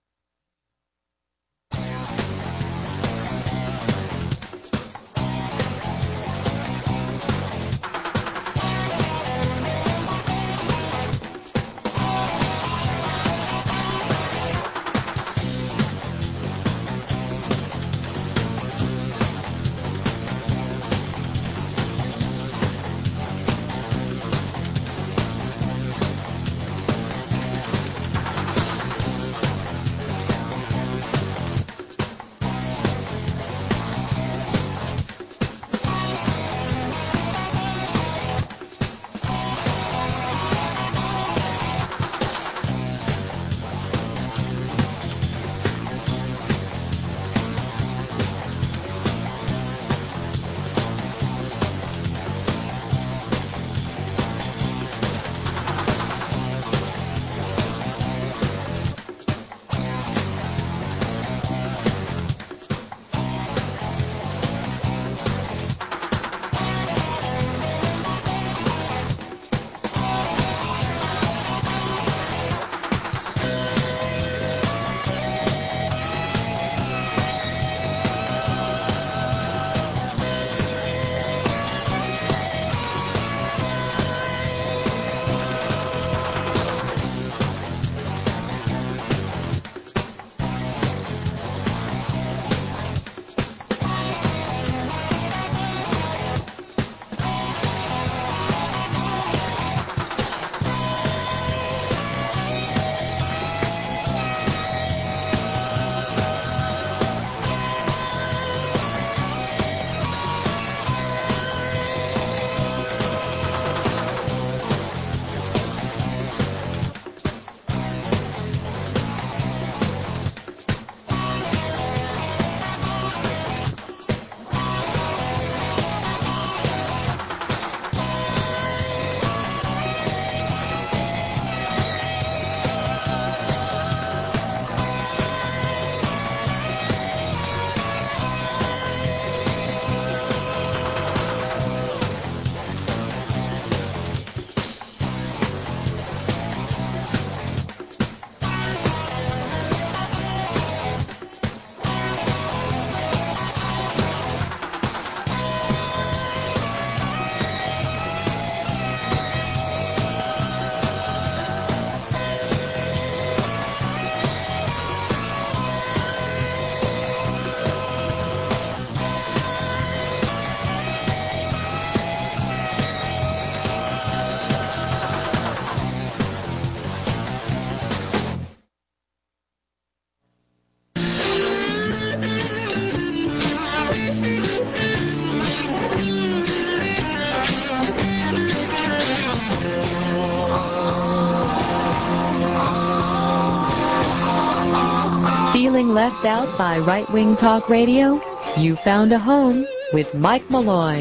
Feeling left out by right-wing talk radio? You found a home with Mike Malloy.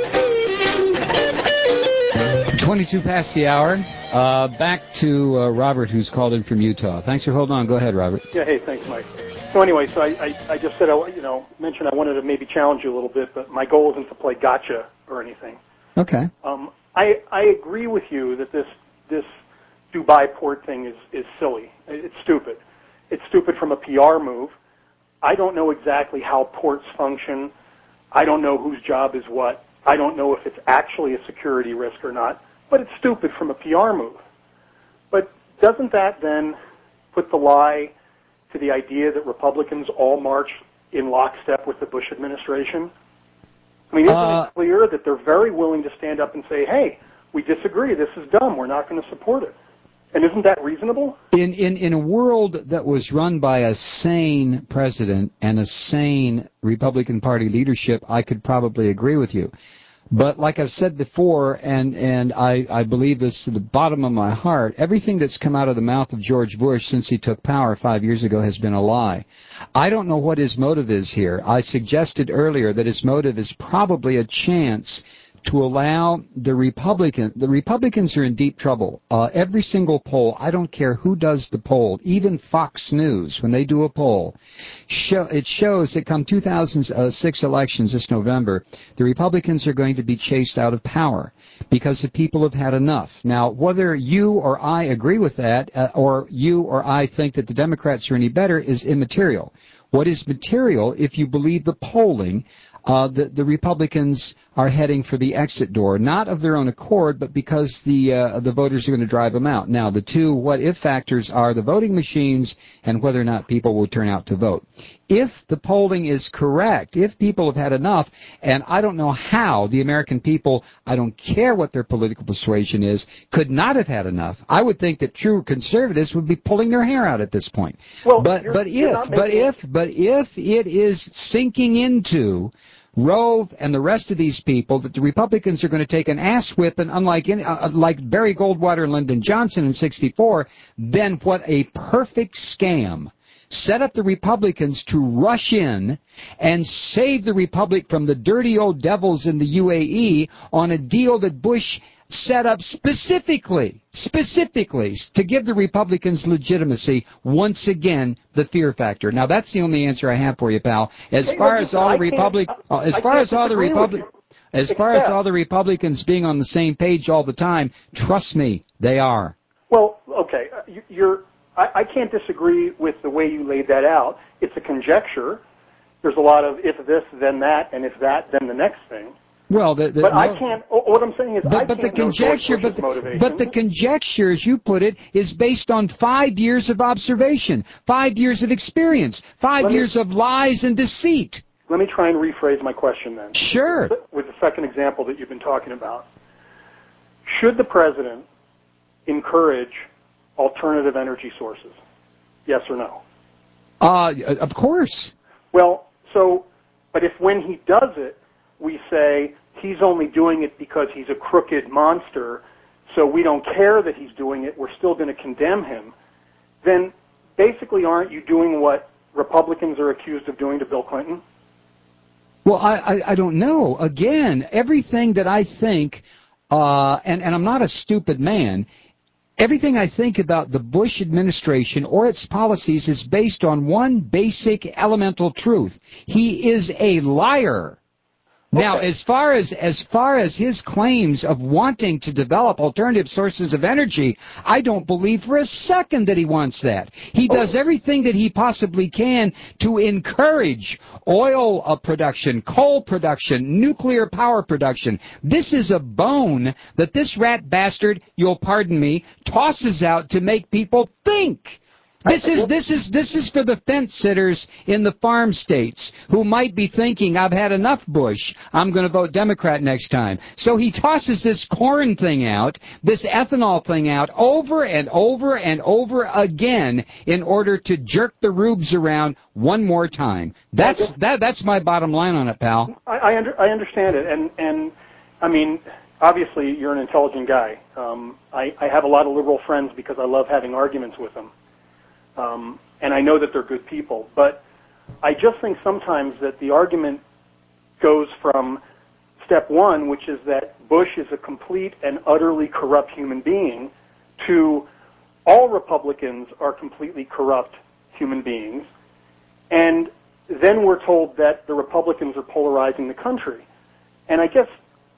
22 past the hour. Back to Robert, who's called in from Utah. Thanks for holding on. Go ahead, Robert. Yeah, hey, thanks, Mike. So anyway, I just said, mentioned I wanted to maybe challenge you a little bit, but my goal isn't to play gotcha or anything. Okay. I agree with you that this Dubai port thing is silly. It's stupid. It's stupid from a PR move. I don't know exactly how ports function. I don't know whose job is what. I don't know if it's actually a security risk or not, but it's stupid from a PR move. But doesn't that then put the lie to the idea that Republicans all march in lockstep with the Bush administration? I mean, isn't it clear that they're very willing to stand up and say, hey, we disagree, this is dumb, we're not going to support it? And isn't that reasonable? In a world that was run by a sane president and a sane Republican Party leadership, I could probably agree with you. But like I've said before, and I believe this to the bottom of my heart, everything that's come out of the mouth of George Bush since he took power 5 years ago has been a lie. I don't know what his motive is here. I suggested earlier that his motive is probably a chance to allow the Republicans are in deep trouble. Every single poll, I don't care who does the poll, even Fox News, when they do a poll, it shows that come 2006 elections this November, the Republicans are going to be chased out of power because the people have had enough. Now, whether you or I agree with that, or you or I think that the Democrats are any better is immaterial. What is material, if you believe the polling, the Republicans are heading for the exit door, not of their own accord, but because the voters are going to drive them out. Now, the two what-if factors are the voting machines and whether or not people will turn out to vote. If the polling is correct, if people have had enough, and I don't know how the American people, I don't care what their political persuasion is, could not have had enough. I would think that true conservatives would be pulling their hair out at this point. Well, but if it is sinking into Rove and the rest of these people that the Republicans are going to take an ass whipping, unlike like Barry Goldwater and Lyndon Johnson in '64, then what a perfect scam. Set up the Republicans to rush in and save the Republic from the dirty old devils in the UAE on a deal that Bush set up specifically to give the Republicans legitimacy. Once again, the fear factor. Now that's the only answer I have for you, pal. As far as all the Republicans being on the same page all the time, trust me, they are. Well, okay, I can't disagree with the way you laid that out. It's a conjecture. There's a lot of if this, then that, and if that, then the next thing. Well, I can't. What I'm saying is, the conjecture, as you put it, is based on 5 years of observation, 5 years of experience, 5 years of lies and deceit. Let me try and rephrase my question then. Sure. With the second example that you've been talking about, should the president encourage alternative energy sources? Yes or no? Of course. Well, but if when he does it, we say he's only doing it because he's a crooked monster, so we don't care that he's doing it, we're still going to condemn him, then basically aren't you doing what Republicans are accused of doing to Bill Clinton? Well, I don't know. Again, everything that I think, and I'm not a stupid man, everything I think about the Bush administration or its policies is based on one basic elemental truth. He is a liar. Now, as far as his claims of wanting to develop alternative sources of energy, I don't believe for a second that he wants that. He does everything that he possibly can to encourage oil production, coal production, nuclear power production. This is a bone that this rat bastard, you'll pardon me, tosses out to make people think. This is for the fence sitters in the farm states who might be thinking, I've had enough Bush, I'm going to vote Democrat next time. So he tosses this corn thing out, this ethanol thing out, over and over and over again in order to jerk the rubes around one more time. That's my bottom line on it, pal. I understand it, and I mean, obviously you're an intelligent guy. I have a lot of liberal friends because I love having arguments with them. And I know that they're good people, but I just think sometimes that the argument goes from step one, which is that Bush is a complete and utterly corrupt human being, to all Republicans are completely corrupt human beings, and then we're told that the Republicans are polarizing the country. And I guess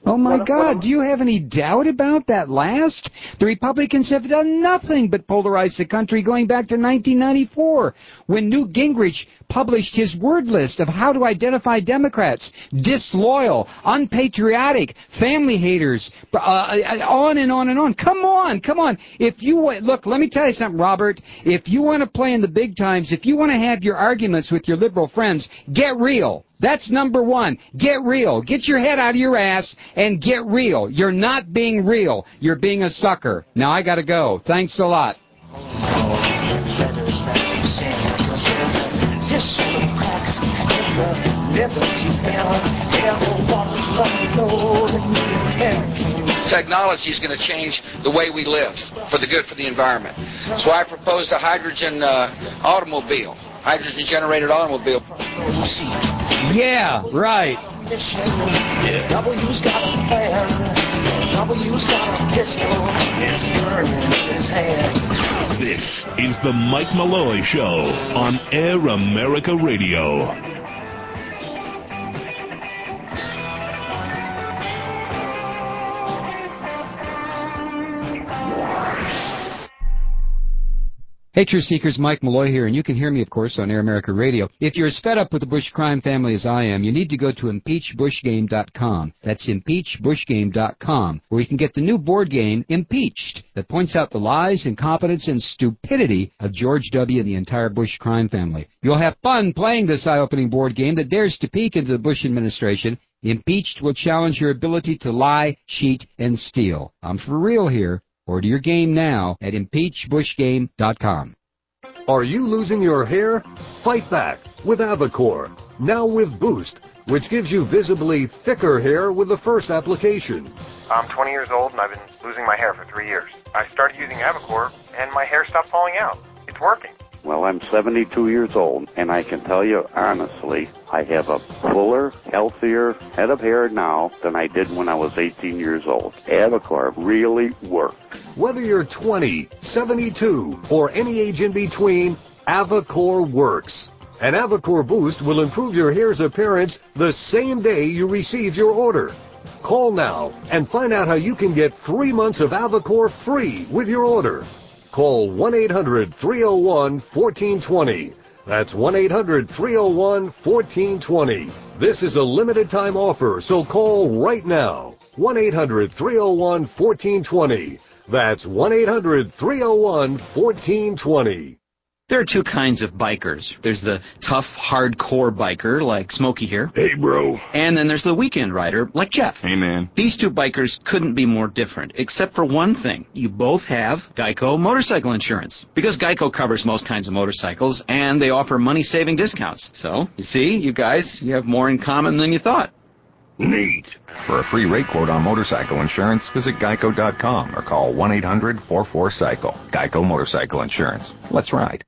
Oh, my God. Do you have any doubt about that last? The Republicans have done nothing but polarize the country going back to 1994 when Newt Gingrich published his word list of how to identify Democrats. Disloyal, unpatriotic, family haters, on and on and on. Come on. Look, let me tell you something, Robert. If you want to play in the big times, if you want to have your arguments with your liberal friends, get real. That's number one. Get real. Get your head out of your ass and get real. You're not being real. You're being a sucker. Now I gotta go. Thanks a lot. Technology is going to change the way we live for the good for the environment. So I proposed a hydrogen automobile. Hydrogen-generated automobile. Yeah, right. W's got a plan. W's got a pistol. It's burning in his hand. This is the Mike Malloy Show on Air America Radio. Hey, Truth Seekers, Mike Malloy here, and you can hear me, of course, on Air America Radio. If you're as fed up with the Bush crime family as I am, you need to go to impeachbushgame.com. That's impeachbushgame.com, where you can get the new board game, Impeached, that points out the lies, incompetence, and stupidity of George W. and the entire Bush crime family. You'll have fun playing this eye-opening board game that dares to peek into the Bush administration. Impeached will challenge your ability to lie, cheat, and steal. I'm for real here. Order your game now at impeachbushgame.com. Are you losing your hair? Fight back with Avacor, now with Boost, which gives you visibly thicker hair with the first application. I'm 20 years old and I've been losing my hair for 3 years. I started using Avacor and my hair stopped falling out. It's working. Well, I'm 72 years old, and I can tell you honestly, I have a fuller, healthier head of hair now than I did when I was 18 years old. Avacor really worked. Whether you're 20, 72, or any age in between, Avacor works. And Avacor Boost will improve your hair's appearance the same day you receive your order. Call now and find out how you can get 3 months of Avacor free with your order. Call 1-800-301-1420. That's 1-800-301-1420. This is a limited time offer, so call right now. 1-800-301-1420. That's 1-800-301-1420. There are two kinds of bikers. There's the tough, hardcore biker, like Smokey here. Hey, bro. And then there's the weekend rider, like Jeff. Hey, man. These two bikers couldn't be more different, except for one thing. You both have Geico motorcycle insurance. Because Geico covers most kinds of motorcycles, and they offer money-saving discounts. So, you see, you guys, you have more in common than you thought. Neat. For a free rate quote on motorcycle insurance, visit geico.com or call 1-800-44-CYCLE. Geico Motorcycle Insurance. Let's ride.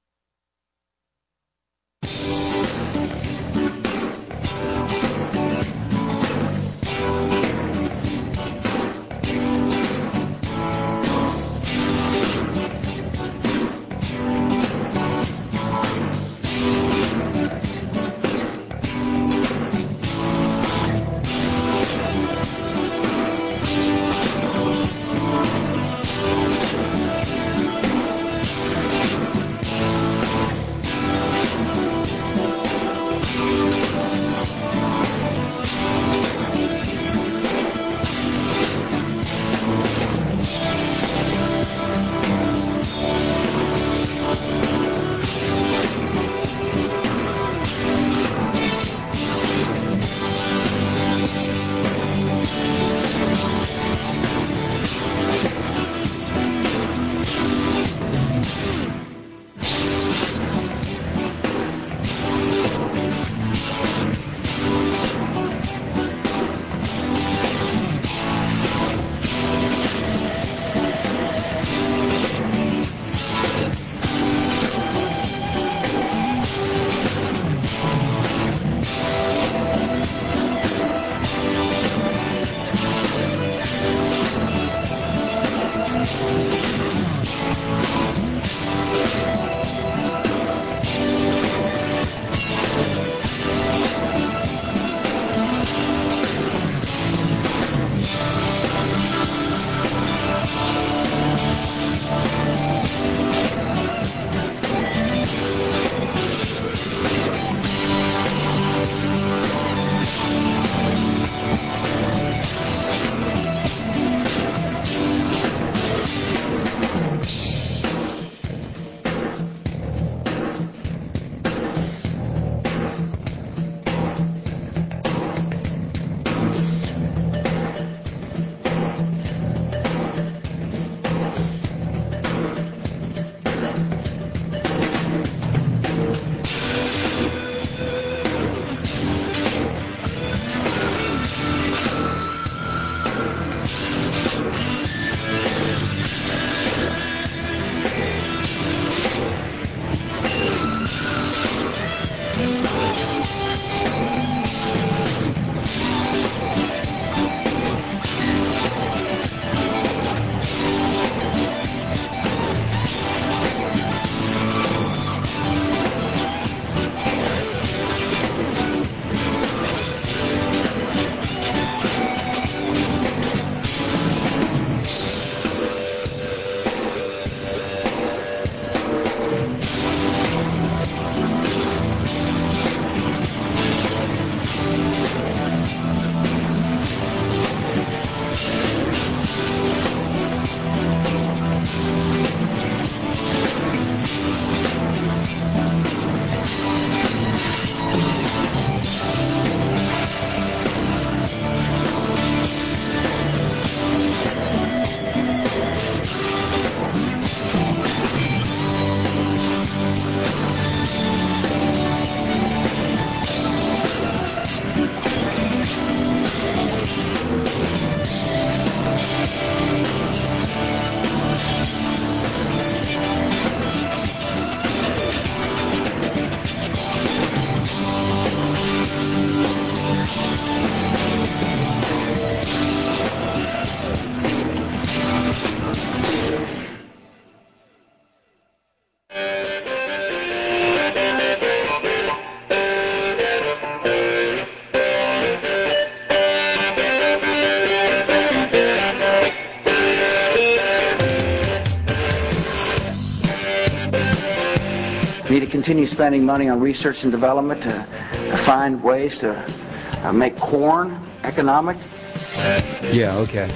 We need to continue spending money on research and development to find ways to make corn economic. Yeah, okay.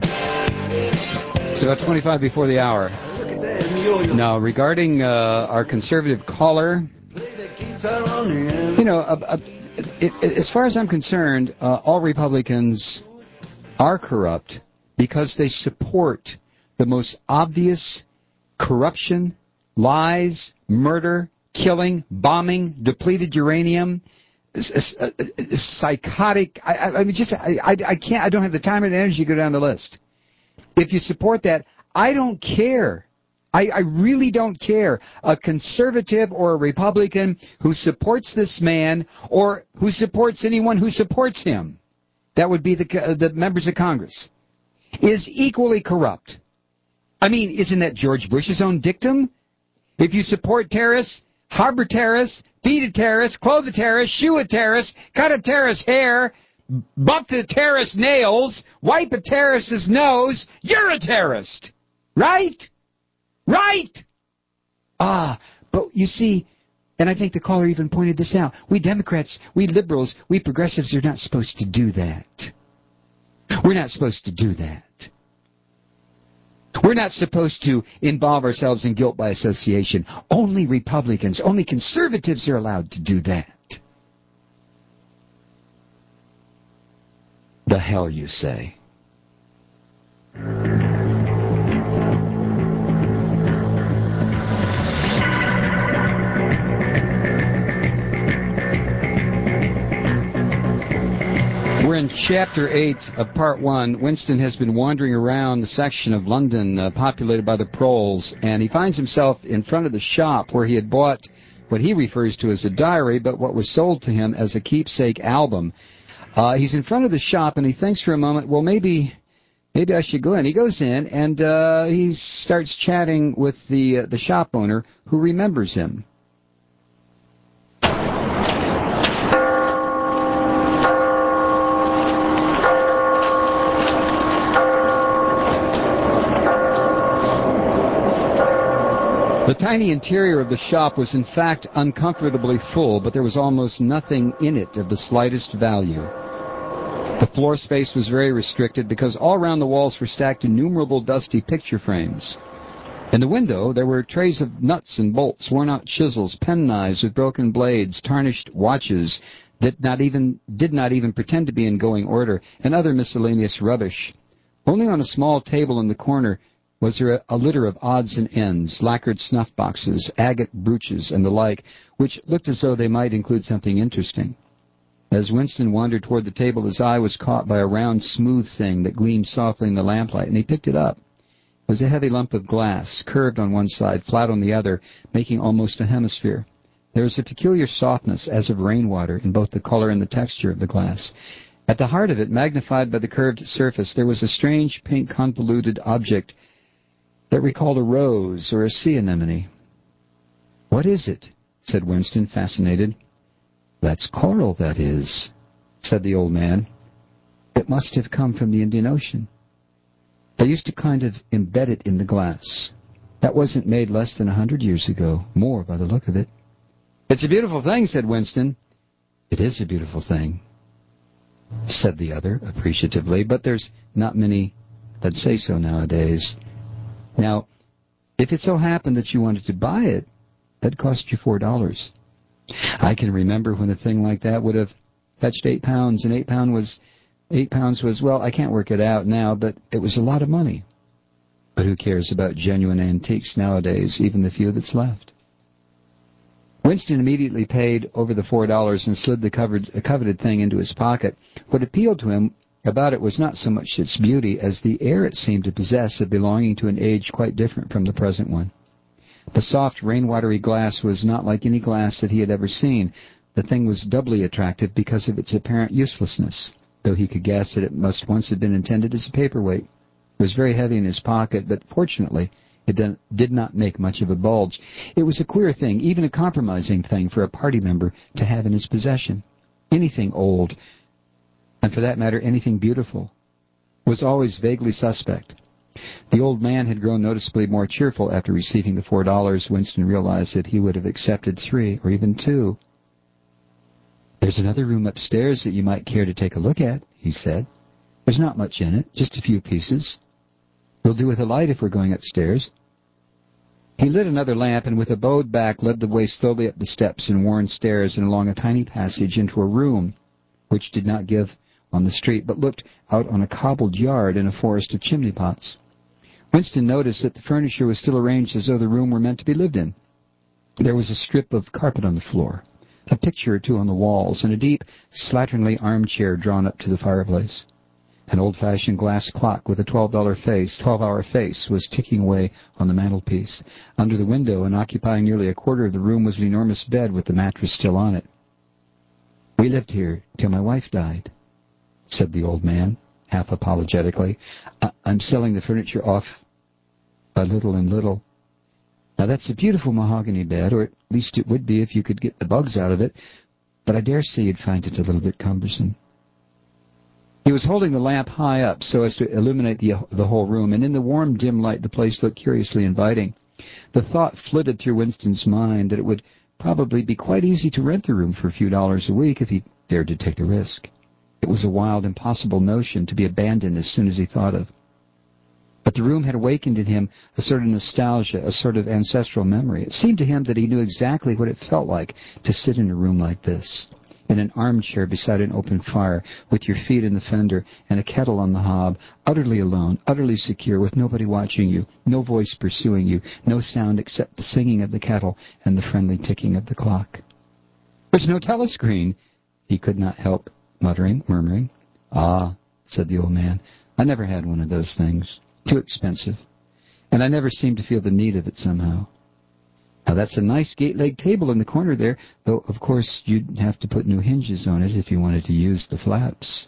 It's about 25 before the hour. Now, regarding our conservative caller, you know, as far as I'm concerned, all Republicans are corrupt because they support the most obvious corruption, lies, murder, killing, bombing, depleted uranium, psychotic. I mean, I can't. I don't have the time or the energy to go down the list. If you support that, I don't care. I really don't care. A conservative or a Republican who supports this man or who supports anyone who supports him, that would be the members of Congress, is equally corrupt. I mean, isn't that George Bush's own dictum? If you support terrorists, harbor terrorists, feed a terrorist, clothe a terrorist, shoe a terrorist, cut a terrorist's hair, buff the terrorist's nails, wipe a terrorist's nose, you're a terrorist. Right? Right! But you see, and I think the caller even pointed this out, we Democrats, we liberals, we progressives are not supposed to do that. We're not supposed to do that. We're not supposed to involve ourselves in guilt by association. Only Republicans, only conservatives are allowed to do that. The hell you say. We're in Chapter 8 of Part 1. Winston has been wandering around the section of London populated by the proles, and he finds himself in front of the shop where he had bought what he refers to as a diary, but what was sold to him as a keepsake album. He's in front of the shop, and he thinks for a moment, well, maybe I should go in. He goes in, and he starts chatting with the shop owner, who remembers him. The tiny interior of the shop was in fact uncomfortably full, but there was almost nothing in it of the slightest value. The floor space was very restricted because all around the walls were stacked innumerable dusty picture frames. In the window there were trays of nuts and bolts, worn-out chisels, penknives with broken blades, tarnished watches that did not even pretend to be in going order, and other miscellaneous rubbish. Only on a small table in the corner was there a litter of odds and ends, lacquered snuff boxes, agate brooches, and the like, which looked as though they might include something interesting. As Winston wandered toward the table, his eye was caught by a round, smooth thing that gleamed softly in the lamplight, and he picked it up. It was a heavy lump of glass, curved on one side, flat on the other, making almost a hemisphere. There was a peculiar softness, as of rainwater, in both the color and the texture of the glass. At the heart of it, magnified by the curved surface, there was a strange, pink, convoluted object that recalled a rose or a sea anemone. "What is it?" said Winston, fascinated. "That's coral, that is," said the old man. "It must have come from the Indian Ocean. They used to kind of embed it in the glass. That wasn't made less than 100 years ago, more by the look of it." "It's a beautiful thing," said Winston. "It is a beautiful thing," said the other appreciatively, "but there's not many that say so nowadays. Now, if it so happened that you wanted to buy it, that'd cost you $4. I can remember when a thing like that would have fetched £8, and £8 was, well, I can't work it out now, but it was a lot of money. But who cares about genuine antiques nowadays, even the few that's left?" Winston immediately paid over the $4 and slid the coveted thing into his pocket. What appealed to him about it was not so much its beauty as the air it seemed to possess of belonging to an age quite different from the present one. The soft, rainwatery glass was not like any glass that he had ever seen. The thing was doubly attractive because of its apparent uselessness, though he could guess that it must once have been intended as a paperweight. It was very heavy in his pocket, but fortunately it did not make much of a bulge. It was a queer thing, even a compromising thing for a party member to have in his possession. Anything old, and for that matter anything beautiful, was always vaguely suspect. The old man had grown noticeably more cheerful after receiving the $4. Winston realized that he would have accepted 3 or even 2. "There's another room upstairs that you might care to take a look at," he said. "There's not much in it, just a few pieces. We'll do with a light if we're going upstairs." He lit another lamp and with a bowed back led the way slowly up the steps and worn stairs and along a tiny passage into a room which did not give on the street but looked out on a cobbled yard and a forest of chimney pots. Winston noticed that the furniture was still arranged as though the room were meant to be lived in. There was a strip of carpet on the floor, a picture or two on the walls, and a deep, slatternly armchair drawn up to the fireplace. An old-fashioned glass clock with a $12-hour face was ticking away on the mantelpiece. Under the window and occupying nearly a quarter of the room was an enormous bed with the mattress still on it. "We lived here till my wife died," said the old man, half apologetically. "I'm selling the furniture off by little and little. Now that's a beautiful mahogany bed, or at least it would be if you could get the bugs out of it, but I dare say you'd find it a little bit cumbersome." He was holding the lamp high up so as to illuminate the whole room, and in the warm, dim light the place looked curiously inviting. The thought flitted through Winston's mind that it would probably be quite easy to rent the room for a few dollars a week if he dared to take the risk. It was a wild, impossible notion to be abandoned as soon as he thought of. But the room had awakened in him a sort of nostalgia, a sort of ancestral memory. It seemed to him that he knew exactly what it felt like to sit in a room like this, in an armchair beside an open fire, with your feet in the fender and a kettle on the hob, utterly alone, utterly secure, with nobody watching you, no voice pursuing you, no sound except the singing of the kettle and the friendly ticking of the clock. "There's no telescreen," he could not help murmuring. "Ah," said the old man, "I never had one of those things. Too expensive. And I never seemed to feel the need of it somehow. Now that's a nice gate-leg table in the corner there, though of course you'd have to put new hinges on it if you wanted to use the flaps."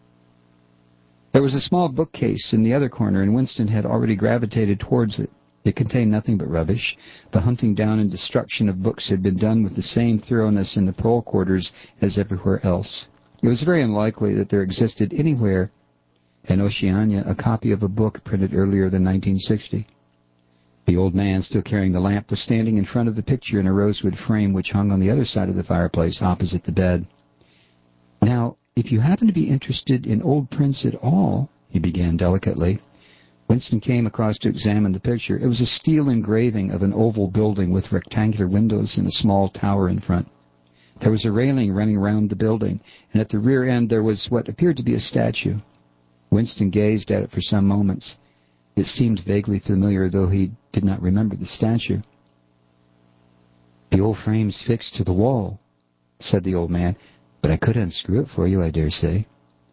There was a small bookcase in the other corner, and Winston had already gravitated towards it. It contained nothing but rubbish. The hunting down and destruction of books had been done with the same thoroughness in the parole quarters as everywhere else. It was very unlikely that there existed anywhere in Oceania a copy of a book printed earlier than 1960. The old man, still carrying the lamp, was standing in front of the picture in a rosewood frame which hung on the other side of the fireplace, opposite the bed. "Now, if you happen to be interested in old prints at all," he began delicately. Winston came across to examine the picture. It was a steel engraving of an oval building with rectangular windows and a small tower in front. There was a railing running round the building, and at the rear end there was what appeared to be a statue. Winston gazed at it for some moments. It seemed vaguely familiar, though he did not remember the statue. "The old frame's fixed to the wall," said the old man, "but I could unscrew it for you, I dare say."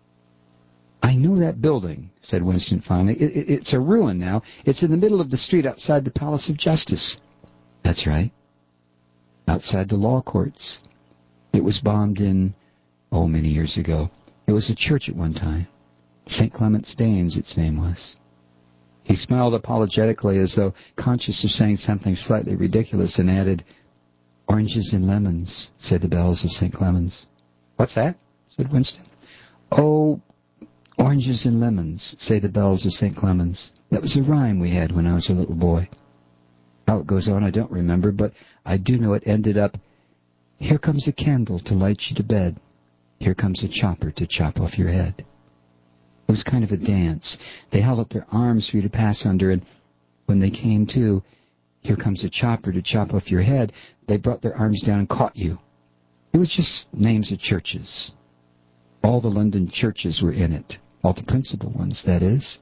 "I know that building," said Winston finally. It's a ruin now. It's in the middle of the street outside the Palace of Justice." "That's right. Outside the law courts. It was bombed many years ago. It was a church at one time. St. Clement's Danes, its name was." He smiled apologetically as though conscious of saying something slightly ridiculous and added, "Oranges and lemons, say the bells of St. Clement's." "What's that?" said Winston. "Oh, oranges and lemons, say the bells of St. Clement's. That was a rhyme we had when I was a little boy. How it goes on I don't remember, but I do know it ended up, 'Here comes a candle to light you to bed. Here comes a chopper to chop off your head.' It was kind of a dance. They held up their arms for you to pass under, and when they came to, 'Here comes a chopper to chop off your head,' they brought their arms down and caught you. It was just names of churches. All the London churches were in it. All the principal ones, that is."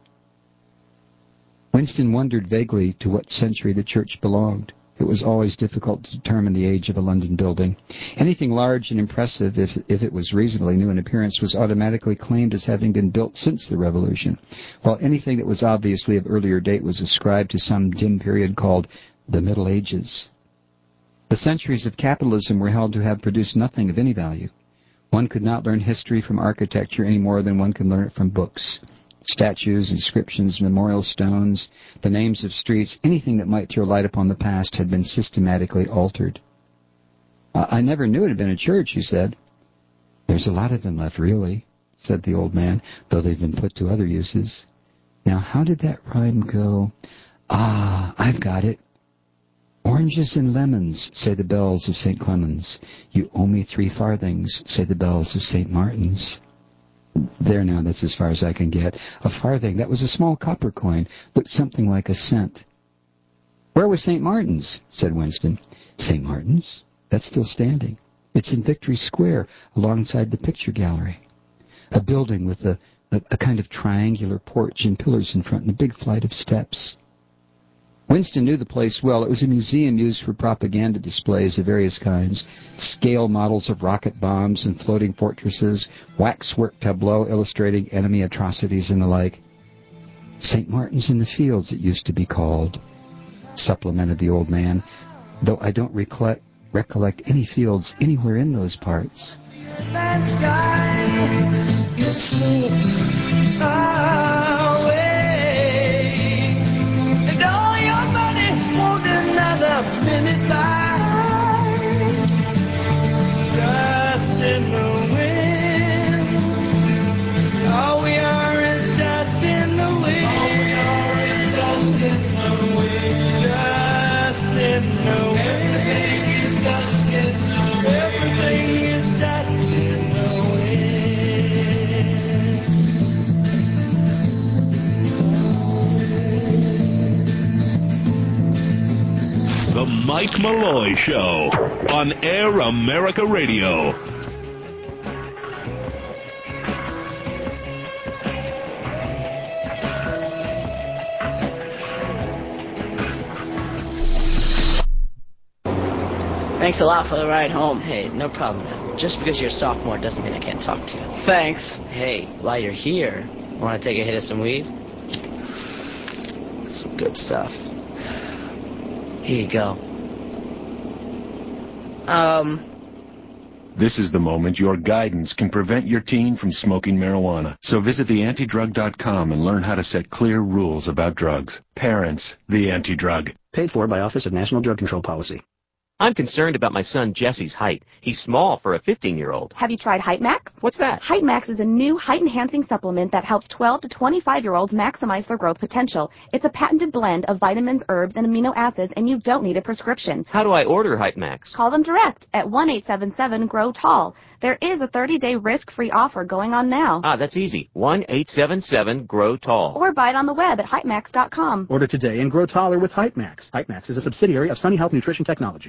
Winston wondered vaguely to what century the church belonged. It was always difficult to determine the age of a London building. Anything large and impressive, if it was reasonably new in appearance, was automatically claimed as having been built since the Revolution, while anything that was obviously of earlier date was ascribed to some dim period called the Middle Ages. The centuries of capitalism were held to have produced nothing of any value. One could not learn history from architecture any more than one can learn it from books. Statues, inscriptions, memorial stones, the names of streets, anything that might throw light upon the past had been systematically altered. "I never knew it had been a church," he said. "There's a lot of them left, really," said the old man, "though they've been put to other uses. Now, how did that rhyme go? Ah, I've got it. Oranges and lemons, say the bells of St. Clemens. You owe me 3 farthings, say the bells of St. Martin's. There now, that's as far as I can get. A farthing, that was a small copper coin, looked something like a cent. Where was St. Martin's? Said Winston. St. Martin's? That's still standing. It's in Victory Square, alongside the picture gallery. A building with a kind of triangular porch and pillars in front and a big flight of steps. Winston knew the place well. It was a museum used for propaganda displays of various kinds, scale models of rocket bombs and floating fortresses, waxwork tableaux illustrating enemy atrocities and the like. St. Martin's in the Fields, it used to be called, supplemented the old man, though I don't recollect any fields anywhere in those parts. The Mike Malloy Show on Air America Radio. Thanks a lot for the ride home. Hey, no problem. Just because you're a sophomore doesn't mean I can't talk to you. Thanks. Hey, while you're here, want to take a hit of some weed? Some good stuff. Here you go. This is the moment your guidance can prevent your teen from smoking marijuana. So visit theantidrug.com and learn how to set clear rules about drugs. Parents, the Anti-Drug. Paid for by Office of National Drug Control Policy. I'm concerned about my son Jesse's height. He's small for a 15-year-old. Have you tried Height Max? What's that? Height Max is a new height-enhancing supplement that helps 12 to 25-year-olds maximize their growth potential. It's a patented blend of vitamins, herbs, and amino acids, and you don't need a prescription. How do I order Height Max? Call them direct at 1-877-GROW-TALL. There is a 30-day risk-free offer going on now. Ah, that's easy. 1-877-GROW-TALL. Or buy it on the web at heightmax.com. Order today and grow taller with Height Max. Height Max is a subsidiary of Sunny Health Nutrition Technology.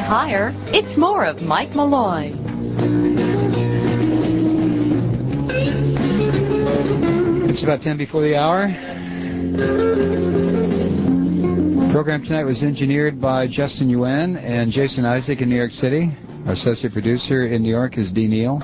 higher, it's more of Mike Malloy. It's about 10 before the hour. The program tonight was engineered by Justin Yuen and Jason Isaac in New York City. Our associate producer in New York is Dee Neal.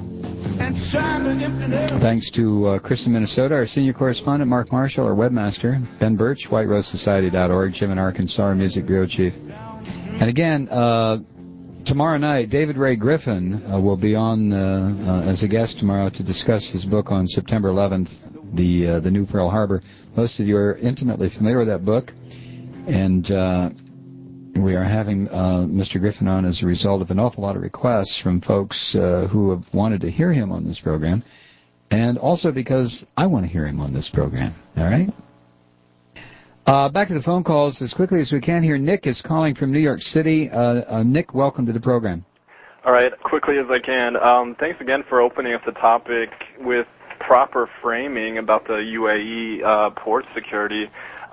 Thanks to Chris in Minnesota, our senior correspondent, Mark Marshall, our webmaster, Ben Birch, WhiteRoseSociety.org, Jim in Arkansas, our music bureau chief. And again, tomorrow night, David Ray Griffin will be on as a guest tomorrow to discuss his book on September 11th, the New Pearl Harbor. Most of you are intimately familiar with that book, and we are having Mr. Griffin on as a result of an awful lot of requests from folks who have wanted to hear him on this program, and also because I want to hear him on this program. All right? Back to the phone calls as quickly as we can here. Nick is calling from New York City. Nick, welcome to the program. All right, quickly as I can. Thanks again for opening up the topic with proper framing about the UAE port security.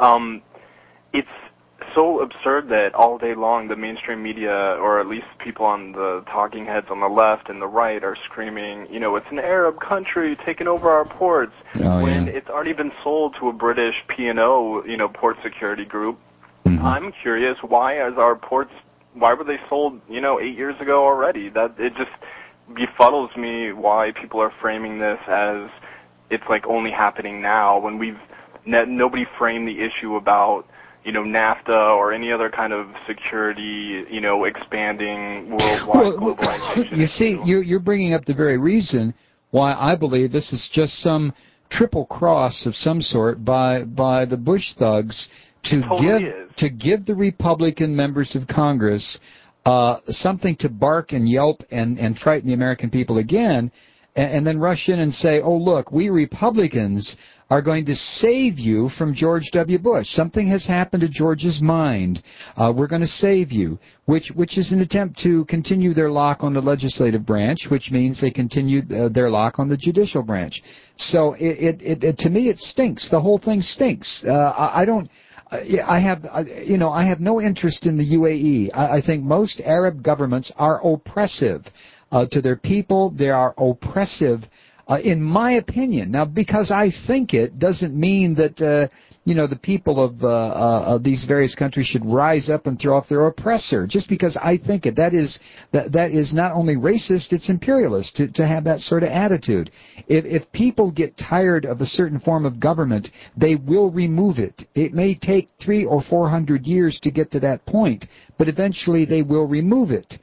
It's so absurd that all day long the mainstream media, or at least people on the talking heads on the left and the right, are screaming, you know, it's an Arab country taking over our ports, when it's already been sold to a British P&O, you know, port security group. Mm-hmm. I'm curious, why were they sold, you know, 8 years ago already? That it just befuddles me why people are framing this as it's like only happening now, when nobody framed the issue about, you know, NAFTA or any other kind of security, you know, expanding worldwide globalization. You see, you're bringing up the very reason why I believe this is just some triple cross of some sort by the Bush thugs to give the Republican members of Congress something to bark and yelp and frighten the American people again, and then rush in and say, oh, look, we Republicans are going to save you from George W. Bush. Something has happened to George's mind. We're going to save you, which is an attempt to continue their lock on the legislative branch, which means they continue their lock on the judicial branch. So to me, it stinks. The whole thing stinks. I have no interest in the UAE. I think most Arab governments are oppressive to their people. They are oppressive. In my opinion. Now, because I think it doesn't mean that, the people of these various countries should rise up and throw off their oppressor. Just because I think it. That is not only racist, it's imperialist to have that sort of attitude. If people get tired of a certain form of government, they will remove it. It may take 300 or 400 years to get to that point, but eventually they will remove it.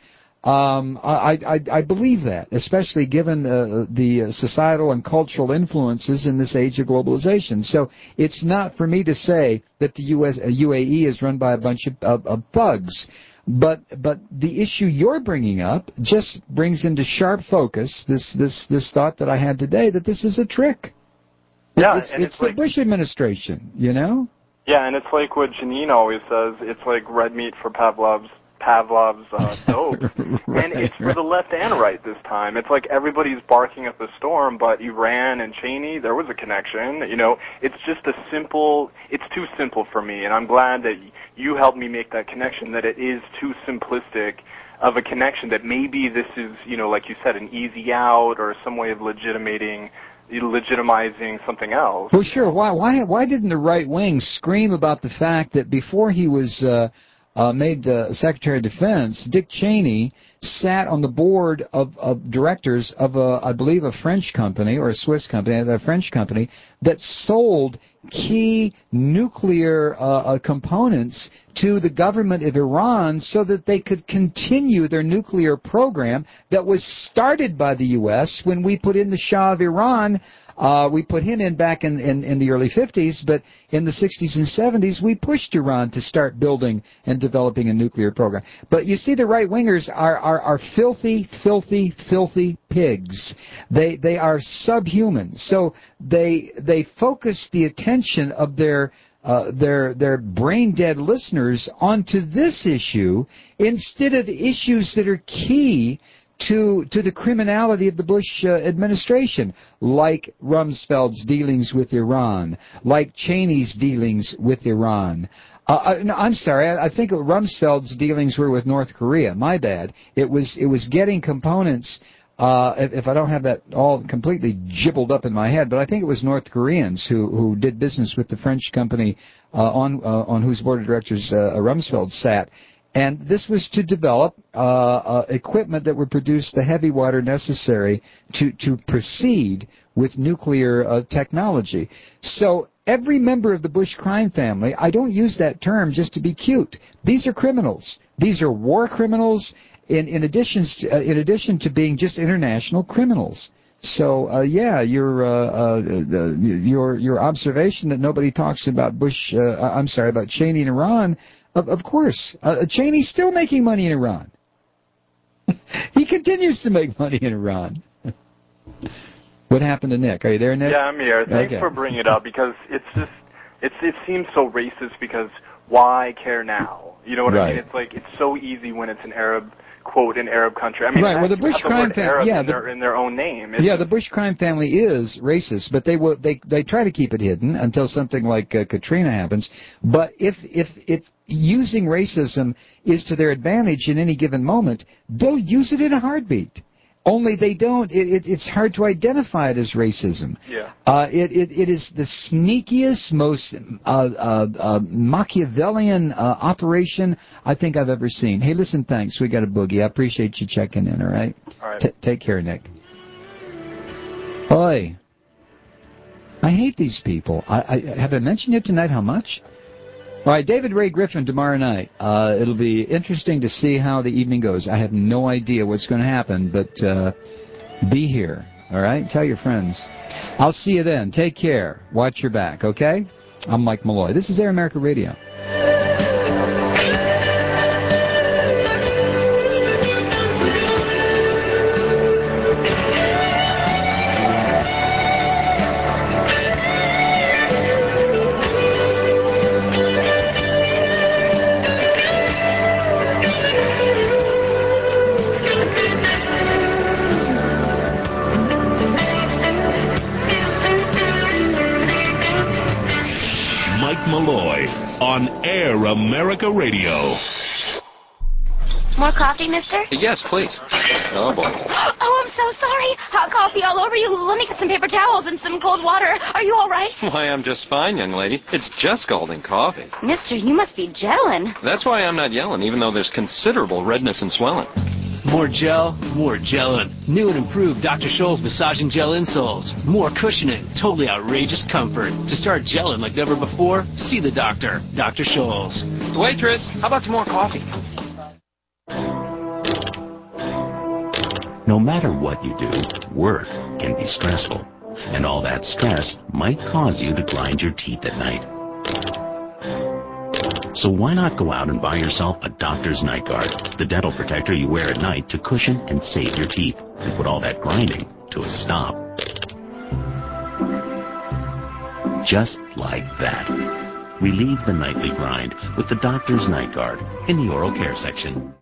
I believe that, especially given the societal and cultural influences in this age of globalization. So it's not for me to say that the UAE is run by a bunch of thugs, but the issue you're bringing up just brings into sharp focus this thought that I had today, that this is a trick. Yeah, it's the Bush administration, you know? Yeah, and it's like what Janine always says, it's like red meat for Pavlov's dope. Right. And it's for the left and right this time. It's like everybody's barking up a storm, but Iran and Cheney, there was a connection. You know, it's just it's too simple for me, and I'm glad that you helped me make that connection, that it is too simplistic of a connection, that maybe this is, you know, like you said, an easy out or some way of legitimizing something else. Well, sure. Why didn't the right wing scream about the fact that before he was made Secretary of Defense, Dick Cheney sat on the board of directors of I believe a French company or a Swiss company, a French company that sold key nuclear components to the government of Iran so that they could continue their nuclear program that was started by the U.S. when we put in the Shah of Iran. We put him in back in the early 50s, but in the 60s and 70s, we pushed Iran to start building and developing a nuclear program. But you see, the right-wingers are filthy, filthy, filthy pigs. They are subhuman. So they focus the attention of their brain-dead listeners onto this issue instead of issues that are key to the criminality of the Bush administration, like Rumsfeld's dealings with Iran, like Cheney's dealings with Iran. No, I'm sorry. I think Rumsfeld's dealings were with North Korea. My bad. It was getting components. If I don't have that all completely jibbled up in my head, but I think it was North Koreans who did business with the French company on whose board of directors Rumsfeld sat. And this was to develop equipment that would produce the heavy water necessary to proceed with nuclear technology. So every member of the Bush crime family, I don't use that term just to be cute. These are criminals. These are war criminals in addition to being just international criminals. So yeah, your observation that nobody talks about Bush, about Cheney and Iran. Of course, Cheney's still making money in Iran. He continues to make money in Iran. What happened to Nick? Are you there, Nick? Yeah, I'm here. Thanks for bringing it up, because it seems so racist, because why care now? You know what I mean? It's like, it's so easy when it's an Arab, quote, an Arab country. I mean, right. Well, the Bush crime family, in their own name. The Bush crime family is racist, but they try to keep it hidden until something like Katrina happens. But if using racism is to their advantage in any given moment, they'll use it in a heartbeat. Only they don't. It's hard to identify it as racism. Yeah. It is the sneakiest, most Machiavellian operation I think I've ever seen. Hey, listen, thanks. We got a boogie. I appreciate you checking in. All right. All right. Take care, Nick. Oi. I hate these people. Have I mentioned it tonight? How much? All right, David Ray Griffin tomorrow night. It'll be interesting to see how the evening goes. I have no idea what's going to happen, but be here, all right? Tell your friends. I'll see you then. Take care. Watch your back, okay? I'm Mike Malloy. This is Air America Radio. Malloy on Air America Radio. More coffee, mister? Yes, please. Oh, boy. Oh, I'm so sorry. Hot coffee all over you. Let me get some paper towels and some cold water. Are you all right? Why, I'm just fine, young lady. It's just scalding coffee. Mister, you must be gelling. That's why I'm not yelling, even though there's considerable redness and swelling. More gel, more gelling. New and improved Dr. Scholl's massaging gel insoles. More cushioning, totally outrageous comfort. To start gelling like never before, see the doctor, Dr. Scholl's. Waitress, how about some more coffee? No matter what you do, work can be stressful. And all that stress might cause you to grind your teeth at night. So why not go out and buy yourself a Doctor's Night Guard, the dental protector you wear at night to cushion and save your teeth and put all that grinding to a stop. Just like that. Relieve the nightly grind with the Doctor's Night Guard in the oral care section.